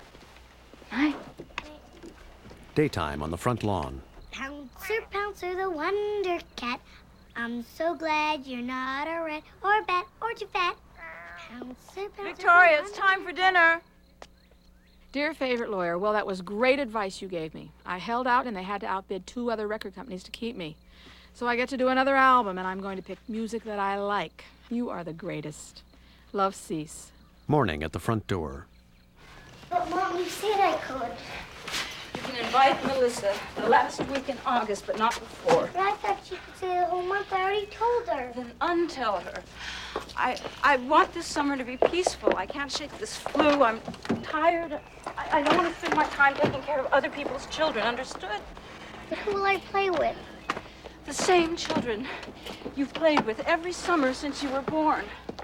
[SPEAKER 15] Hi.
[SPEAKER 1] Daytime on the front lawn.
[SPEAKER 9] Pouncer, Pouncer, the Wonder Cat. I'm so glad you're not a rat or bat or too fat. Pouncer, Pouncer.
[SPEAKER 7] Victoria, it's time for dinner. Dear favorite lawyer, well, that was great advice you gave me. I held out and they had to outbid 2 other record companies to keep me. So I get to do another album and I'm going to pick music that I like. You are the greatest. Love, Cease.
[SPEAKER 1] Morning at the front door.
[SPEAKER 9] But Mom, you said I could.
[SPEAKER 15] You can invite Melissa the last week in August, but not before.
[SPEAKER 9] But I thought she could stay the whole month. I already told her.
[SPEAKER 15] Then untell her. I want this summer to be peaceful. I can't shake this flu. I'm tired. I don't want to spend my time taking care of other people's children, understood?
[SPEAKER 9] But who will I play with?
[SPEAKER 15] The same children you've played with every summer since you were born.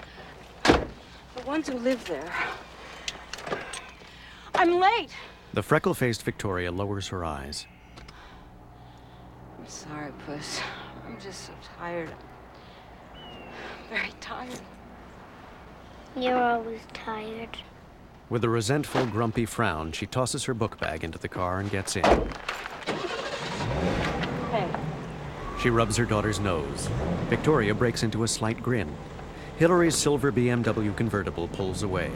[SPEAKER 15] The ones who live there. I'm late.
[SPEAKER 1] The freckle-faced Victoria lowers her eyes.
[SPEAKER 15] I'm sorry, Puss. I'm just so tired. Very tired.
[SPEAKER 9] You're always tired.
[SPEAKER 1] With a resentful, grumpy frown, she tosses her book bag into the car and gets in.
[SPEAKER 15] Hey.
[SPEAKER 1] She rubs her daughter's nose. Victoria breaks into a slight grin. Hillary's silver BMW convertible pulls away.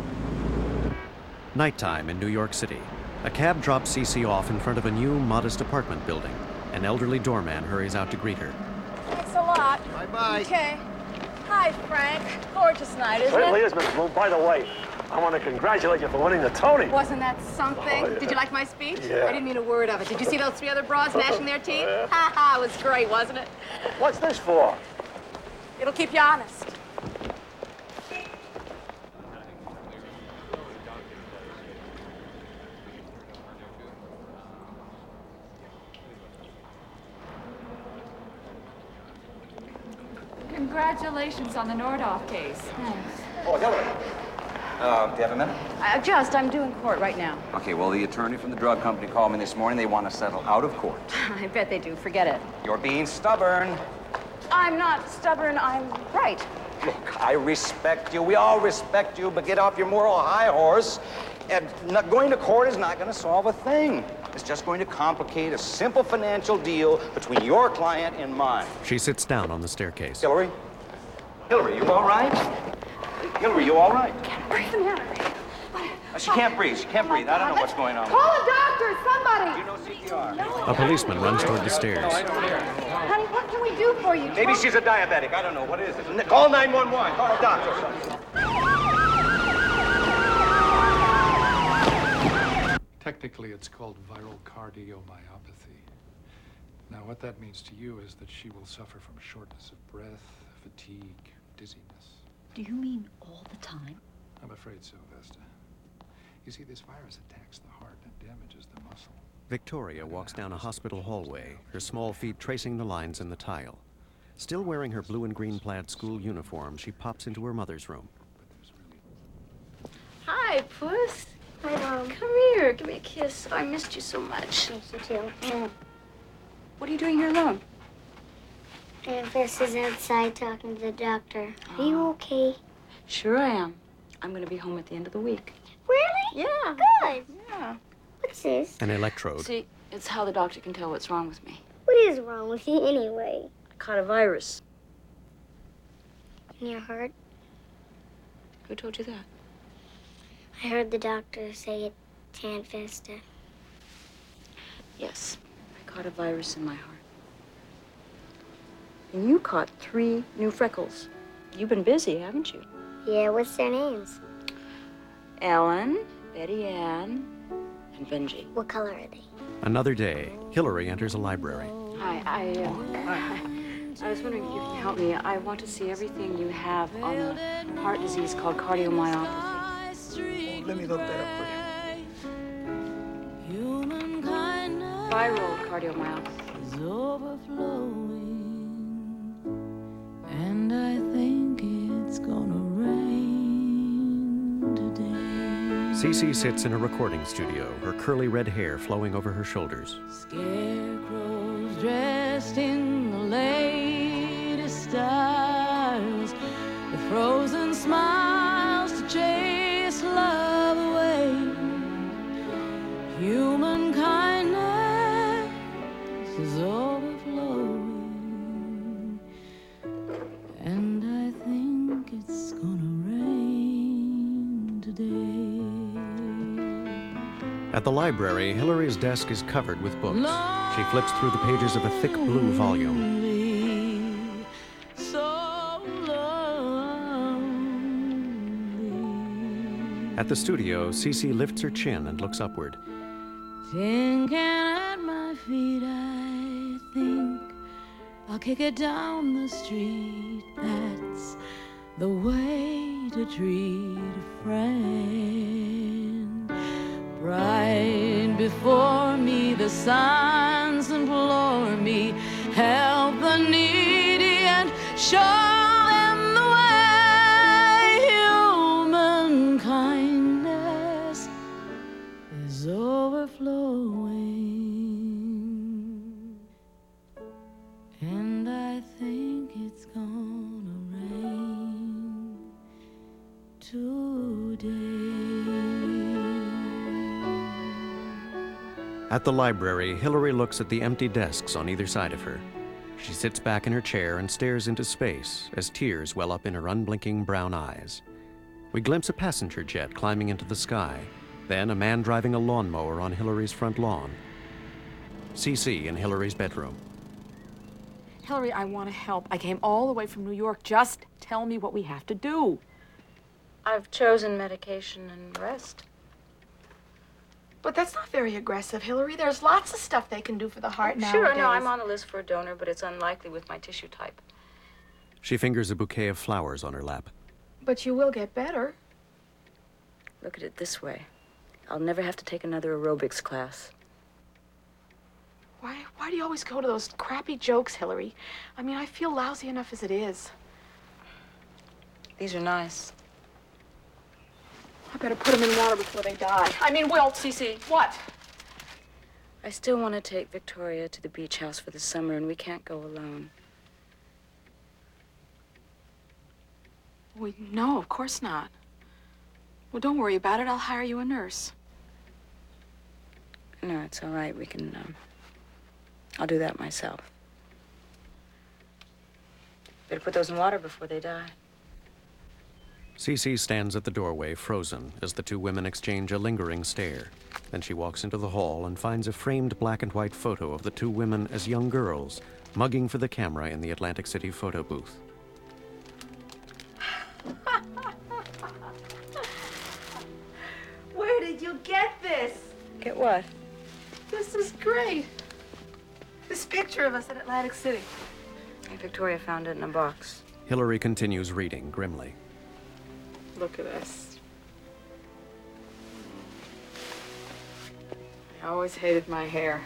[SPEAKER 1] Nighttime in New York City. A cab drops Cece off in front of a new, modest apartment building. An elderly doorman hurries out to greet her.
[SPEAKER 7] Thanks a lot.
[SPEAKER 2] Bye-bye.
[SPEAKER 7] Okay. Hi, Frank. Gorgeous night, isn't
[SPEAKER 17] Certainly
[SPEAKER 7] it?
[SPEAKER 17] is, Miss Bloom. By the way, I want to congratulate you for winning the Tony.
[SPEAKER 7] Wasn't that something?
[SPEAKER 17] Oh, yeah.
[SPEAKER 7] Did you like my speech?
[SPEAKER 17] Yeah.
[SPEAKER 7] I didn't mean a word of it. Did you see those 3 other bras gnashing their teeth? Ha ha, it was great, wasn't it?
[SPEAKER 17] What's this for?
[SPEAKER 7] It'll keep you honest. Congratulations on the Nordhoff case. Thanks.
[SPEAKER 21] Oh, Hillary. Do you have a minute?
[SPEAKER 15] I'm doing court right now.
[SPEAKER 21] Okay, well, the attorney from the drug company called me this morning. They want to settle out of court.
[SPEAKER 15] I bet they do. Forget it.
[SPEAKER 21] You're being stubborn.
[SPEAKER 15] I'm not stubborn. I'm right.
[SPEAKER 21] Look, I respect you. We all respect you, but get off your moral high horse. And going to court is not going to solve a thing. It's just going to complicate a simple financial deal between your client and mine.
[SPEAKER 1] She sits down on the staircase.
[SPEAKER 21] Hillary? Hillary, you all right? Hillary, you all right?
[SPEAKER 15] Can't breathe in here.
[SPEAKER 21] She can't breathe. She can't breathe. I don't know what's going on.
[SPEAKER 15] Call a doctor, somebody.
[SPEAKER 21] You know CPR.
[SPEAKER 1] A policeman runs toward the stairs.
[SPEAKER 15] Honey, what can we do for you?
[SPEAKER 21] Maybe she's a diabetic. I don't know. What is it? Call 911. Call a doctor or something.
[SPEAKER 11] Technically, it's called viral cardiomyopathy. Now, what that means to you is that she will suffer from shortness of breath, fatigue, dizziness.
[SPEAKER 22] Do you mean all the time?
[SPEAKER 11] I'm afraid so, Vesta. You see, this virus attacks the heart and damages the muscle.
[SPEAKER 1] Victoria walks down a hospital hallway, her small feet tracing the lines in the tile. Still wearing her blue and green plaid school uniform, she pops into her mother's room.
[SPEAKER 15] Hi, Puss.
[SPEAKER 9] Hi, Mom.
[SPEAKER 15] Come here. Give me a kiss. Oh, I missed you so much.
[SPEAKER 9] Miss you too.
[SPEAKER 15] What are you doing here alone?
[SPEAKER 9] Aunt Fess is outside talking to the doctor. Are you okay?
[SPEAKER 15] Sure I am. I'm going to be home at the end of the week.
[SPEAKER 9] Really?
[SPEAKER 15] Yeah.
[SPEAKER 9] Good.
[SPEAKER 15] Yeah.
[SPEAKER 9] What's this?
[SPEAKER 1] An electrode.
[SPEAKER 15] See, it's how the doctor can tell what's wrong with me.
[SPEAKER 9] What is wrong with you anyway?
[SPEAKER 15] I caught a virus.
[SPEAKER 9] In your heart?
[SPEAKER 15] Who told you that?
[SPEAKER 9] I heard the doctor say it to Aunt Vesta.
[SPEAKER 15] Yes, I caught a virus in my heart. And you caught 3 new freckles. You've been busy, haven't you?
[SPEAKER 9] Yeah, what's their names?
[SPEAKER 15] Ellen, Betty Ann, and Benji.
[SPEAKER 9] What color are they?
[SPEAKER 1] Another day, Hillary enters a library.
[SPEAKER 15] Hi, I was wondering if you can help me. I want to see everything you have on a heart disease called cardiomyopathy.
[SPEAKER 2] Let me look that up for you.
[SPEAKER 15] Viral cardiomyopathy.
[SPEAKER 5] And I think it's gonna rain today.
[SPEAKER 1] Cece sits in a recording studio, her curly red hair flowing over her shoulders.
[SPEAKER 5] Scarecrows dressed in the latest styles, with frozen smiles to chase love away. Human kindness is overflowing, and I think it's gonna rain today.
[SPEAKER 1] At the library, Hillary's desk is covered with books. She flips through the pages of a thick blue volume. At the studio, Cece lifts her chin and looks upward.
[SPEAKER 5] Thinking at my feet, I think I'll kick it down the street. That's the way to treat a friend. Right before me, the signs implore me, help the needy and show them the way. Human kindness is overflowing, and I think it's gonna rain today.
[SPEAKER 1] At the library, Hillary looks at the empty desks on either side of her. She sits back in her chair and stares into space as tears well up in her unblinking brown eyes. We glimpse a passenger jet climbing into the sky, then a man driving a lawnmower on Hillary's front lawn. Cece in Hillary's bedroom.
[SPEAKER 7] Hillary, I want to help. I came all the way from New York. Just tell me what we have to do.
[SPEAKER 15] I've chosen medication and rest.
[SPEAKER 20] But that's not very aggressive, Hillary. There's lots of stuff they can do for the heart nowadays.
[SPEAKER 15] Sure, no, I'm on the list for a donor, but it's unlikely with my tissue type.
[SPEAKER 1] She fingers a bouquet of flowers on her lap.
[SPEAKER 20] But you will get better.
[SPEAKER 15] Look at it this way. I'll never have to take another aerobics class.
[SPEAKER 20] Why do you always go to those crappy jokes, Hillary? I mean, I feel lousy enough as it is.
[SPEAKER 15] These are nice.
[SPEAKER 20] I better put them in water before they die. I mean, wilt.
[SPEAKER 7] Cece.
[SPEAKER 20] What?
[SPEAKER 15] I still want to take Victoria to the beach house for the summer, and we can't go alone.
[SPEAKER 20] No, of course not. Well, don't worry about it. I'll hire you a nurse.
[SPEAKER 15] No, it's all right. We can, I'll do that myself. Better put those in water before they die.
[SPEAKER 1] Cece stands at the doorway, frozen, as the two women exchange a lingering stare. Then she walks into the hall and finds a framed black and white photo of the two women as young girls, mugging for the camera in the Atlantic City photo booth.
[SPEAKER 20] Where did you get this?
[SPEAKER 15] Get what?
[SPEAKER 20] This is great. This picture of us at Atlantic City.
[SPEAKER 15] Victoria found it in a box.
[SPEAKER 1] Hillary continues reading grimly.
[SPEAKER 20] Look at us. I always hated my hair.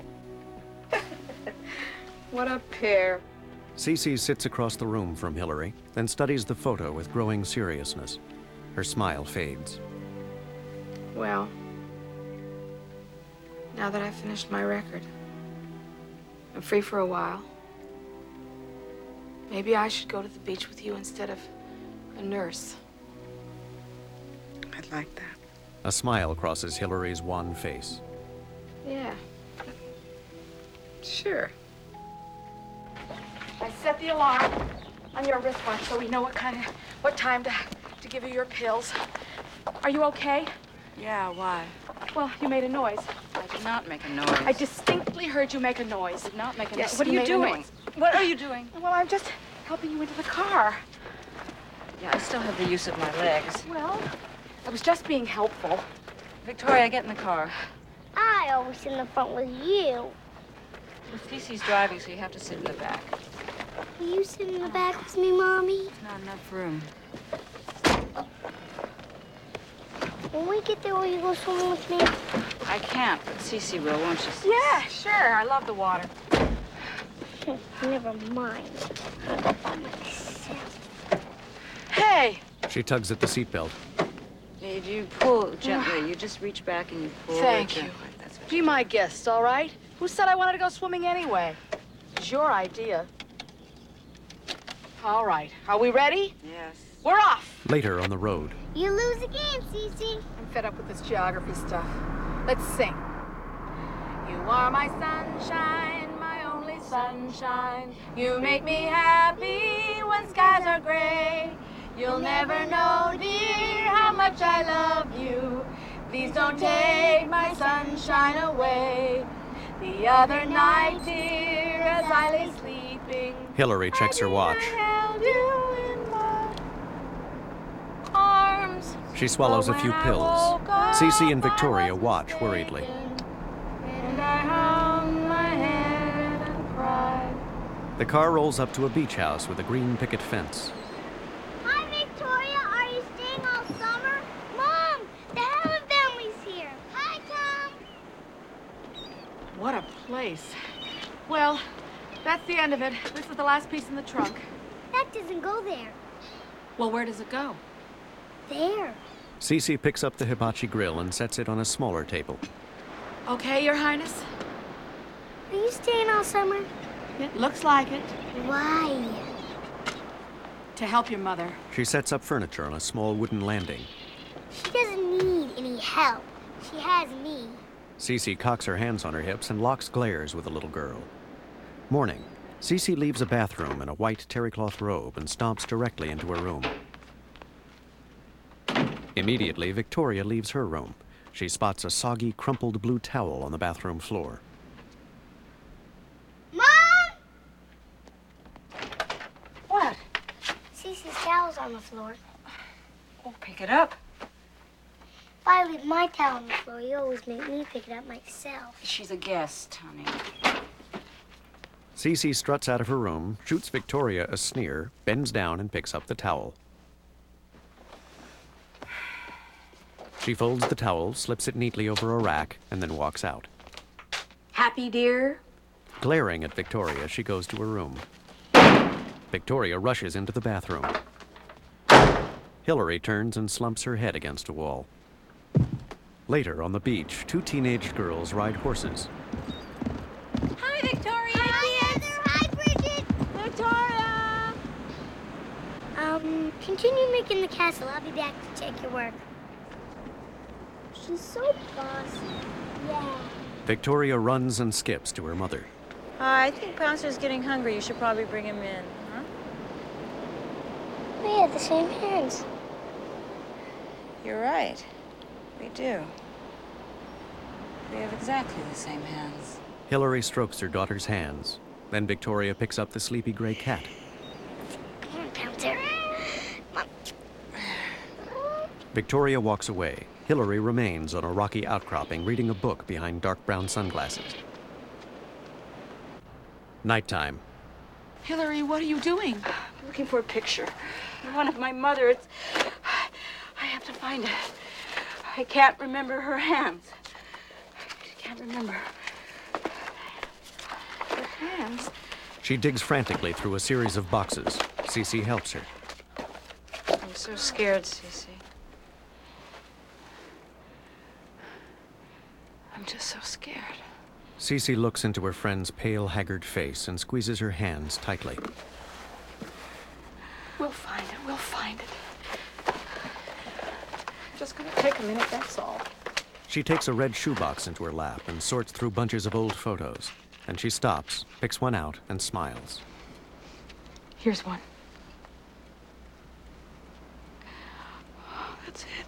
[SPEAKER 20] What a pair.
[SPEAKER 1] Cece sits across the room from Hillary, then studies the photo with growing seriousness. Her smile fades.
[SPEAKER 20] Well, now that I've finished my record, I'm free for a while. Maybe I should go to the beach with you instead of a nurse. I'd like that.
[SPEAKER 1] A smile crosses Hillary's wan face.
[SPEAKER 20] Yeah. Sure. I set the alarm on your wristwatch so we know what time to give you your pills. Are you okay?
[SPEAKER 15] Yeah, why?
[SPEAKER 20] Well, you made a noise.
[SPEAKER 15] I did not make a noise.
[SPEAKER 20] I distinctly heard you make a noise.
[SPEAKER 15] Did not make a
[SPEAKER 20] Yes,
[SPEAKER 15] noise. What are
[SPEAKER 20] you
[SPEAKER 15] you
[SPEAKER 20] made a
[SPEAKER 15] doing?
[SPEAKER 20] noise.
[SPEAKER 15] What are you doing?
[SPEAKER 20] Well, I'm just helping you into the car.
[SPEAKER 15] Yeah, I still have the use of my legs.
[SPEAKER 20] Well, I was just being helpful.
[SPEAKER 15] Victoria, get in the car.
[SPEAKER 9] I always sit in the front with you.
[SPEAKER 15] Well, Cece's driving, so you have to sit in the back.
[SPEAKER 9] Will you sit in the back with me, Mommy?
[SPEAKER 15] Not enough room.
[SPEAKER 9] When we get there, will you go swimming with me?
[SPEAKER 15] I can't, but Cece will, won't she?
[SPEAKER 20] Yeah, sure. I love the water.
[SPEAKER 9] Never mind. I'll go by myself.
[SPEAKER 20] Hey!
[SPEAKER 1] She tugs at the seatbelt.
[SPEAKER 15] You pull gently. You just reach back and you pull.
[SPEAKER 20] Thank you.
[SPEAKER 15] gently. That's what
[SPEAKER 20] Be my guest, all right? Who said I wanted to go swimming anyway? It's your idea. All right. Are we ready?
[SPEAKER 15] Yes.
[SPEAKER 20] We're off.
[SPEAKER 1] Later on the road,
[SPEAKER 9] You lose again, Cece.
[SPEAKER 20] I'm fed up with this geography stuff. Let's sing. You are my sunshine, my only sunshine. You make me happy when skies are gray. You'll never know, dear, how much I love you. Please don't take my sunshine away. The other night, dear, as I lay sleeping,
[SPEAKER 1] Hillary checks her watch.
[SPEAKER 20] held you in my arms.
[SPEAKER 1] She swallows a few pills. Cece and Victoria watch worriedly.
[SPEAKER 20] And I hung my head and cried.
[SPEAKER 1] The car rolls up to a beach house with a green picket fence.
[SPEAKER 9] Hi, Victoria. Are you staying all summer? Mom, the Helen family's here. Hi, Tom.
[SPEAKER 20] What a place. Well, that's the end of it. This is the last piece in the trunk.
[SPEAKER 9] That doesn't go there.
[SPEAKER 20] Well, where does it go?
[SPEAKER 9] There.
[SPEAKER 1] Cece picks up the hibachi grill and sets it on a smaller table.
[SPEAKER 20] Okay, Your Highness.
[SPEAKER 9] Are you staying all summer?
[SPEAKER 20] It looks like it.
[SPEAKER 9] Why?
[SPEAKER 20] To help your mother.
[SPEAKER 1] She sets up furniture on a small wooden landing.
[SPEAKER 9] She doesn't need any help. She has me.
[SPEAKER 1] Cece cocks her hands on her hips and locks glares with the little girl. Morning. Cece leaves a bathroom in a white terrycloth robe and stomps directly into her room. Immediately, Victoria leaves her room. She spots a soggy, crumpled blue towel on the bathroom floor.
[SPEAKER 9] Mom!
[SPEAKER 20] What?
[SPEAKER 9] Cece's towel's on the floor.
[SPEAKER 15] Oh, pick it up.
[SPEAKER 9] If I leave my towel on the floor, you always make me pick it up myself.
[SPEAKER 15] She's a guest, honey.
[SPEAKER 1] Cece struts out of her room, shoots Victoria a sneer, bends down and picks up the towel. She folds the towel, slips it neatly over a rack, and then walks out.
[SPEAKER 20] Happy, dear?
[SPEAKER 1] Glaring at Victoria, she goes to her room. Victoria rushes into the bathroom. Hillary turns and slumps her head against a wall. Later, on the beach, two teenage girls ride horses.
[SPEAKER 5] Hi, Victoria.
[SPEAKER 9] Hi, Heather. Hi, Bridget.
[SPEAKER 5] Victoria.
[SPEAKER 9] Continue making the castle. I'll be back to check your work. She's so bossy. Yeah.
[SPEAKER 1] Victoria runs and skips to her mother.
[SPEAKER 15] I think Pouncer's getting hungry. You should probably bring him in, huh?
[SPEAKER 9] We have the same hands.
[SPEAKER 15] You're right. We do. We have exactly the same hands.
[SPEAKER 1] Hillary strokes her daughter's hands. Then Victoria picks up the sleepy gray cat.
[SPEAKER 9] Come on, Pouncer.
[SPEAKER 1] Victoria walks away. Hillary remains on a rocky outcropping, reading a book behind dark brown sunglasses. Nighttime.
[SPEAKER 20] Hillary, what are you doing?
[SPEAKER 15] I'm looking for a picture. One of my mother. It's... I have to find it. I can't remember her hands. I can't remember. Her hands?
[SPEAKER 1] She digs frantically through a series of boxes. Cece helps her.
[SPEAKER 15] I'm so scared, Cece.
[SPEAKER 20] I'm just so scared.
[SPEAKER 1] Cece looks into her friend's pale, haggard face and squeezes her hands tightly.
[SPEAKER 20] We'll find it. We'll find it. Just gonna take a minute, that's all.
[SPEAKER 1] She takes a red shoebox into her lap and sorts through bunches of old photos. Then she stops, picks one out, and smiles.
[SPEAKER 20] Here's one. That's it.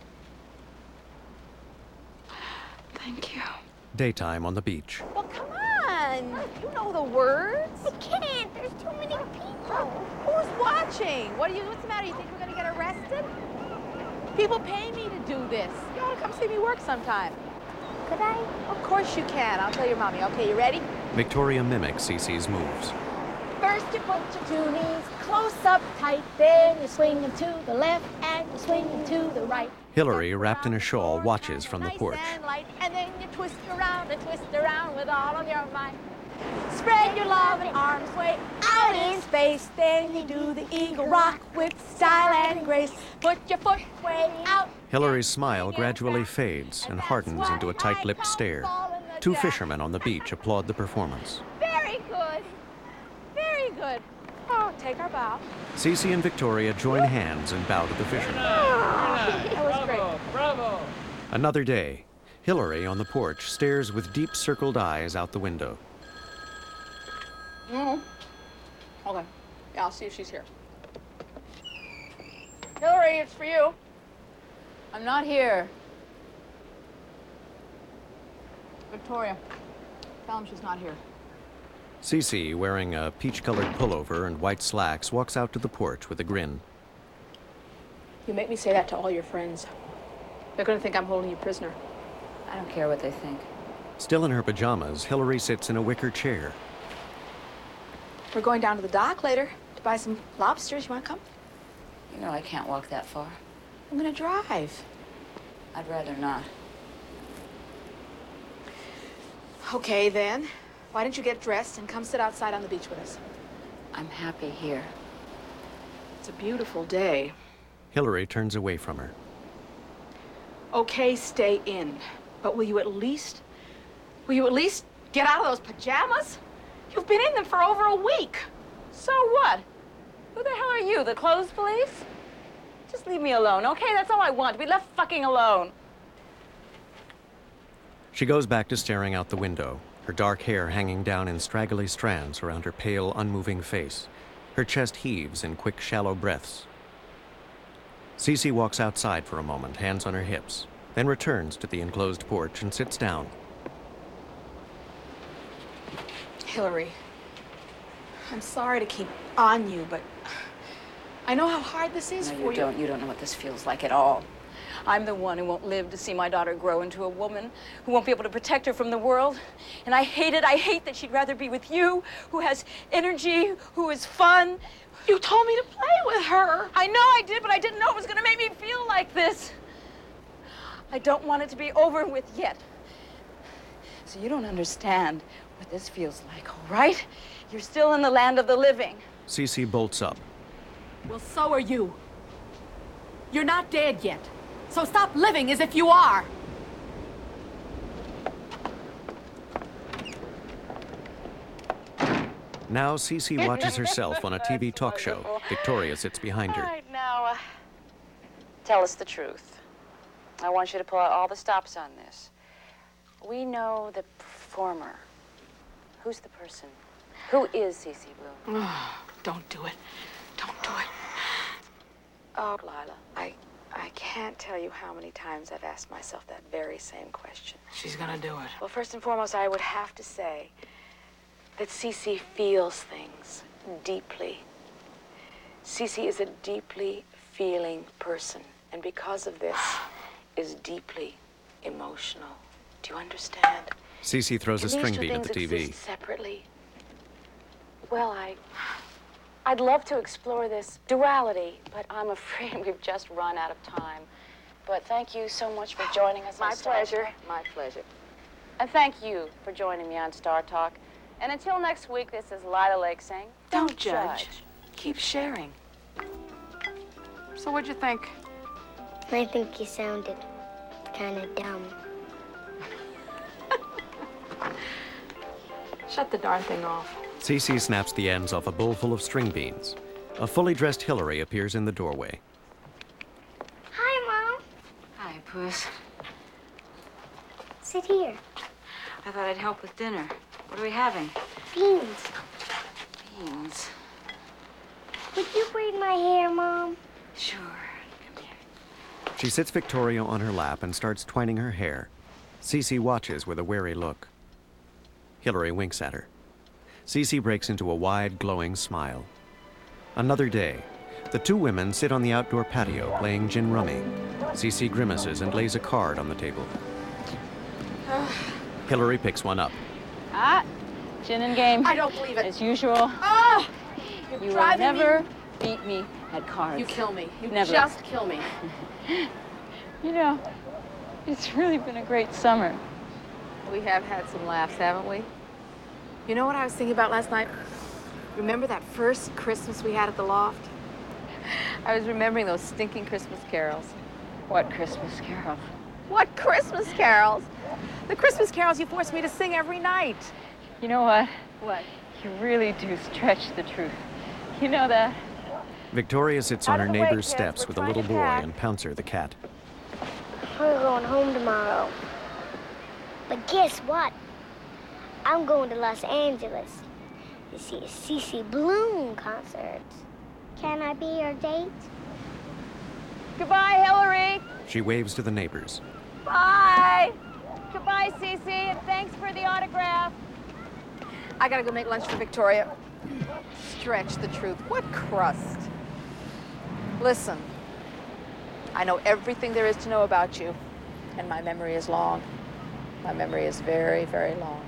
[SPEAKER 20] Thank you.
[SPEAKER 1] Daytime on the beach.
[SPEAKER 6] Well, come on. You know the words.
[SPEAKER 9] I can't. There's too many people.
[SPEAKER 6] Who's watching? What's the matter? You think we're gonna get arrested? People pay me to do this. You wanna come see me work sometime?
[SPEAKER 9] Could I?
[SPEAKER 6] Of course you can. I'll tell your mommy. Okay, you ready?
[SPEAKER 1] Victoria mimics Cece's moves.
[SPEAKER 9] First you put your two knees close up tight, then you swing them to the left and you swing them to the right.
[SPEAKER 1] Hillary, wrapped in a shawl, watches from the porch.
[SPEAKER 6] And light, and then you twist around with all of your might. Spread your loving arms way out in space. Then you do the eagle rock with style and grace. Put your foot way out.
[SPEAKER 1] Hillary's smile gradually fades and hardens into a tight-lipped stare. Two fishermen on the beach applaud the performance.
[SPEAKER 6] Very good. Very good. Oh, take our bow.
[SPEAKER 1] Cece and Victoria join hands and bow to the fishermen.
[SPEAKER 6] That was great.
[SPEAKER 13] Bravo!
[SPEAKER 1] Another day. Hillary, on the porch, stares with deep circled eyes out the window.
[SPEAKER 7] Okay. Yeah, I'll see if she's here. Hillary, it's for you. I'm not here. Victoria, tell him she's not here.
[SPEAKER 1] Cece, wearing a peach-colored pullover and white slacks, walks out to the porch with a grin.
[SPEAKER 7] You make me say that to all your friends. They're gonna think I'm holding you prisoner.
[SPEAKER 22] I don't care what they think.
[SPEAKER 1] Still in her pajamas, Hillary sits in a wicker chair.
[SPEAKER 20] We're going down to the dock later to buy some lobsters. You want to come?
[SPEAKER 22] You know I can't walk that far.
[SPEAKER 20] I'm going to drive.
[SPEAKER 22] I'd rather not.
[SPEAKER 20] Okay, then. Why don't you get dressed and come sit outside on the beach with us?
[SPEAKER 22] I'm happy here.
[SPEAKER 20] It's a beautiful day.
[SPEAKER 1] Hillary turns away from her.
[SPEAKER 20] Okay, stay in. But will you at least get out of those pajamas? You've been in them for over a week.
[SPEAKER 6] So what? Who the hell are you, the clothes police? Just leave me alone, okay? That's all I want, to be left fucking alone.
[SPEAKER 1] She goes back to staring out the window, her dark hair hanging down in straggly strands around her pale, unmoving face. Her chest heaves in quick, shallow breaths. Cece walks outside for a moment, hands on her hips, then returns to the enclosed porch and sits down.
[SPEAKER 20] Hillary, I'm sorry to keep on you, but I know how hard this is for you.
[SPEAKER 22] You don't know what this feels like at all.
[SPEAKER 6] I'm the one who won't live to see my daughter grow into a woman, who won't be able to protect her from the world. And I hate it. I hate that she'd rather be with you, who has energy, who is fun.
[SPEAKER 20] You told me to play with her.
[SPEAKER 6] I know I did, but I didn't know it was going to make me feel like this. I don't want it to be over with yet. So you don't understand what this feels like, all right? You're still in the land of the living.
[SPEAKER 1] Cece bolts up.
[SPEAKER 7] Well, so are you. You're not dead yet. So stop living as if you are.
[SPEAKER 1] Now Cece watches herself on a TV talk show. Victoria sits behind her.
[SPEAKER 6] All right, now, tell us the truth. I want you to pull out all the stops on this. We know the performer. Who's the person? Who is Cece Bloom?
[SPEAKER 20] Oh, don't do it. Don't do it.
[SPEAKER 6] Oh, Lila, I can't tell you how many times I've asked myself that very same question.
[SPEAKER 20] She's gonna do it.
[SPEAKER 6] Well, first and foremost, I would have to say that Cece feels things deeply. Cece is a deeply feeling person, and because of this, is deeply emotional. Do you understand?
[SPEAKER 1] Cece throws a string bean at the TV.
[SPEAKER 6] Exist separately. Well, I'd love to explore this duality, but I'm afraid we've just run out of time. But thank you so much for joining us on Star Talk. My pleasure. And thank you for joining me on Star Talk. And until next week, this is Lila Lake saying,
[SPEAKER 20] Don't judge. Keep sharing.
[SPEAKER 7] So what'd you think?
[SPEAKER 9] I think you sounded kind of dumb.
[SPEAKER 7] Shut the darn thing off.
[SPEAKER 1] Cece snaps the ends off a bowl full of string beans. A fully dressed Hillary appears in the doorway.
[SPEAKER 9] Hi, Mom.
[SPEAKER 22] Hi, Puss.
[SPEAKER 9] Sit here.
[SPEAKER 22] I thought I'd help with dinner. What are we having?
[SPEAKER 9] Beans.
[SPEAKER 22] Beans.
[SPEAKER 9] Would you braid my hair, Mom?
[SPEAKER 22] Sure.
[SPEAKER 1] She sits Victoria on her lap and starts twining her hair. Cece watches with a wary look. Hillary winks at her. Cece breaks into a wide, glowing smile. Another day. The two women sit on the outdoor patio playing gin rummy. Cece grimaces and lays a card on the table. Hillary picks one up.
[SPEAKER 22] Ah, gin and game.
[SPEAKER 7] I don't believe it.
[SPEAKER 22] As usual.
[SPEAKER 7] Oh!
[SPEAKER 22] You will
[SPEAKER 7] driving
[SPEAKER 22] never
[SPEAKER 7] me.
[SPEAKER 22] beat me at cards.
[SPEAKER 7] You kill me. You
[SPEAKER 22] Never.
[SPEAKER 7] just kill me.
[SPEAKER 22] You know, it's really been a great summer.
[SPEAKER 7] We have had some laughs, haven't we? You know what I was thinking about last night? Remember that first Christmas we had at the loft? I was remembering those stinking Christmas carols.
[SPEAKER 22] What Christmas carols?
[SPEAKER 7] What Christmas carols? The Christmas carols you forced me to sing every night.
[SPEAKER 22] You know what?
[SPEAKER 7] What?
[SPEAKER 22] You really do stretch the truth. You know that?
[SPEAKER 1] Victoria sits on her
[SPEAKER 9] Out of the way,
[SPEAKER 1] neighbor's
[SPEAKER 9] kids.
[SPEAKER 1] steps
[SPEAKER 9] We're
[SPEAKER 1] with a
[SPEAKER 9] trying
[SPEAKER 1] little
[SPEAKER 9] to
[SPEAKER 1] boy
[SPEAKER 9] pack.
[SPEAKER 1] and Pouncer the cat.
[SPEAKER 9] We're going home tomorrow. But guess what? I'm going to Los Angeles to see a CC Bloom concert. Can I be your date?
[SPEAKER 7] Goodbye, Hillary.
[SPEAKER 1] She waves to the neighbors.
[SPEAKER 7] Bye. Goodbye, Cece, and thanks for the autograph. I gotta go make lunch for Victoria. Stretch the truth. What crust? Listen, I know everything there is to know about you, and my memory is long. My memory is very, very long.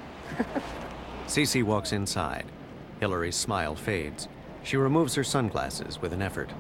[SPEAKER 1] Cece walks inside. Hillary's smile fades. She removes her sunglasses with an effort.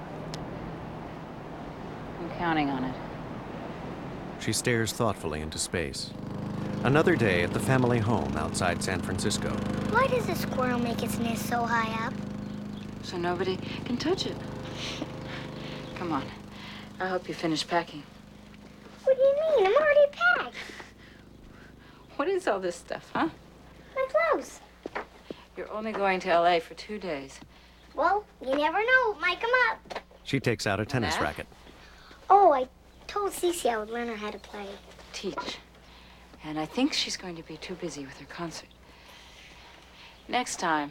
[SPEAKER 22] I'm counting on it.
[SPEAKER 1] She stares thoughtfully into space. Another day at the family home outside San Francisco.
[SPEAKER 9] Why does a squirrel make its nest so high up?
[SPEAKER 22] So nobody can touch it. Come on. I hope you finish packing.
[SPEAKER 9] What do you mean? I'm already packed.
[SPEAKER 22] What is all this stuff, huh?
[SPEAKER 9] My clothes.
[SPEAKER 22] You're only going to LA for 2 days.
[SPEAKER 9] Well, you never know. It might come up.
[SPEAKER 1] She takes out a tennis
[SPEAKER 22] Matt?
[SPEAKER 1] racket.
[SPEAKER 9] Oh, I told Cece I would learn her how to play.
[SPEAKER 22] Teach. And I think she's going to be too busy with her concert. Next time.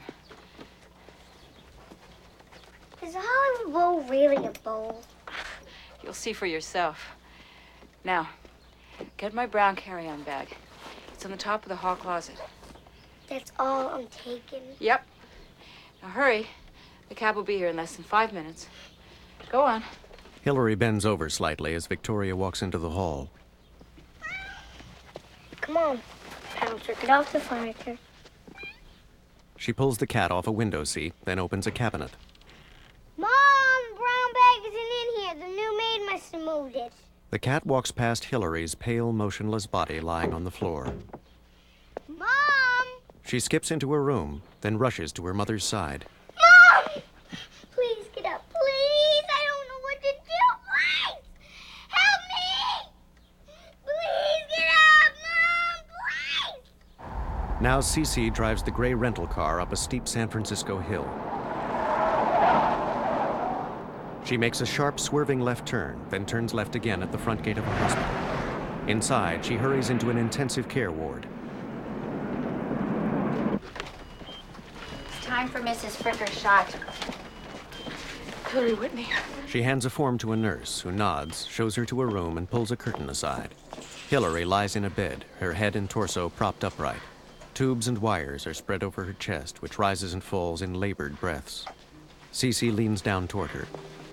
[SPEAKER 9] Is the Hollywood Bowl really a bowl?
[SPEAKER 22] You'll see for yourself. Now, get my brown carry-on bag. It's on the top of the hall closet.
[SPEAKER 9] That's all I'm taking.
[SPEAKER 22] Yep. Now hurry. The cab will be here in less than 5 minutes. Go on.
[SPEAKER 1] Hillary bends over slightly as Victoria walks into the hall.
[SPEAKER 9] Come on, Pouncer, get off the furniture.
[SPEAKER 1] She pulls the cat off a window seat, then opens a cabinet.
[SPEAKER 9] Mom, the brown bag isn't in here. The new maid must have moved it.
[SPEAKER 1] The cat walks past Hillary's pale, motionless body lying on the floor.
[SPEAKER 9] Mom!
[SPEAKER 1] She skips into her room, then rushes to her mother's side.
[SPEAKER 9] Mom! Please get up, please. I don't know what to do. Please! Help me! Please get up, Mom! Please!
[SPEAKER 1] Now Cece drives the gray rental car up a steep San Francisco hill. She makes a sharp, swerving left turn, then turns left again at the front gate of a hospital. Inside, she hurries into an intensive care ward.
[SPEAKER 10] It's time for Mrs. Fricker's shot.
[SPEAKER 7] Hillary Whitney.
[SPEAKER 1] She hands a form to a nurse, who nods, shows her to her room, and pulls a curtain aside. Hillary lies in a bed, her head and torso propped upright. Tubes and wires are spread over her chest, which rises and falls in labored breaths. Cece leans down toward her.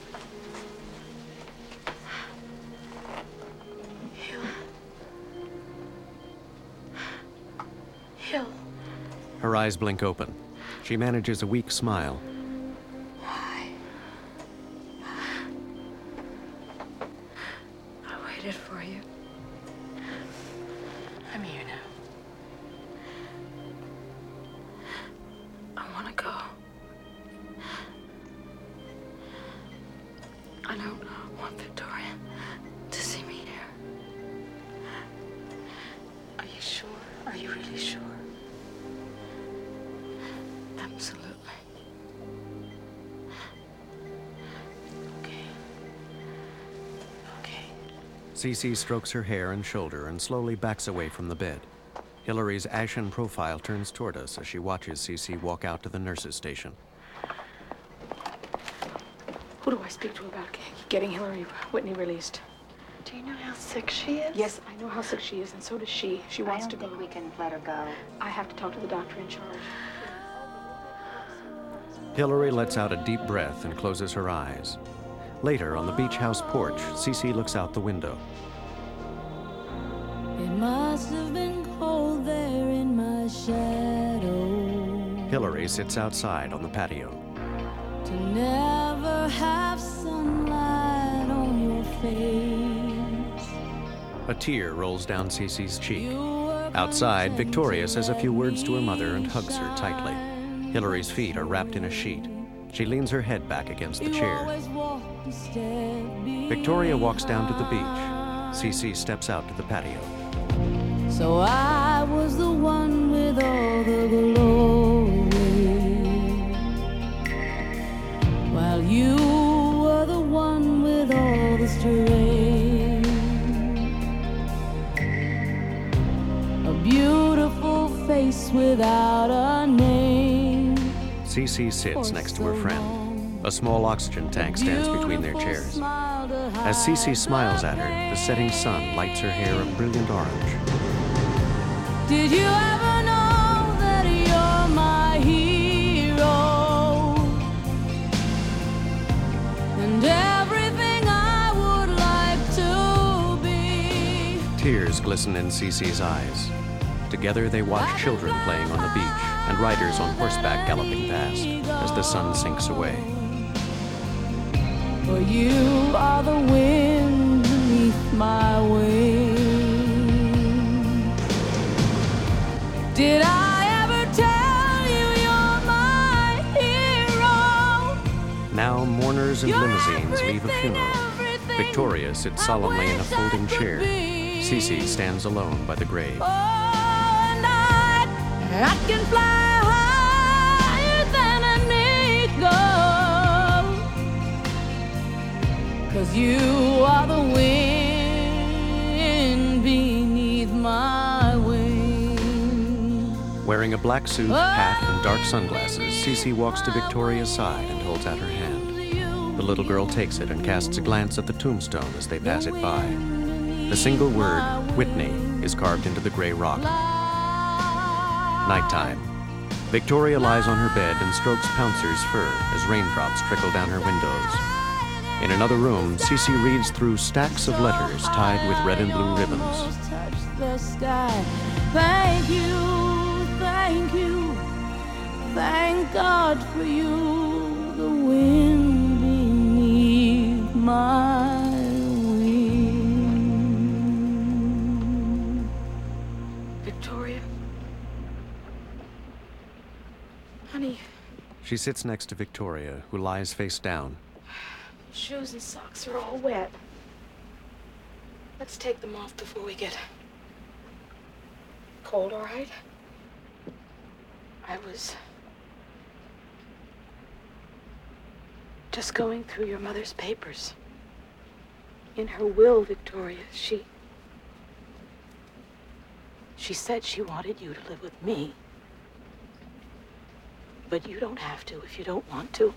[SPEAKER 7] Hill.
[SPEAKER 1] Her eyes blink open. She manages a weak smile.
[SPEAKER 22] I waited for you. I'm here now. I want to go. I don't want Victoria to see me here. Are you sure? Are you really sure?
[SPEAKER 1] Cece strokes her hair and shoulder and slowly backs away from the bed. Hillary's ashen profile turns toward us as she watches Cece walk out to the nurse's station.
[SPEAKER 7] Who do I speak to about getting Hillary Whitney released?
[SPEAKER 6] Do you know how sick she is?
[SPEAKER 7] Yes, I know how sick she is, and so does she. She wants to go.
[SPEAKER 10] I don't think we can let her go.
[SPEAKER 7] I have to talk to the doctor in charge.
[SPEAKER 1] Hillary lets out a deep breath and closes her eyes. Later, on the beach house porch, Cece looks out the window.
[SPEAKER 12] It must have been cold there in my shadow.
[SPEAKER 1] Hillary sits outside on the patio.
[SPEAKER 12] To never have sunlight on your face.
[SPEAKER 1] A tear rolls down Cece's cheek. Outside, Victoria says a few words to her mother and hugs her tightly. Hillary's feet are wrapped in a sheet. She leans her head back against the chair. Victoria walks down to the beach. Cece steps out to the patio.
[SPEAKER 12] So I was the one with all the glory, while you were the one with all the strength. A beautiful face without a name.
[SPEAKER 1] Cece sits next to her friend. A small oxygen tank stands between their chairs. As Cece smiles at her, the setting sun lights her hair a brilliant orange.
[SPEAKER 12] Did you ever know that you're my hero? And everything I would like to be.
[SPEAKER 1] Tears glisten in Cece's eyes. Together they watch children playing on the beach and riders on horseback galloping past as the sun sinks away.
[SPEAKER 12] For you are the wind beneath my wings. Did I ever tell you you're my hero?
[SPEAKER 1] Now mourners and limousines leave a funeral. Victoria sits solemnly in a folding chair. Cece stands alone by the grave.
[SPEAKER 12] I can fly higher than an eagle, 'cause you are the wind beneath my wings.
[SPEAKER 1] Wearing a black suit, hat, and dark sunglasses, Cece walks to Victoria's side and holds out her hand. The little girl takes it and casts a glance at the tombstone as they pass it by. The single word, Whitney, is carved into the gray rock. Nighttime. Victoria lies on her bed and strokes Pouncer's fur as raindrops trickle down her windows. In another room, Cece reads through stacks of letters tied with red and blue ribbons.
[SPEAKER 12] Touch the sky. Thank you, thank you, thank God for you, the wind beneath my wings.
[SPEAKER 20] Victoria? Honey,
[SPEAKER 1] She sits next to Victoria, who lies face down.
[SPEAKER 20] shoes and socks are all wet. Let's take them off before we get cold, all right? I was just going through your mother's papers. In her will, Victoria, she said she wanted you to live with me. But you don't have to if you don't want to.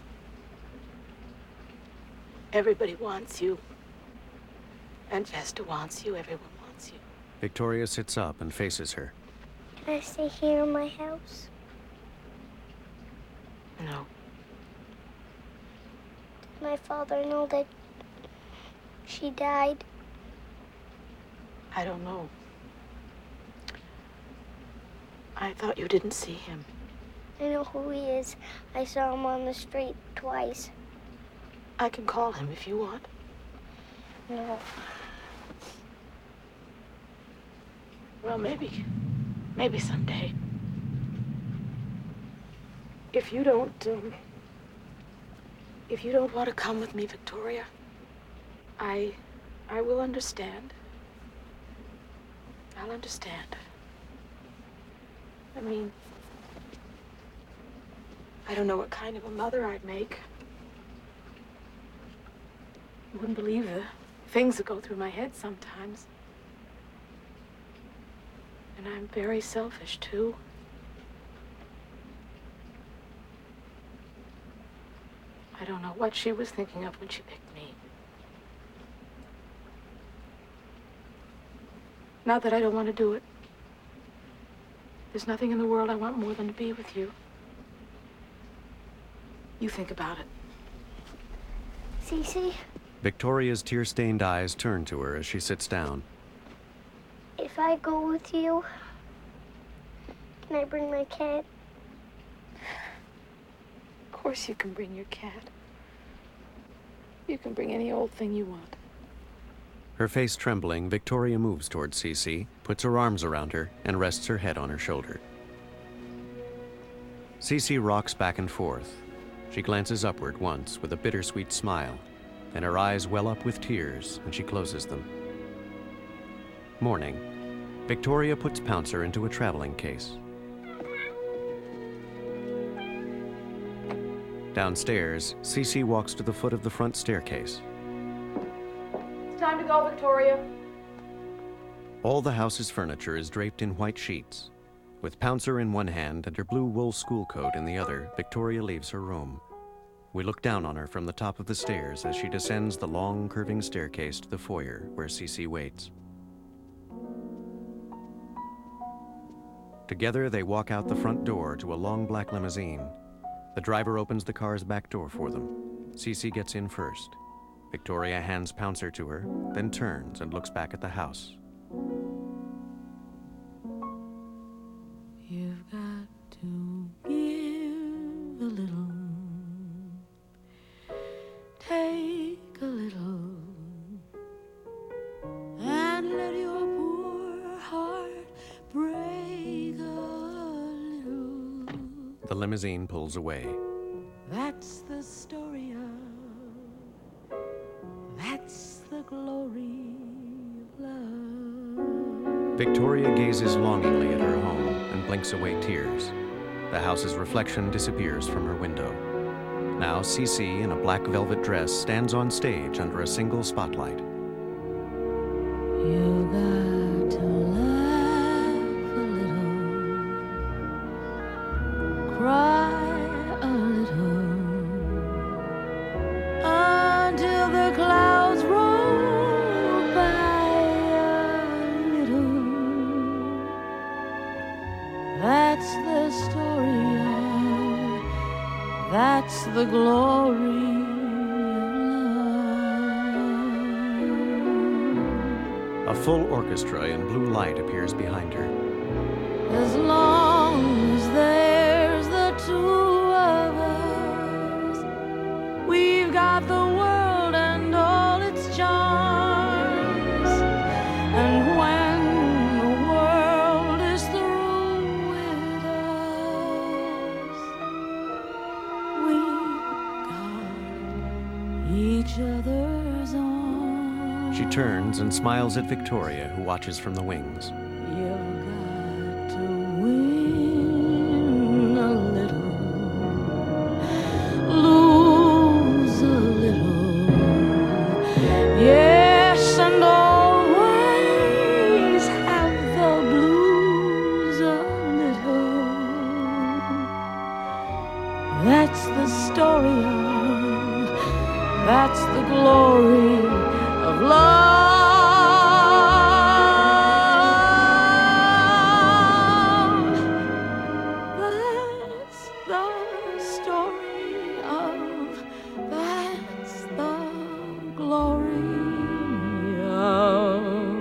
[SPEAKER 20] Everybody wants you. And Vesta wants you. Everyone wants you.
[SPEAKER 1] Victoria sits up and faces her.
[SPEAKER 9] Can I stay here in my house?
[SPEAKER 20] No.
[SPEAKER 9] Did my father know that she died?
[SPEAKER 20] I don't know. I thought you didn't see him.
[SPEAKER 9] I know who he is. I saw him on the street twice.
[SPEAKER 20] I can call him if you want.
[SPEAKER 9] No.
[SPEAKER 20] Well, maybe someday. If you don't want to come with me, Victoria, I will understand. I'll understand. I mean, I don't know what kind of a mother I'd make. You wouldn't believe things that go through my head sometimes. And I'm very selfish, too. I don't know what she was thinking of when she picked me. Not that I don't want to do it. There's nothing in the world I want more than to be with you. You think about it.
[SPEAKER 9] Cece,
[SPEAKER 1] Victoria's tear-stained eyes turn to her as she sits down.
[SPEAKER 9] if I go with you, can I bring my cat?
[SPEAKER 20] Of course you can bring your cat. You can bring any old thing you want.
[SPEAKER 1] Her face trembling, Victoria moves towards Cece, puts her arms around her, and rests her head on her shoulder. Cece rocks back and forth. She glances upward once with a bittersweet smile, then her eyes well up with tears, and she closes them. Morning. Victoria puts Pouncer into a traveling case. Downstairs, Cece walks to the foot of the front staircase.
[SPEAKER 20] It's time to go, Victoria.
[SPEAKER 1] All the house's furniture is draped in white sheets. With Pouncer in one hand and her blue wool school coat in the other, Victoria leaves her room. We look down on her from the top of the stairs as she descends the long, curving staircase to the foyer where Cece waits. Together, they walk out the front door to a long black limousine. The driver opens the car's back door for them. Cece gets in first. Victoria hands Pouncer to her, then turns and looks back at the house.
[SPEAKER 12] You've got to give a little, take a little, and let your poor heart break a little.
[SPEAKER 1] The limousine pulls away.
[SPEAKER 12] That's the story of, that's the glory of love.
[SPEAKER 1] Victoria gazes longingly at her home and blinks away tears. The house's reflection disappears from her window. Now Cece, in a black velvet dress, stands on stage under a single spotlight.
[SPEAKER 12] You got to laugh a little, cry a little, until the clouds roll by a little. That's the story of, that's the glory.
[SPEAKER 1] A full orchestra in blue light appears behind her.
[SPEAKER 12] As long as there's the two of us, we've got the world and all its charms. And when the world is through with us, we've got each other's arms.
[SPEAKER 1] She turns and smiles at Victoria, who watches from the wings.
[SPEAKER 12] You've got to win a little, lose a little, yes, and always have the blues a little. That's the story of, that's the glory of love. That's the story of, that's the glory of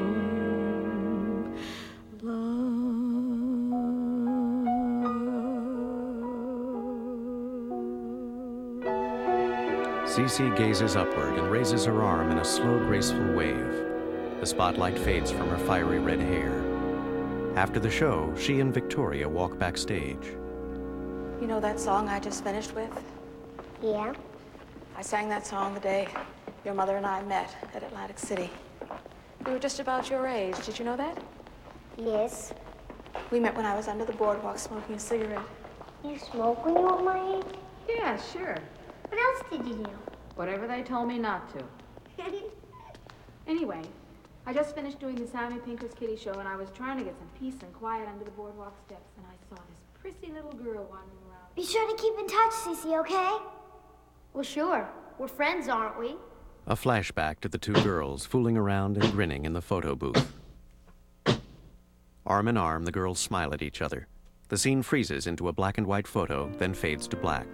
[SPEAKER 1] Cece gazes upward and raises her arm in a slow, graceful wave. The spotlight fades from her fiery red hair. After the show, she and Victoria walk backstage.
[SPEAKER 15] You know that song I just finished with?
[SPEAKER 9] Yeah?
[SPEAKER 15] I sang that song the day your mother and I met at Atlantic City. We were just about your age. Did you know that?
[SPEAKER 9] Yes.
[SPEAKER 15] We met when I was under the boardwalk smoking a cigarette.
[SPEAKER 9] You smoke when you were my age?
[SPEAKER 5] Yeah, sure.
[SPEAKER 9] What else did you do?
[SPEAKER 5] Whatever they told me not to.
[SPEAKER 15] Anyway, I just finished doing the Sammy Pinker's Kitty Show, and I was trying to get some peace and quiet under the boardwalk steps, and I saw this prissy little girl wandering around.
[SPEAKER 9] Be sure to keep in touch, Cece, okay? Well, sure. We're friends, aren't we?
[SPEAKER 1] A flashback to the two girls fooling around and grinning in the photo booth. Arm in arm, the girls smile at each other. The scene freezes into a black and white photo, then fades to black.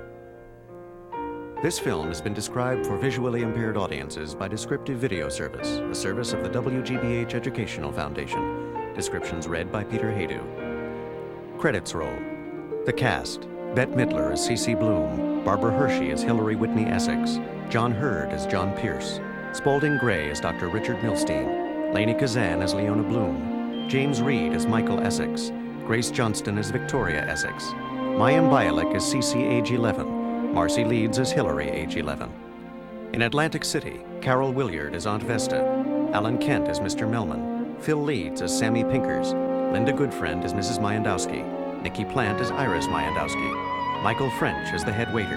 [SPEAKER 1] This film has been described for visually impaired audiences by Descriptive Video Service, a service of the WGBH Educational Foundation. Descriptions read by Peter Haydu. Credits roll. The cast: Bette Midler as Cece Bloom, Barbara Hershey as Hillary Whitney Essex, John Hurd as John Pierce, Spalding Gray as Dr. Richard Milstein, Lainey Kazan as Leona Bloom, James Reed as Michael Essex, Grace Johnston as Victoria Essex, Mayim Bialik as Cece, age 11, Marcy Leeds as Hillary, age 11. In Atlantic City, Carol Williard as Aunt Vesta, Alan Kent as Mr. Melman, Phil Leeds as Sammy Pinkers, Linda Goodfriend as Mrs. Mayandowski, Nikki Plant as Iris Mayandowski, Michael French as the head waiter.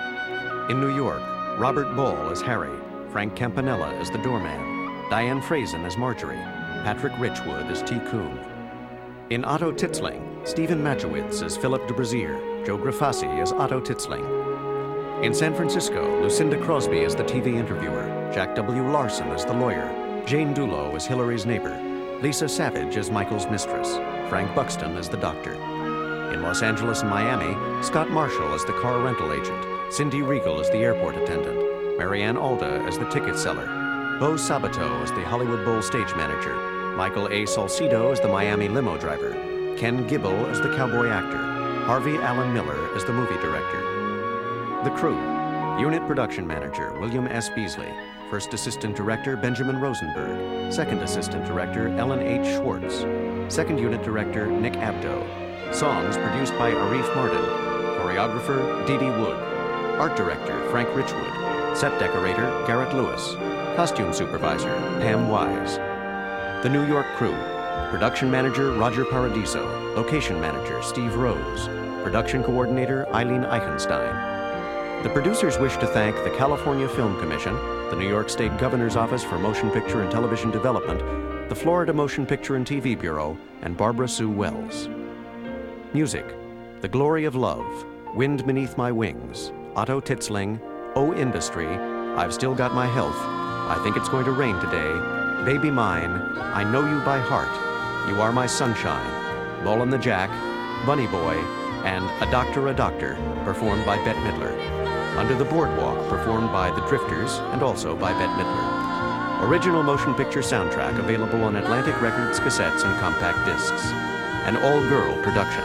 [SPEAKER 1] In New York, Robert Ball as Harry, Frank Campanella as the doorman, Diane Frazen as Marjorie, Patrick Richwood as T. Coon. In Otto Titzling, Stephen Matchewitz as Philip de Brazier, Joe Grafassi as Otto Titzling. In San Francisco, Lucinda Crosby as the TV interviewer, Jack W. Larson as the lawyer, Jane Dulo as Hillary's neighbor, Lisa Savage as Michael's mistress, Frank Buxton as the doctor. In Los Angeles and Miami, Scott Marshall as the car rental agent, Cindy Regal as the airport attendant, Marianne Alda as the ticket seller, Bo Sabato as the Hollywood Bowl stage manager, Michael A. Salcido as the Miami limo driver, Ken Gibble as the cowboy actor, Harvey Allen Miller as the movie director. The crew: Unit Production Manager William S. Beasley, First Assistant Director Benjamin Rosenberg, Second Assistant Director Ellen H. Schwartz, Second Unit Director Nick Abdo. Songs produced by Arif Martin, Choreographer Dee Dee Wood, Art Director Frank Richwood, Set Decorator Garrett Lewis, Costume Supervisor Pam Wise. The New York Crew: Production Manager Roger Paradiso, Location Manager Steve Rose, Production Coordinator Eileen Eichenstein. The producers wish to thank the California Film Commission, the New York State Governor's Office for Motion Picture and Television Development, the Florida Motion Picture and TV Bureau, and Barbara Sue Wells. Music: The Glory of Love, Wind Beneath My Wings, Otto Titzling, O Industry, I've Still Got My Health, I Think It's Going to Rain Today, Baby Mine, I Know You by Heart, You Are My Sunshine, Bull and the Jack, Bunny Boy, and A Doctor, performed by Bette Midler. Under the Boardwalk, performed by The Drifters and also by Bette Midler. Original motion picture soundtrack available on Atlantic Records cassettes and compact discs. An all-girl production.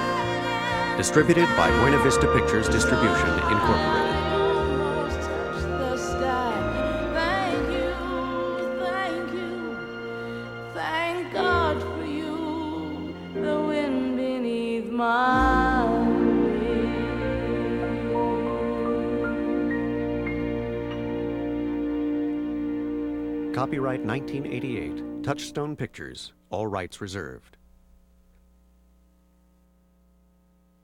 [SPEAKER 1] Distributed by Buena Vista Pictures Distribution, Incorporated.
[SPEAKER 12] The sky. Thank you, thank God for you. The wind beneath my wings.
[SPEAKER 1] Copyright 1988, Touchstone Pictures, all rights reserved.